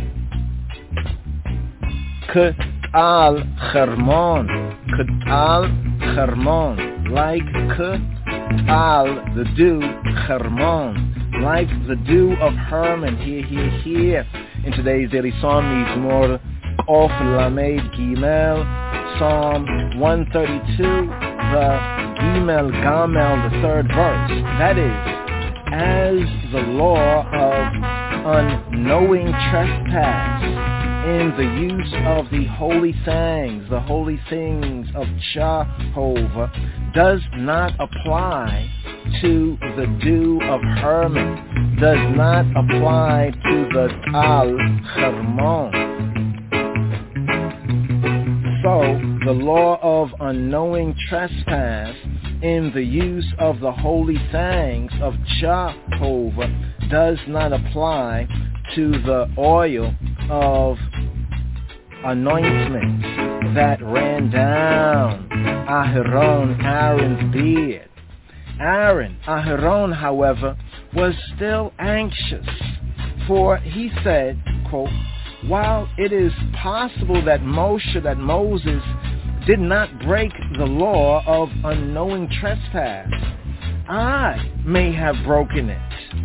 K'al Hermon, K'al Hermon, like K'al, the dew, Hermon, like the dew of Hermon. Here, here, here. In today's daily psalm, Mizmor Of Lamed Gimel, Psalm one thirty-two, the Gimel Gamel, the third verse. That is, as the law of unknowing trespass in the use of the holy things, the holy things of Jehovah, does not apply to the dew of Hermon, does not apply to the K'al Hermon. So, the law of unknowing trespass in the use of the holy things of Jehovah does not apply to the oil of anointment that ran down Aharon, Aaron's beard. Aaron, Aharon, however, was still anxious, for he said, quote, while it is possible that Moshe, that Moses, did not break the law of unknowing trespass, I may have broken it.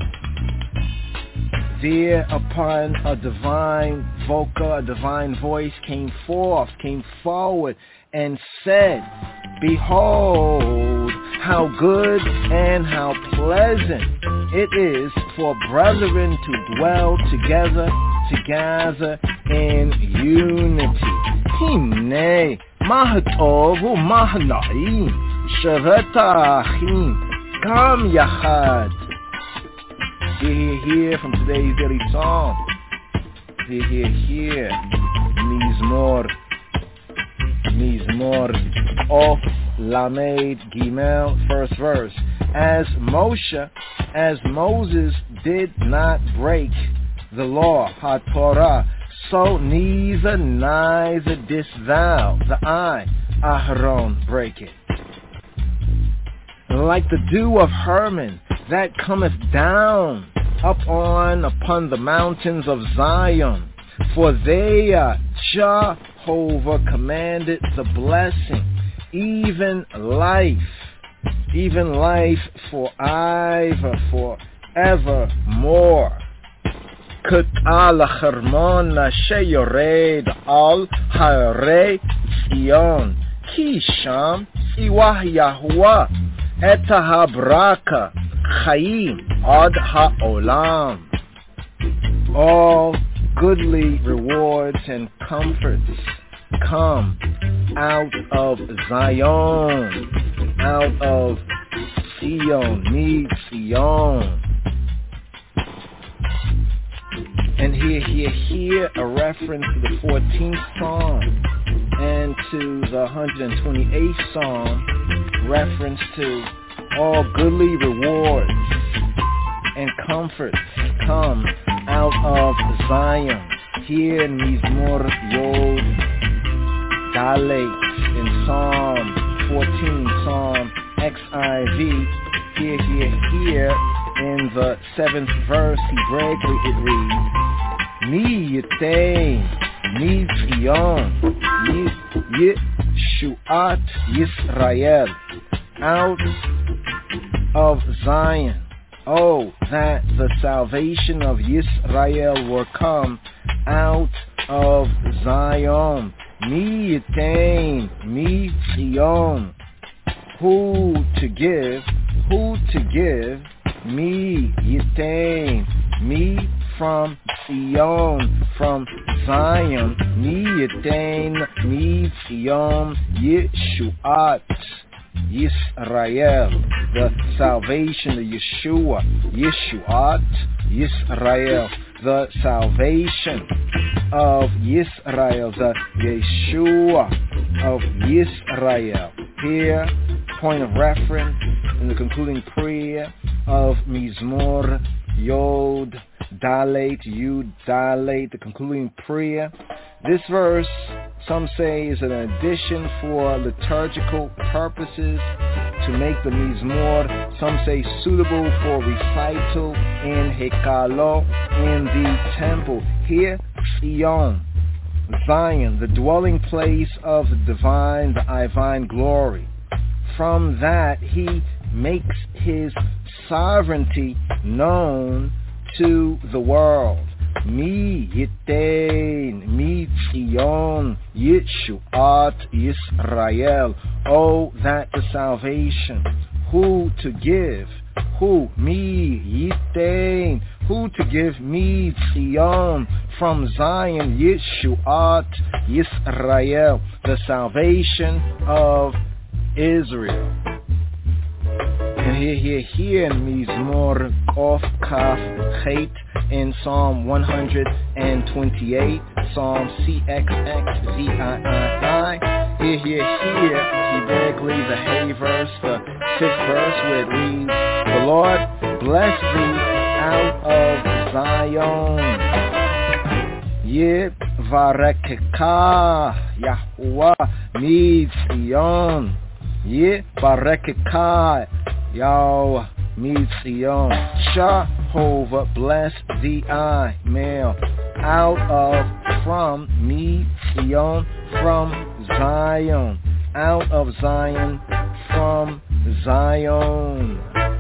Thereupon a divine voca, a divine voice came forth, came forward, and said, behold, how good and how pleasant it is for brethren to dwell together, together in unity. Hine, mahatov u'mahna'im, shevet ha'achim, gam yachad. Hear, hear from today's daily psalm. Hear, hear, hear. Mizmor, Mizmor of Lamed Gimel, first verse. As Moshe, as Moses did not break the law, HaTorah, so neither, neither didst thou, the I, Aharon, break it. Like the dew of Hermon that cometh down up on upon the mountains of Zion, for there Jehovah commanded the blessing, even life, even life for ever, for evermore. K'al Hermon sheyored al ha'arei Zion, ki sham iwah Yahuwah et habraka chayim ad ha'olam. All goodly rewards and comforts come out of Zion, out of Zion, need Zion. And here, here, here, a reference to the fourteenth Psalm and to the one hundred twenty-eighth Psalm, reference to all goodly rewards and comforts come out of Zion. Here in Mizmor Yod Dalet in Psalm fourteen, Psalm X I V. Here, here, here in the seventh verse, Hebraically it reads, Mi Yitain, Mi Zion, Yeshuat Yisrael, out of Zion. Oh, that the salvation of Yisrael will come out of Zion. Mi Yitain, Mi Zion. Who to give, who to give, Mi Yitain, me from Zion, from Zion, Mi Yitain, Mi Zion, Yeshuat, Yisrael, the salvation, the Yeshua, Yeshuat, Yisrael, the salvation of Yisrael, the Yeshua of Yisrael. Here, point of reference in the concluding prayer of Mizmor Yod Dalet, Yud Dalet, the concluding prayer. This verse, some say, is an addition for liturgical purposes to make the Mizmor, some say, suitable for recital in Hekalo, in the temple. Here, Zion, Zion, the dwelling place of the divine, the divine glory. From that, he makes his sovereignty known to the world. Mi Yitain, Mi Zion, Yeshuat Yisrael. Oh, that the salvation. Who to give? Who? Mi Yitain. Who to give? Mi Zion. From Zion, Yeshuat Yisrael. The salvation of Israel. And here, here, here in Mizmor Of Kaf Chet in Psalm one hundred twenty-eight, Psalm C X X V I I I. Here, here, here, Hebraically the Hay verse, the fifth verse, where it reads, the Lord bless thee out of Zion. Yivarekeka Yahuwah Mizion. Yivarekeka Yahweh Mizion. Jehovah bless thee I, male, out of, from Mizion, from Zion, out of Zion, from Zion.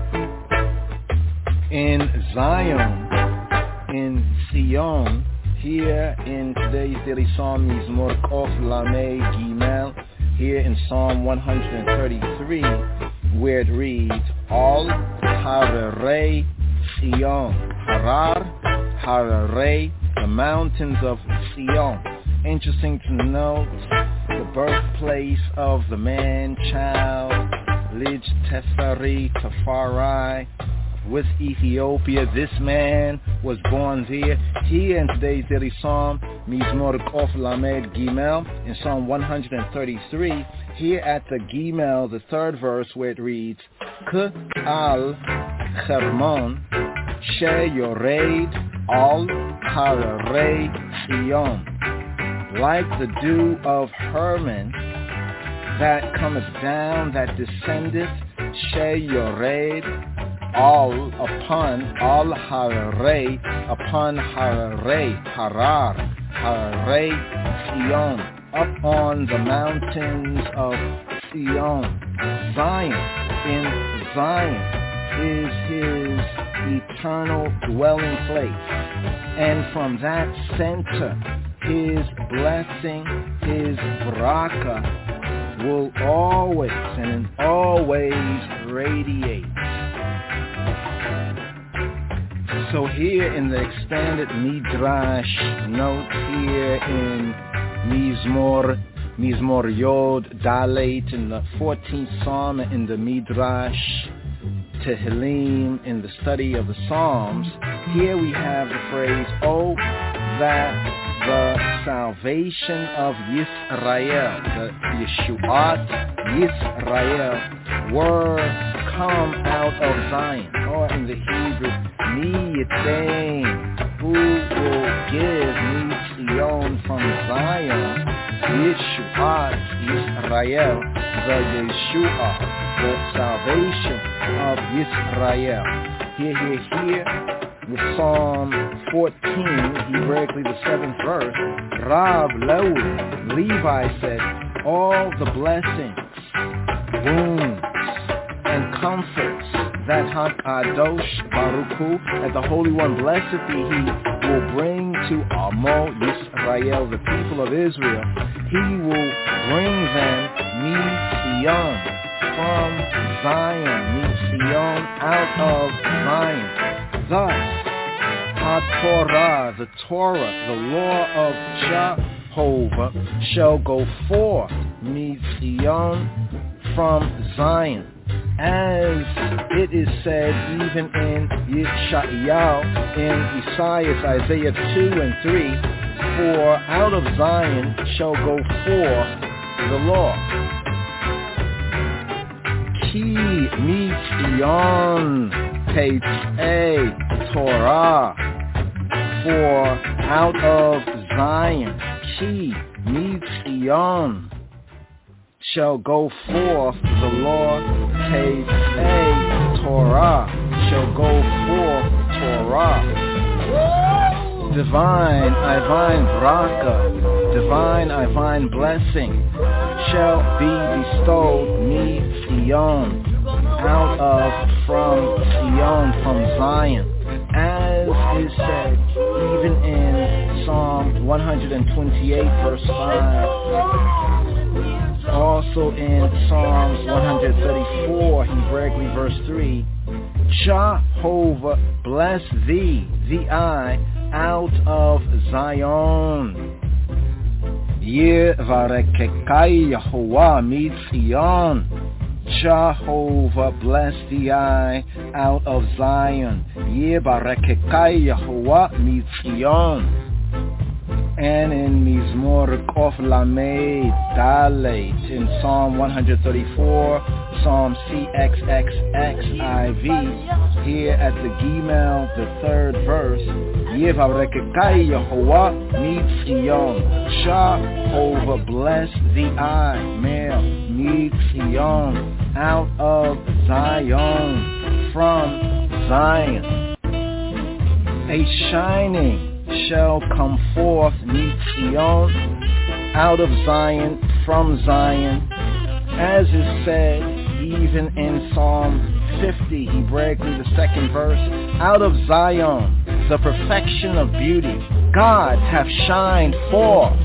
In Zion, in Zion, here in today's daily psalm, Mizmor Kof Lamed Gimel, here in Psalm one hundred thirty-three, where it reads, All Hararei Zion, Harar, Hararei, the mountains of Zion. Interesting to note, the birthplace of the man-child, Lij Teferi Tefari, with Ethiopia. This man was born there. Here in today's daily psalm, Mizmor Kof Lamed Gimel, in Psalm one hundred thirty-three, here at the Gimel, the third verse, where it reads, K al Hermon she yored al hararei Zion, like the dew of Hermon that cometh down, that descendeth, she yored all upon all hararei, upon hararei, harar, hararei Zion, up on the mountains of Zion. Zion, in Zion, is his eternal dwelling place. And from that center, his blessing, his baraka, will always and always radiate. So here in the expanded Midrash note here in Mizmor, Mizmor Yod Dalet, in the fourteenth Psalm, in the Midrash Tehillim, in the study of the Psalms, here we have the phrase, oh, that the salvation of Yisrael, the Yeshuat Yisrael, were come out of Zion, or in the Hebrew, Mi Yitain, who will give Mi Zion from Zion, Yeshuat Yisrael, the Yeshua, the salvation of Yisrael. Here, here, here, with Psalm fourteen, Hebraically the seventh verse, Rav Lewi, Levi said, all the blessings, wounds, and comforts that HaKadosh Baruch Hu, that the Holy One, blessed be He, will bring to Amo Yisrael, the people of Israel. He will bring them Mitzion, from Zion, Mitzion, out of Zion. Thus, HaTorah, the Torah, the law of Jehovah, shall go forth, Mitzion, from Zion, as it is said even in Yeshayahu, in Isaiah, Isaiah two and three, for out of Zion shall go forth the law. Ki Mitzion Tetzei Torah, for out of Zion, Ki Mitzion, shall go forth the law, Tetzei Torah, shall go forth Torah. Divine, divine braka, divine, divine blessing, shall be bestowed, Mi Zion, out of, from Zion, from Zion, as is said even in Psalm one twenty-eight, verse five. Also in Psalms one thirty-four, Hebraically verse three, Jehovah bless thee, thee I, out of Zion. Yevarekekai Yahuwah Mitzion. Jehovah bless thee I, out of Zion. Yevarekekai Yahuwah Mitzion. And in Mizmor Kof Lamed Dalet, in Psalm one thirty-four, Psalm C X X X I V, here at the Gimel, the third verse, Yevarekekai Yehovah Mitzion, Jehovah bless thee I, male, Mitzion, out of Zion, from Zion. A shining shall come forth, Mitzion, out of Zion, from Zion, as is said even in Psalm fifty, Hebraically the second verse, out of Zion, the perfection of beauty, God hath shined forth.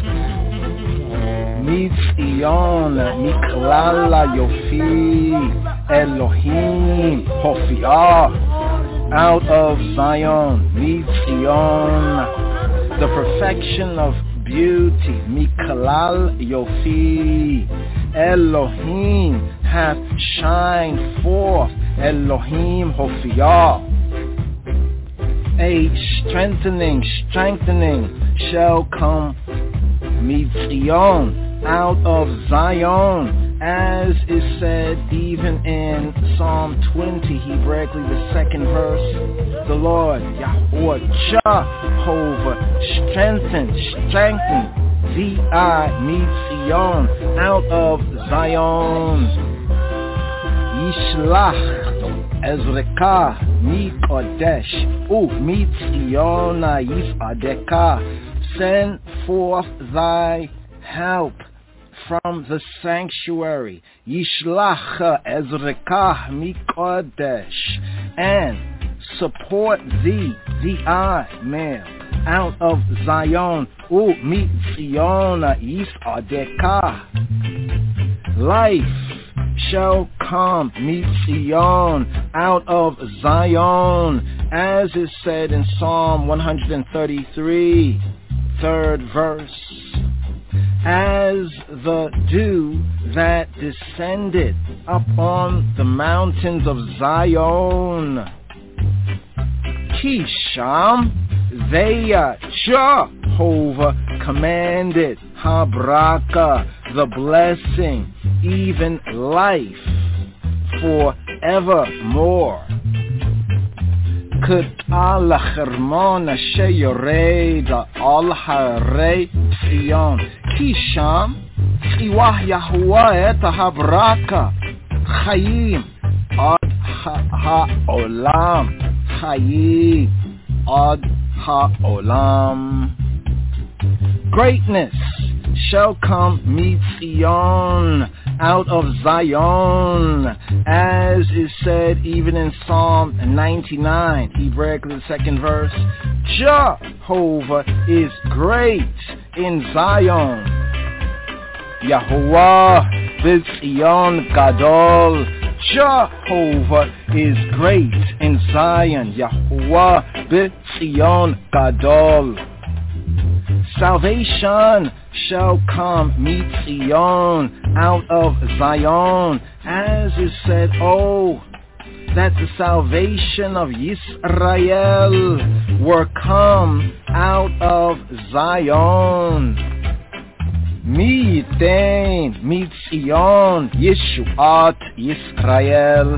Mitzion, Miklala Yofi, Elohim, Hofiah, out of Zion, Mitzion, the perfection of beauty, Miklal Yofi, Elohim hath shined forth, Elohim Hofiah. A strengthening, strengthening shall come, Mitzion, out of Zion, as is said even in Psalm twenty, Hebraically the second verse, the Lord, Yahweh, Jehovah, strengthen, strengthen, thee I, Mitzion, out of Zion. Yishlach, Ezrekah, Mikodesh, U Mitziona Yifadekah, send forth thy help from the sanctuary, Yishlach Ezrekah Mikodesh, and support thee, thee I, male, out of Zion, U Mitziona Yifadekah. Life shall come, Mitzion, out of Zion, as is said in Psalm one thirty-three, third verse. As the dew that descended upon the mountains of Zion, Kisham, Theya, Jehovah commanded, Habraka, the blessing, even life, for evermore. K'tal החרמון אשר יורד על הרי ציון, כי שם חיווה יהוה את הברכה, חיים עד העולם, חיים עד העולם. Greatness shall come Mitzion, out of Zion, as is said even in Psalm ninety-nine, Hebraically the second verse. Jehovah is great in Zion. Yahuwah B'Tzion Gadol. Jehovah is great in Zion. Yahuwah B'Tzion Gadol. Salvation shall come Mitzion, out of Zion, as is said, oh, that the salvation of Yisrael were come out of Zion. Mi yitein Mitzion Yeshuat Yisrael.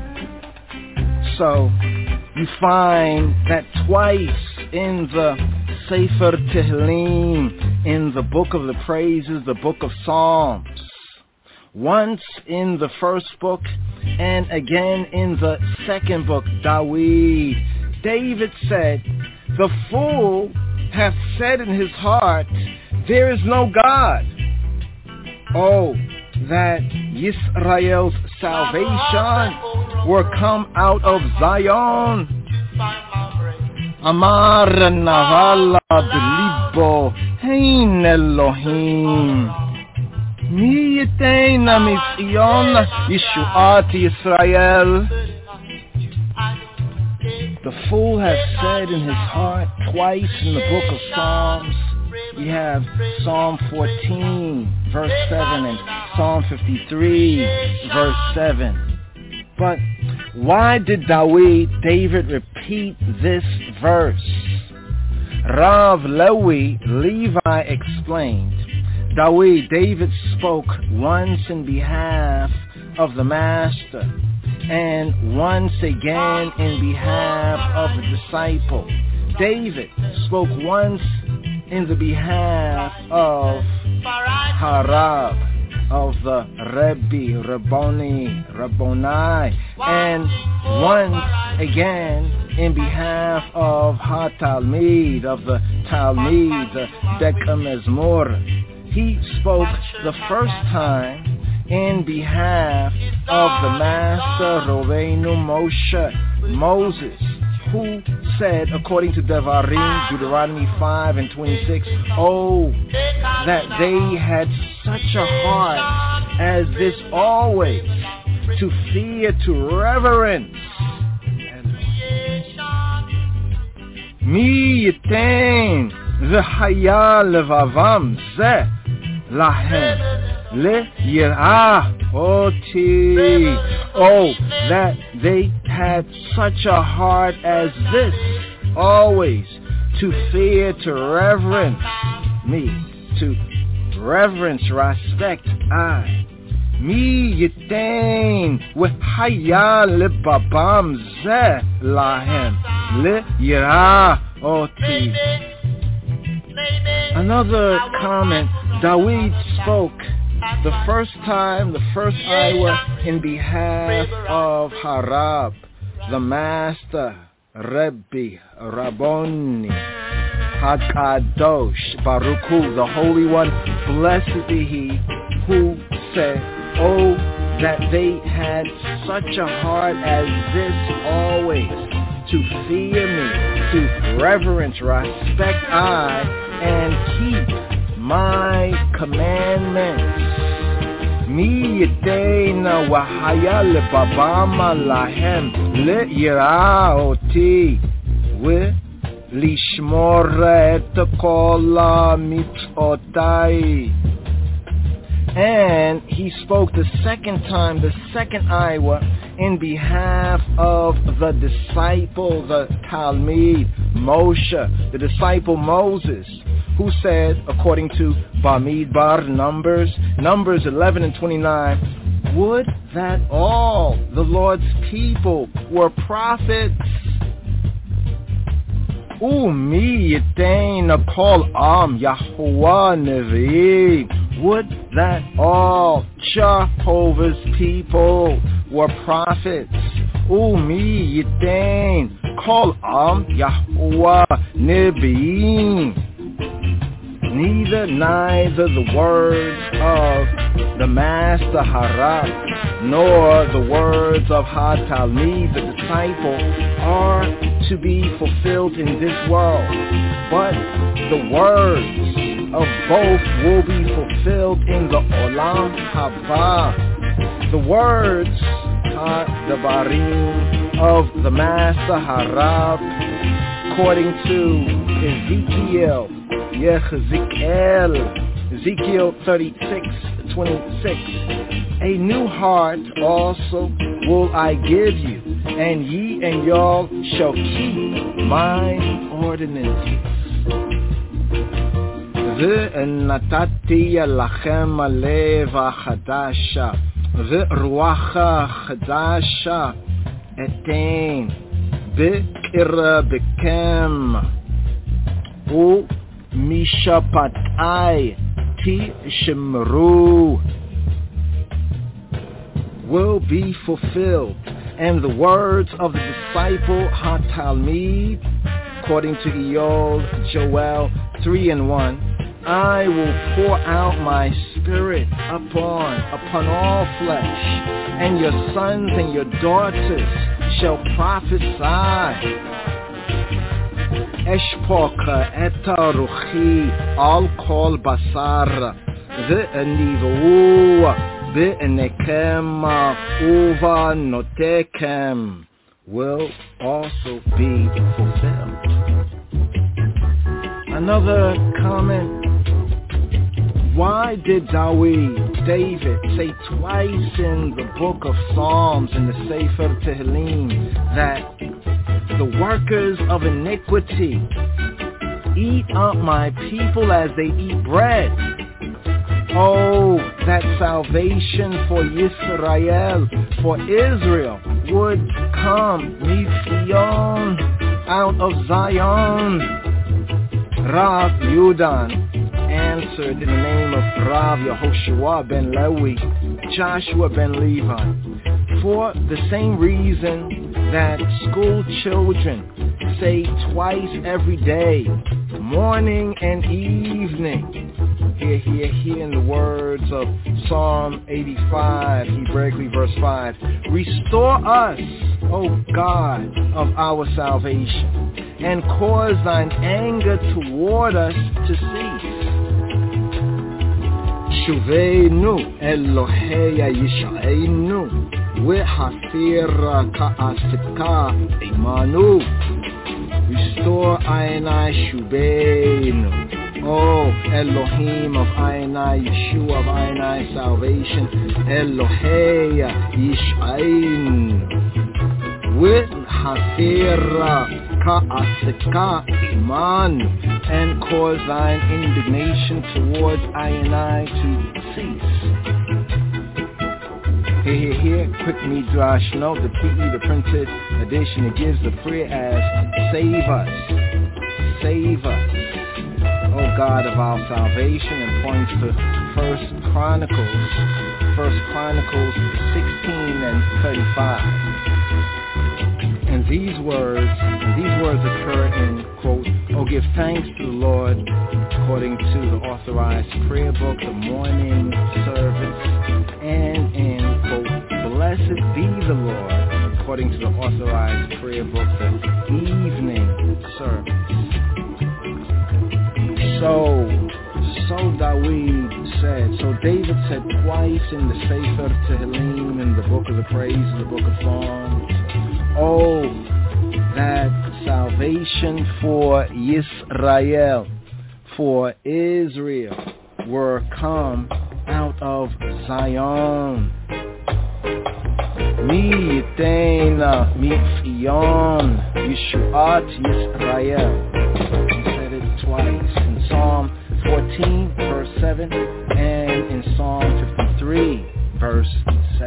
So you find that twice in the Sefer Tehillim, in the book of the praises, the book of Psalms. Once in the first book and again in the second book, Dawid. David said, the fool hath said in his heart, there is no God. Oh, that Yisrael's salvation were come out of Zion. Amar Navala B'Libo Hein Elohim Mi Yiteina Mitzion Yeshuat Yisrael. The fool has said in his heart twice in the book of Psalms. We have Psalm fourteen verse seven and Psalm fifty-three verse seven. But why did Dawid, David repeat this verse? Rav Lewi, Levi explained, Dawid, David spoke once in behalf of the master and once again in behalf of the disciple. David spoke once in the behalf of Harab, of the Rebbe, Rabboni, Rabboni, and once again in behalf of HaTalmid, of the Talmid, the Beka Mezmor. He spoke the first time in behalf of the Master Roveinu Moshe, Moses, who said, according to Devarim, Deuteronomy five and twenty-six, oh, that they had such a heart as this always, to fear, to reverence. Mi yitain v'haya levavam zeh lahem le'yirah oti. Oh, that they had such a heart as this, always to fear, to reverence me, to reverence, respect I. Mi yitain v'haya lebabam zeh lahem le'yirah oti. Another comment, Dawid spoke the first time, the first ayah, in behalf of Harab, the master, Rebbe, Rabboni, HaKadosh, Baruch Hu, the Holy One, blessed be He, who said, oh, that they had such a heart as this always, to fear me, to reverence, respect I, and keep my commandments. Mi yiteina wahaya lebabama lahem le'yirah oti ve'lishmor et kol mitzvotai. And he spoke the second time, the second ayah, in behalf of the disciple, the Talmid, Moshe, the disciple Moses, who said, according to Bamidbar, Numbers, Numbers eleven and twenty-nine, Would that all the Lord's people were prophets. Umi yitain kol am Yahuwah nevi. Would that all Jehovah's people were prophets. Umi yitain kol am Yahuwah nevi. Neither, neither the words of the Master Harab, nor the words of Ha-Talmid, the disciple, are to be fulfilled in this world, but the words of both will be fulfilled in the Olam Haba. The words, Ha-Dabarim, of the Master Harab, according to Ezekiel, Yezekiel, Ezekiel thirty-six twenty-six. A new heart also will I give you, and ye and y'all shall keep mine ordinances. Ve'natati lachem leva chadasha, ve'ruacha chadasha etain b'kira b'kem u mishapatai ti shemru will be fulfilled, and the words of the disciple Ha-Talmid, according to Eol, Joel three and one, I will pour out my spirit upon upon all flesh, and your sons and your daughters shall prophesy. Eshpoka eta ruchi al kol basar ve'nivu be'nekem uva notekem will also be fulfilled. Another comment. Why did David, David say twice in the book of Psalms in the Sefer Tehillim that the workers of iniquity eat up my people as they eat bread? Oh, that salvation for Yisrael, for Israel, would come, Mitzion, out of Zion. Rav Yudan answered in the name of Rav Yehoshua ben Lewi, Joshua ben Levi, for the same reason that school children say twice every day, morning and evening. Here, here, here in the words of Psalm eighty-five, Hebraically verse five, restore us, O God of our salvation, and cause thine anger toward us to cease. Shuveinu Elohei Yish'einu V'hasir ka'asika imanu. Restore Ainai Shuveinu, O Elohim of Ainai, Yeshua of Ainai salvation, Elohei Yish'einu V'hasir ka'asika imanu, and cause thine indignation towards Ainai to cease. Here, here, here, quick midrash note, the P E, the printed edition, it gives the prayer as, save us, save us, O God of our salvation, and points to First Chronicles, First Chronicles sixteen and thirty-five. And these words, these words occur in, quote, oh, give thanks to the Lord, according to the authorized prayer book, the morning service, and in, quote, blessed be the Lord, according to the authorized prayer book, the evening service. So, so David said, so David said twice in the Sefer Tehillim, in the book of the praise, the book of Psalms, oh, that salvation for Yisrael, for Israel, were come out of Zion. Mi yiteina mitzion Yeshuat Yisrael. He said it twice in Psalm fourteen, verse seven, and in Psalm fifty-three, verse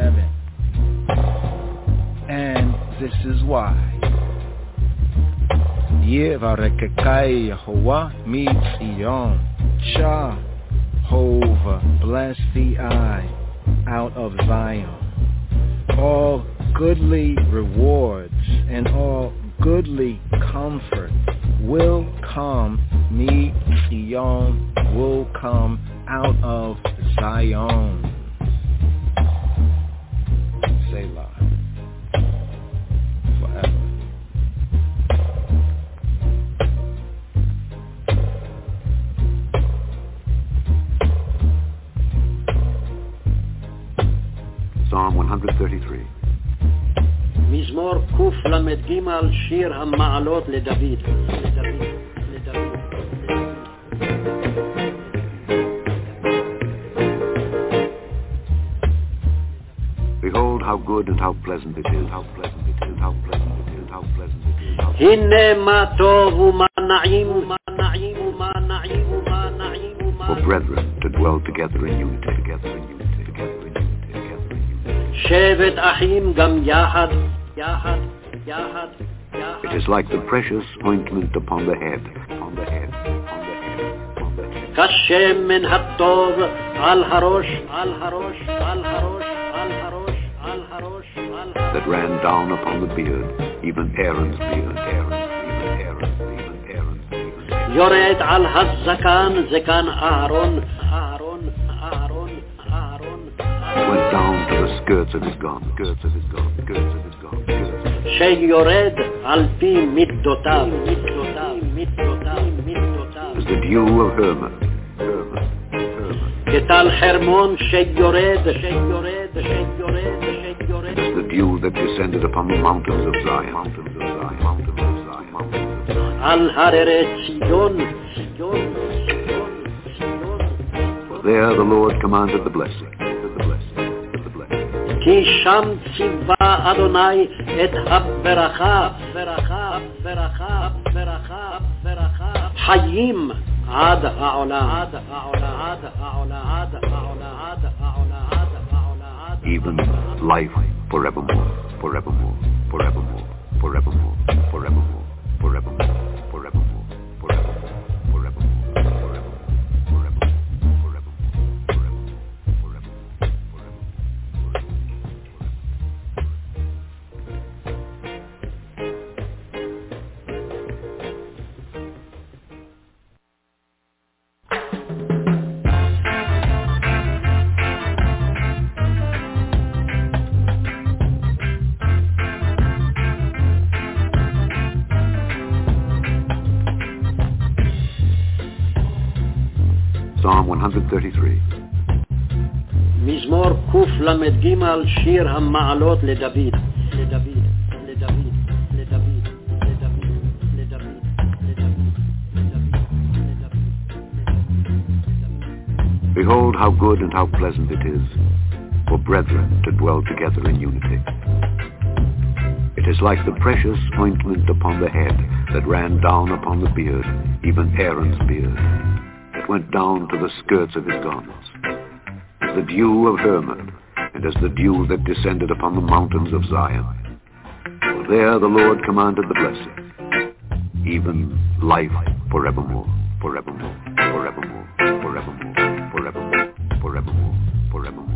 this is why. Yevarekekai Yehovah Mitzion Jehovah, bless thee I out of Zion. All goodly rewards and all goodly comfort will come, Mitzion will come out of Zion. Selah. Forever. Psalm one thirty-three. מזמור קל"ג, שיר המעלות לדוד. לדוד, לדוד. Behold how good and how pleasant it is, how pleasant it is, how pleasant it is, how pleasant it is. How הנה מה טוב ומה נעים ומה נעים ומה נעים ומה נעים ומה For brethren to dwell together in unity, together in unity, together in unity, together in unity. שבט אחים גם יחד, יחד, יחד, יחד. It is like the precious ointment upon the head, upon the head, upon the head, upon the head. כשמן הטוב על הראש, על הראש, על הראש, על הראש, על הראש, על הראש. That ran down upon the beard, even Aaron's beard, Aaron's, even Aaron's, even Aaron's, even Aaron's. יורד על הזקן, זקן אהרון, אהרון, אהרון, אהרון. Went down to the skirts of his garment, skirts of his garment, skirts of his garment, skirts of his garment. שיורד על פי מידותיו, מידותיו, מידותיו, מידותיו. As the dew of Hermon, Hermon, Hermon. כטל חרמון שיורד, שיורד, שיורד, שיורד. As the dew that descended upon the mountains of Zion, mountains of Zion, mountains of Zion, mountains of Zion. על הררי ציון, ציון, ציון, ציון. For there the Lord commanded the blessing, the blessing, the blessing. כי שם ציווה אדוני את הברכה, ברכה, ברכה, ברכה, ברכה. חיים עד העולם, עד העולם, עד העולם, עד העולם, עד העולם, עד העולם. Even life forevermore, forevermore, forevermore, forevermore, forevermore, forevermore, forevermore, forevermore, forevermore, forevermore, forevermore, forevermore, forevermore, Psalm one thirty-three. מזמור קל"ג, שיר המעלות לדוד, לדוד, לדוד, לדוד, לדוד, לדוד, לדוד. Behold how good and how pleasant it is for brethren to dwell together in unity. It is like the precious ointment upon the head that ran down upon the beard, even Aaron's beard, that went down to the skirts of his garments, as the dew of Hermon, and as the dew that descended upon the mountains of Zion. For there the Lord commanded the blessing, even life forevermore, forevermore, forevermore, forevermore, forevermore, forevermore, forevermore.